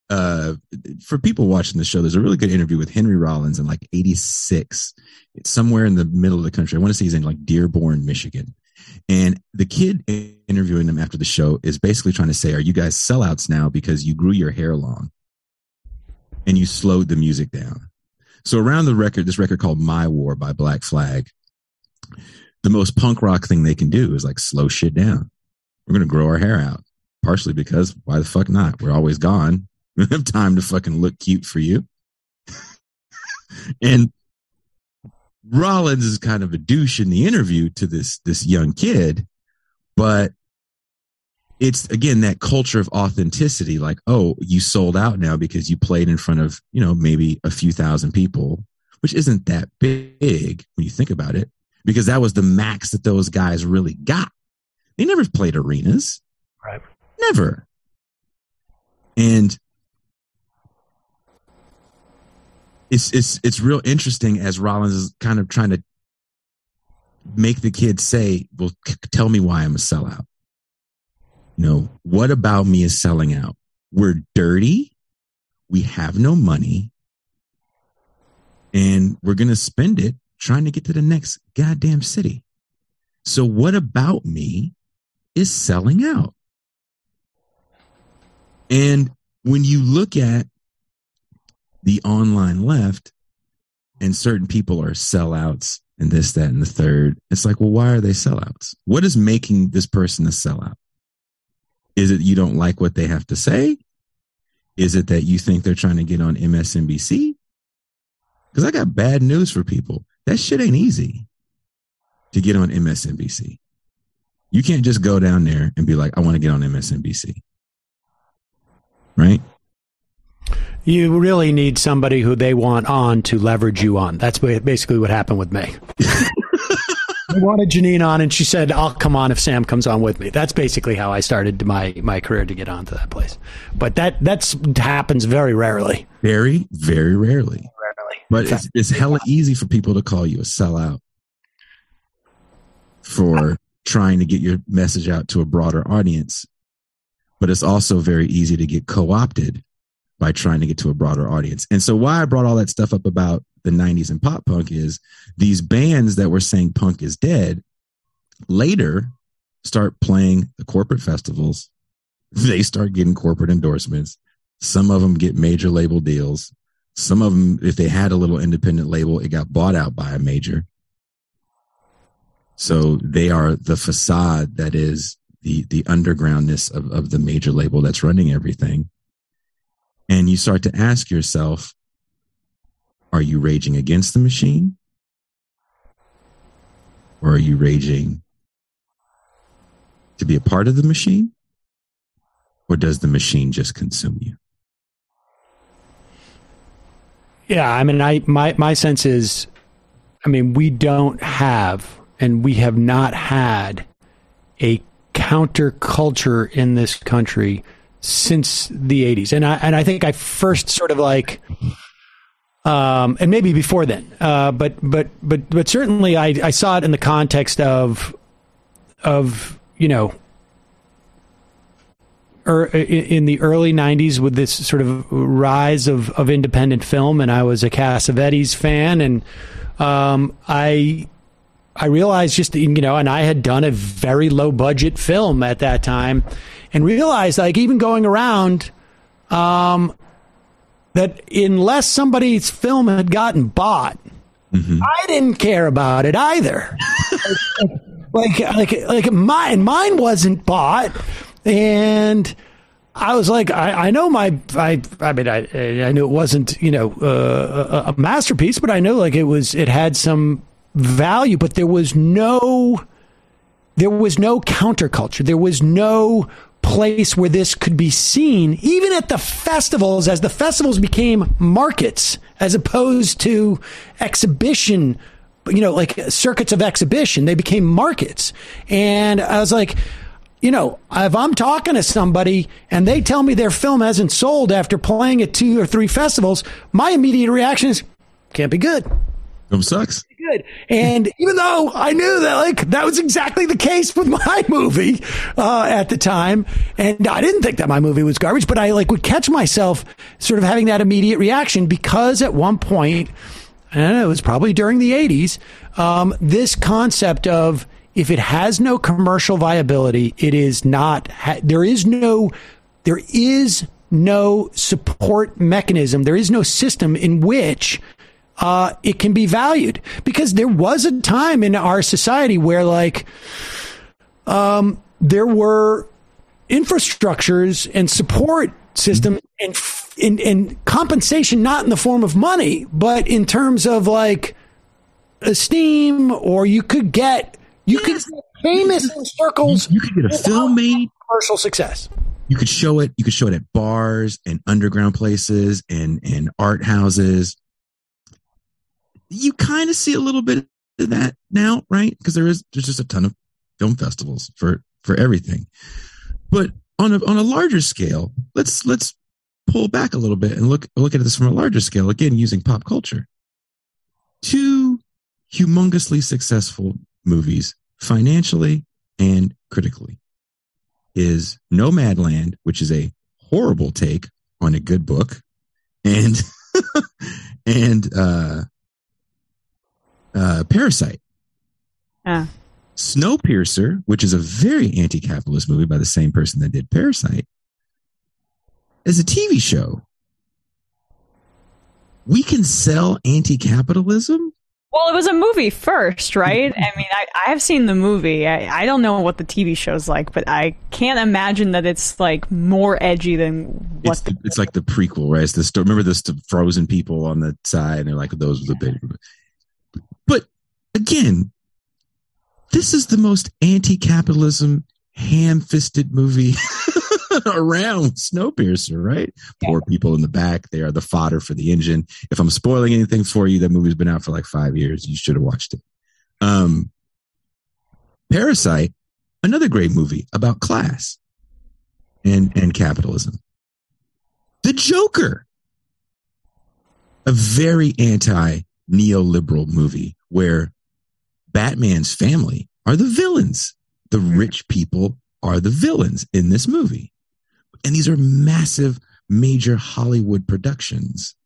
for people watching the show. There's a really good interview with Henry Rollins in like 86. It's somewhere in the middle of the country. I want to say he's in like Dearborn, Michigan. And the kid interviewing them after the show is basically trying to say, are you guys sellouts now because you grew your hair long and you slowed the music down? So around this record called My War by Black Flag, the most punk rock thing they can do is like slow shit down. We're going to grow our hair out, partially because why the fuck not? We're always gone. We don't have time to fucking look cute for you. And Rollins is kind of a douche in the interview to this young kid, but it's again that culture of authenticity. Like, oh, you sold out now because you played in front of maybe a few thousand people, which isn't that big when you think about it, because that was the max that those guys really got. They never played arenas, right? Never. And it's real interesting as Rollins is kind of trying to make the kid say, well, tell me why I'm a sellout. What about me is selling out? We're dirty. We have no money. And we're going to spend it trying to get to the next goddamn city. So what about me is selling out? And when you look at the online left, and certain people are sellouts and this, that, and the third. It's like, well, why are they sellouts? What is making this person a sellout? Is it you don't like what they have to say? Is it that you think they're trying to get on MSNBC? Because I got bad news for people. That shit ain't easy to get on MSNBC. You can't just go down there and be like, I want to get on MSNBC. Right? You really need somebody who they want on to leverage you on. That's basically what happened with me. I wanted Janine on, and she said, I'll come on if Sam comes on with me. That's basically how I started my career to get onto that place. But that happens very rarely. Very, very rarely. But it's hella easy for people to call you a sellout for trying to get your message out to a broader audience. But it's also very easy to get co-opted by trying to get to a broader audience. And so why I brought all that stuff up about the 90s and pop punk is these bands that were saying punk is dead later start playing the corporate festivals. They start getting corporate endorsements. Some of them get major label deals. Some of them, if they had a little independent label, it got bought out by a major. So they are the facade that is the undergroundness of the major label that's running everything. And you start to ask yourself, are you raging against the machine? Or are you raging to be a part of the machine? Or does the machine just consume you? Yeah, I mean, my sense is, I mean, we don't have, and we have not had a counterculture in this country since the 80s. And I think I first sort of like, and maybe before then, but certainly I saw it in the context of, you know, or in the early 90s with this sort of rise of independent film. And I was a Cassavetes fan, and I realized just, you know, and I had done a very low budget film at that time, and realized, like, even going around, that unless somebody's film had gotten bought, I didn't care about it either. like mine wasn't bought. And I was like, I know I knew it wasn't, you know, a masterpiece, but I know like it had some value, but there was no counterculture. There was no place where this could be seen, even at the festivals, as the festivals became markets as opposed to exhibition, you know, like circuits of exhibition. They became markets. And I was like, you know, if I'm talking to somebody and they tell me their film hasn't sold after playing at 2 or 3 festivals, my immediate reaction is, can't be good. Film sucks. Good. And even though I knew that, like, that was exactly the case with my movie at the time, and I didn't think that my movie was garbage, but I like would catch myself sort of having that immediate reaction because at one point, and it was probably during the 80s, this concept of, if it has no commercial viability, it is not, there is no support mechanism. There is no system in which it can be valued, because there was a time in our society where, like, there were infrastructures and support systems and compensation, not in the form of money, but in terms of like esteem, or you could get famous in circles. You could get a film made, commercial success. You could show it. You could show it at bars and underground places and art houses. You kind of see a little bit of that now, right? Because there's just a ton of film festivals for everything. But on a larger scale, let's pull back a little bit and look at this from a larger scale. Again, using pop culture. 2 humongously successful movies, financially and critically, is Nomadland, which is a horrible take on a good book, and Parasite. Snowpiercer, which is a very anti-capitalist movie by the same person that did Parasite, is a TV show. we can sell anti-capitalism? Well, it was a movie first, right? I mean, I have seen the movie. I don't know what the TV show's like, but I can't imagine that it's like more edgy than what it's like the prequel, right? It's the story. Remember the frozen people on the side, and they're like, those were the big. But again, this is the most anti-capitalism, ham-fisted movie around. Snowpiercer, right? Yeah. Poor people in the back. They are the fodder for the engine. If I'm spoiling anything for you, that movie's been out for like 5 years. You should have watched it. Parasite, another great movie about class and capitalism. The Joker, a very anti-neoliberal movie where Batman's family are the villains. The rich people are the villains in this movie. And these are massive, major Hollywood productions.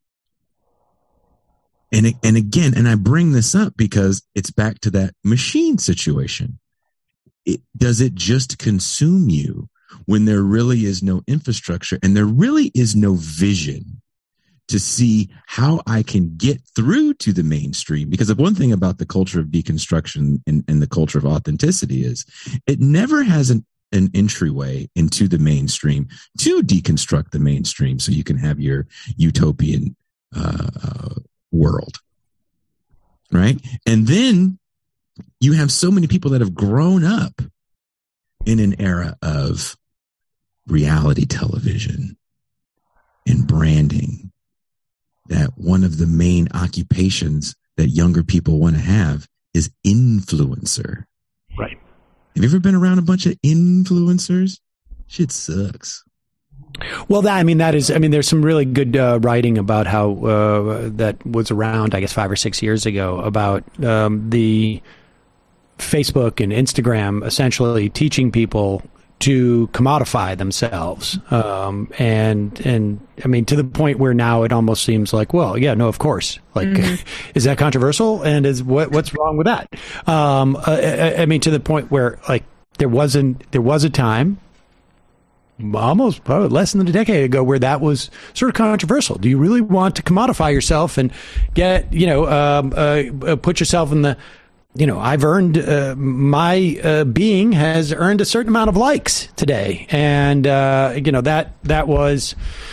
And again, and I bring this up because it's back to that machine situation. Does it just consume you when there really is no infrastructure and there really is no vision to see how I can get through to the mainstream? Because the one thing about the culture of deconstruction and the culture of authenticity is it never has an entryway into the mainstream to deconstruct the mainstream so you can have your utopian world, right? And then you have so many people that have grown up in an era of reality television and branding that one of the main occupations that younger people want to have is influencer. Right. Have you ever been around a bunch of influencers? Shit sucks. Well, there's some really good writing about how that was around, I guess, 5 or 6 years ago about the Facebook and Instagram essentially teaching people to commodify themselves. And I mean, to the point where now it almost seems like, well, yeah, no, of course. Like, is that controversial? And what's wrong with that? I mean, to the point where like there was a time almost probably less than a decade ago where that was sort of controversial. Do you really want to commodify yourself and get, put yourself in the, I've earned my being has earned a certain amount of likes today. And, that was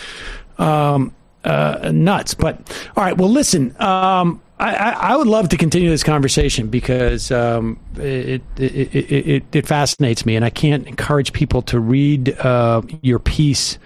nuts. But all right, well, listen, I would love to continue this conversation because it fascinates me, and I can't encourage people to read your piece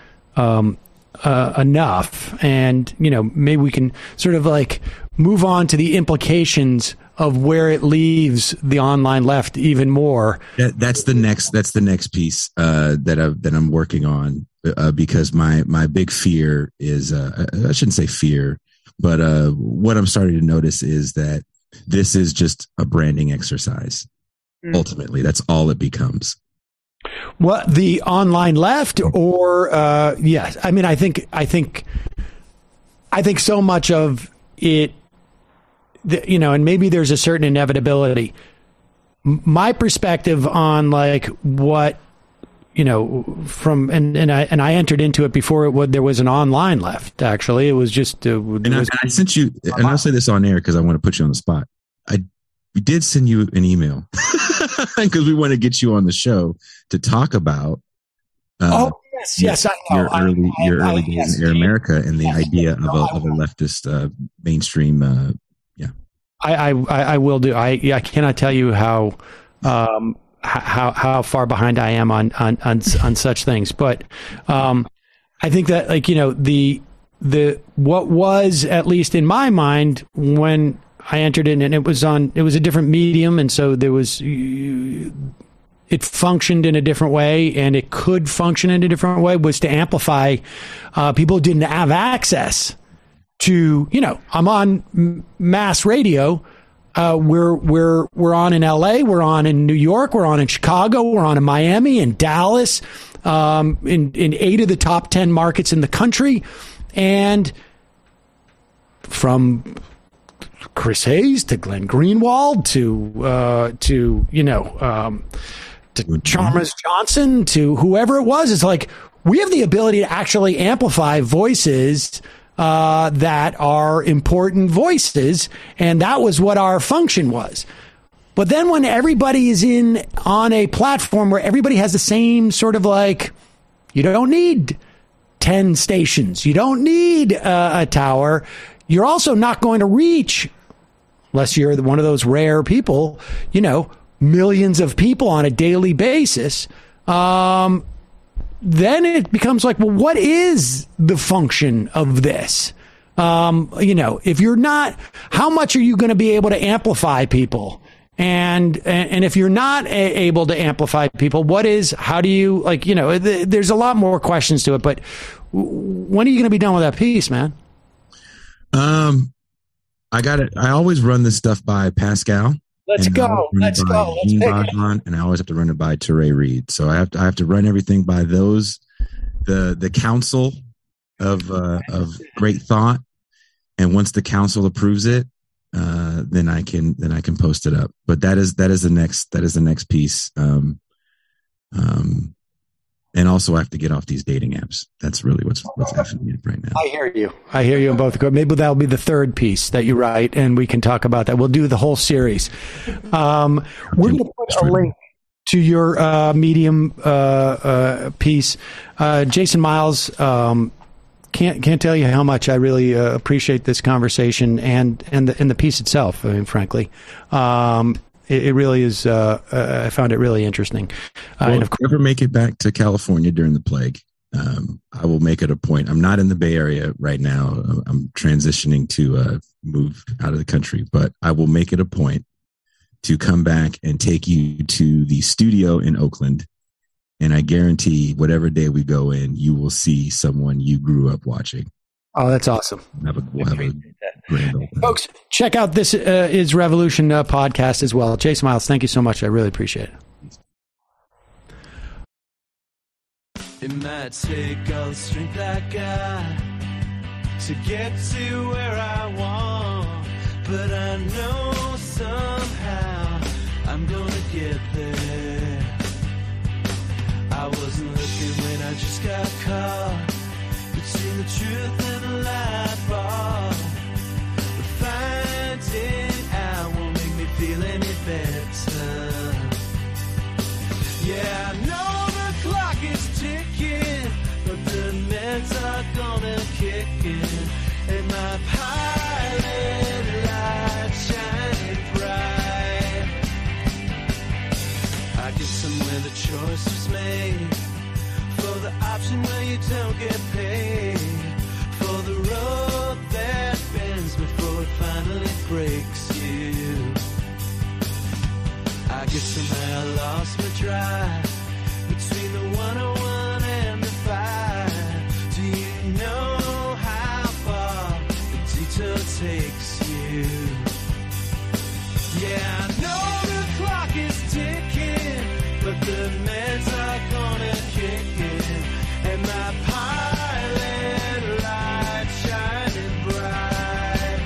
enough. And, maybe we can sort of like move on to the implications of where it leaves the online left even more. That's the next piece that I'm working on because my big fear is I shouldn't say fear, but what I'm starting to notice is that this is just a branding exercise. Ultimately, that's all it becomes. What, the online left, or yes? I mean, I think so much of it. And maybe there's a certain inevitability. My perspective on like what, from and I entered into it before there was an online left. Actually, it was just. I sent you, and I'll say this on air because I want to put you on the spot. We did send you an email because we want to get you on the show to talk about. Yes, I know. Your early days in Air America and the idea of a leftist mainstream. I will do. I cannot tell you how far behind I am on such things, but I think that the what was, at least in my mind when I entered in, and it was a different medium, and so it functioned in a different way, and it could function in a different way, was to amplify people who didn't have access to, I'm on mass radio. We're on in LA, we're on in New York, we're on in Chicago, we're on in Miami and Dallas, in 8 of the top 10 markets in the country. And from Chris Hayes to Glenn Greenwald to Chalmers Johnson to whoever it was, it's like we have the ability to actually amplify voices that are important voices, and that was what our function was. But then when everybody is on a platform where everybody has the same sort of like, you don't need 10 stations, you don't need a tower, you're also not going to reach, unless you're one of those rare people, millions of people on a daily basis. Then it becomes like, well, what is the function of this? If you're not, how much are you going to be able to amplify people? And if you're not able to amplify people, how do you, there's a lot more questions to it, but when are you going to be done with that piece, man? I got it. I always run this stuff by Pascal. Let's go. And I always have to run it by Teray Reed. So I have to run everything by those, the council of great thought. And once the council approves it, then I can post it up. But that is the next piece. And also I have to get off these dating apps. That's really what's happening right now. I hear you on both. Maybe that'll be the third piece that you write, and we can talk about that. We'll do the whole series. We're going to put a link to your Medium piece. Jason Miles, can't tell you how much I really appreciate this conversation and the piece itself. I mean, frankly, it really is. I found it really interesting. And if I ever make it back to California during the plague, I will make it a point. I'm not in the Bay Area right now. I'm transitioning to move out of the country, but I will make it a point to come back and take you to the studio in Oakland. And I guarantee whatever day we go in, you will see someone you grew up watching. Oh, that's awesome. We'll have a grand old time. Folks, check out This Is Revolution podcast as well. Jason Miles, thank you so much. I really appreciate it. It might take all the strength I got to get to where I want, but I know somehow I'm gonna get there. I wasn't looking when I just got caught between the truth and the light bar, but finding out won't make me feel any better. Yeah, I know the clock is ticking, but the meds are gonna kick in, and my pilot light shining bright. I get somewhere the choice was made, for the option where you don't get paid, for the road that bends before it finally breaks you. I guess somehow I lost my drive between the 101 and the 5. Do you know how far the detour takes you? Yeah, I know the clock is ticking, but the meds are gonna kick in, and my pilot light shining bright.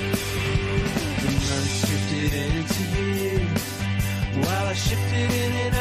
The months drifted into years while I shifted in and